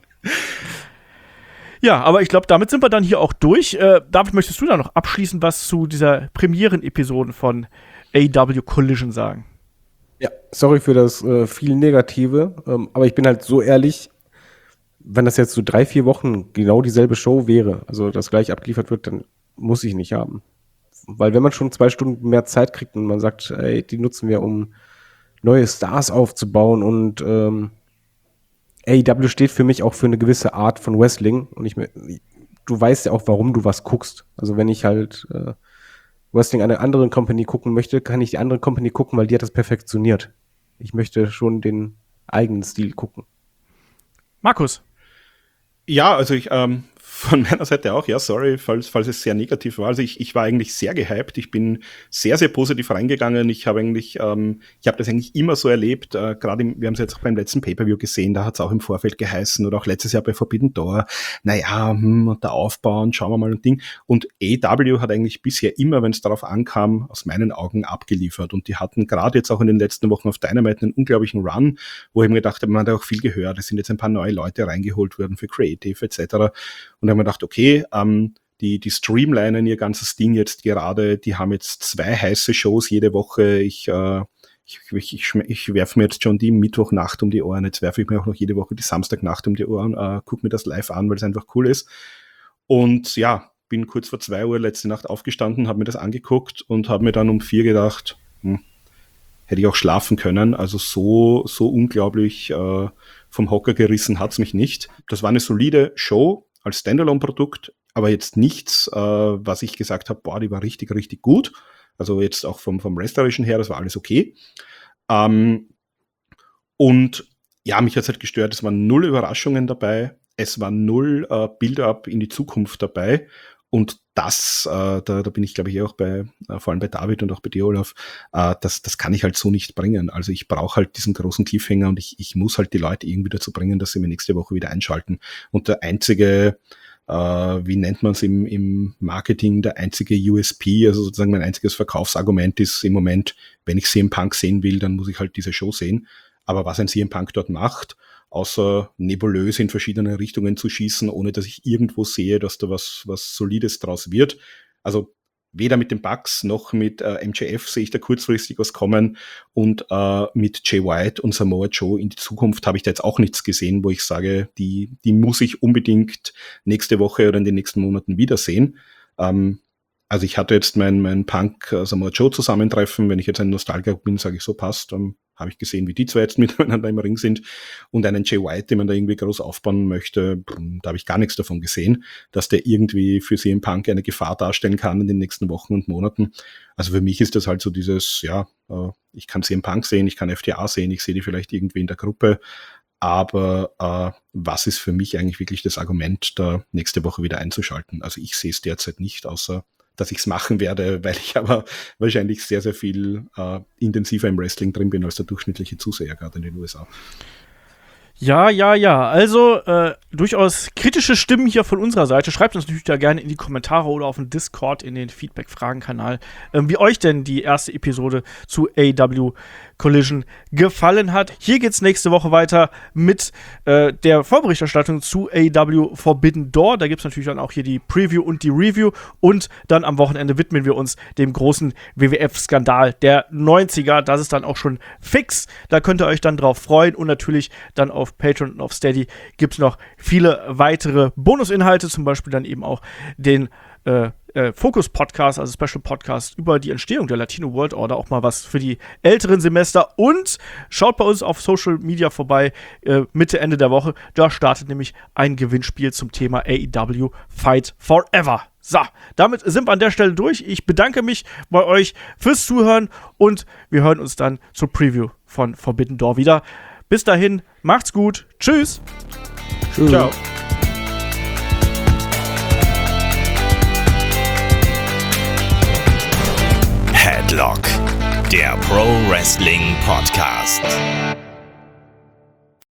Ja, aber ich glaube, damit sind wir dann hier auch durch. Äh, David, möchtest du da noch abschließend was zu dieser Premieren-Episoden von A E W Collision sagen? Ja, sorry für das äh, viel Negative, ähm, aber ich bin halt so ehrlich, wenn das jetzt so drei, vier Wochen genau dieselbe Show wäre, also das gleich abgeliefert wird, dann muss ich nicht haben. Weil wenn man schon zwei Stunden mehr Zeit kriegt und man sagt, ey, die nutzen wir, um neue Stars aufzubauen und ähm, A E W steht für mich auch für eine gewisse Art von Wrestling und ich, du weißt ja auch, warum du was guckst. Also wenn ich halt äh, Wrestling einer anderen Company gucken möchte, kann ich die andere Company gucken, weil die hat das perfektioniert. Ich möchte schon den eigenen Stil gucken. Markus? Ja, also ich, ähm, von meiner Seite auch, ja, sorry, falls, falls es sehr negativ war. Also ich, ich war eigentlich sehr gehypt. Ich bin sehr, sehr positiv reingegangen. Ich habe eigentlich, ähm, ich habe das eigentlich immer so erlebt. Äh, Gerade, wir haben es jetzt auch beim letzten Pay-Per-View gesehen, da hat es auch im Vorfeld geheißen oder auch letztes Jahr bei Forbidden Door. Naja, hm, der Aufbau und schauen wir mal ein Ding. Und A E W hat eigentlich bisher immer, wenn es darauf ankam, aus meinen Augen abgeliefert. Und die hatten gerade jetzt auch in den letzten Wochen auf Dynamite einen unglaublichen Run, wo ich mir gedacht habe, man hat auch viel gehört. Es sind jetzt ein paar neue Leute reingeholt worden für Creative et cetera. Und da haben wir gedacht, okay, ähm, die, die streamlinen ihr ganzes Ding jetzt gerade, die haben jetzt zwei heiße Shows jede Woche. Ich, äh, ich, ich, ich, ich werfe mir jetzt schon die Mittwochnacht um die Ohren, jetzt werfe ich mir auch noch jede Woche die Samstagnacht um die Ohren, äh, gucke mir das live an, weil es einfach cool ist. Und ja, bin kurz vor zwei Uhr letzte Nacht aufgestanden, habe mir das angeguckt und habe mir dann um vier gedacht, hm, hätte ich auch schlafen können. Also so, so unglaublich äh, vom Hocker gerissen hat's mich nicht. Das war eine solide Show als Standalone-Produkt, aber jetzt nichts, äh, was ich gesagt habe, boah, die war richtig, richtig gut. Also jetzt auch vom, vom Wrestlerischen her, das war alles okay. Ähm, und ja, mich hat's halt gestört, es waren null Überraschungen dabei, es war null äh, Build-up in die Zukunft dabei. Und das, äh, da, da bin ich, glaube ich, auch bei, äh, vor allem bei David und auch bei dir, Olaf, äh, das, das kann ich halt so nicht bringen. Also ich brauche halt diesen großen Cliffhanger und ich, ich muss halt die Leute irgendwie dazu bringen, dass sie mir nächste Woche wieder einschalten. Und der einzige, äh, wie nennt man es im, im Marketing, der einzige U S P, also sozusagen mein einziges Verkaufsargument ist im Moment, wenn ich C M Punk sehen will, dann muss ich halt diese Show sehen. Aber was ein C M Punk dort macht, außer nebulös in verschiedene Richtungen zu schießen, ohne dass ich irgendwo sehe, dass da was, was Solides draus wird. Also weder mit den Bucks noch mit äh, M J F sehe ich da kurzfristig was kommen und äh, mit Jay White und Samoa Joe in die Zukunft habe ich da jetzt auch nichts gesehen, wo ich sage, die, die muss ich unbedingt nächste Woche oder in den nächsten Monaten wiedersehen. Ähm, also ich hatte jetzt mein, mein Punk äh, Samoa Joe Zusammentreffen, wenn ich jetzt ein Nostalgiker bin, sage ich so, passt, ähm, habe ich gesehen, wie die zwei jetzt miteinander im Ring sind und einen Jay White, den man da irgendwie groß aufbauen möchte, da habe ich gar nichts davon gesehen, dass der irgendwie für C M Punk eine Gefahr darstellen kann in den nächsten Wochen und Monaten. Also für mich ist das halt so dieses, ja, ich kann C M Punk sehen, ich kann F T A sehen, ich sehe die vielleicht irgendwie in der Gruppe, aber äh, was ist für mich eigentlich wirklich das Argument, da nächste Woche wieder einzuschalten? Also ich sehe es derzeit nicht, außer dass ich es machen werde, weil ich aber wahrscheinlich sehr, sehr viel äh, intensiver im Wrestling drin bin als der durchschnittliche Zuseher, gerade in den U S A. Ja, ja, ja. Also äh, durchaus kritische Stimmen hier von unserer Seite. Schreibt uns natürlich da gerne in die Kommentare oder auf dem Discord in den Feedback-Fragen-Kanal, ähm, wie euch denn die erste Episode zu A E W Collision gefallen hat. Hier geht's nächste Woche weiter mit äh, der Vorberichterstattung zu A E W Forbidden Door. Da gibt's natürlich dann auch hier die Preview und die Review. Und dann am Wochenende widmen wir uns dem großen W W F-Skandal der neunziger. Das ist dann auch schon fix. Da könnt ihr euch dann drauf freuen. Und natürlich dann auf Patreon und auf Steady gibt's noch viele weitere Bonusinhalte. Zum Beispiel dann eben auch den äh, äh, Focus-Podcast, also Special-Podcast über die Entstehung der Latino World Order, auch mal was für die älteren Semester. Und schaut bei uns auf Social Media vorbei, äh, Mitte, Ende der Woche. Da startet nämlich ein Gewinnspiel zum Thema A E W Fight Forever. So, damit sind wir an der Stelle durch. Ich bedanke mich bei euch fürs Zuhören und wir hören uns dann zur Preview von Forbidden Door wieder. Bis dahin, macht's gut. Tschüss. Tschüss. Ciao. Headlock, der Pro Wrestling Podcast.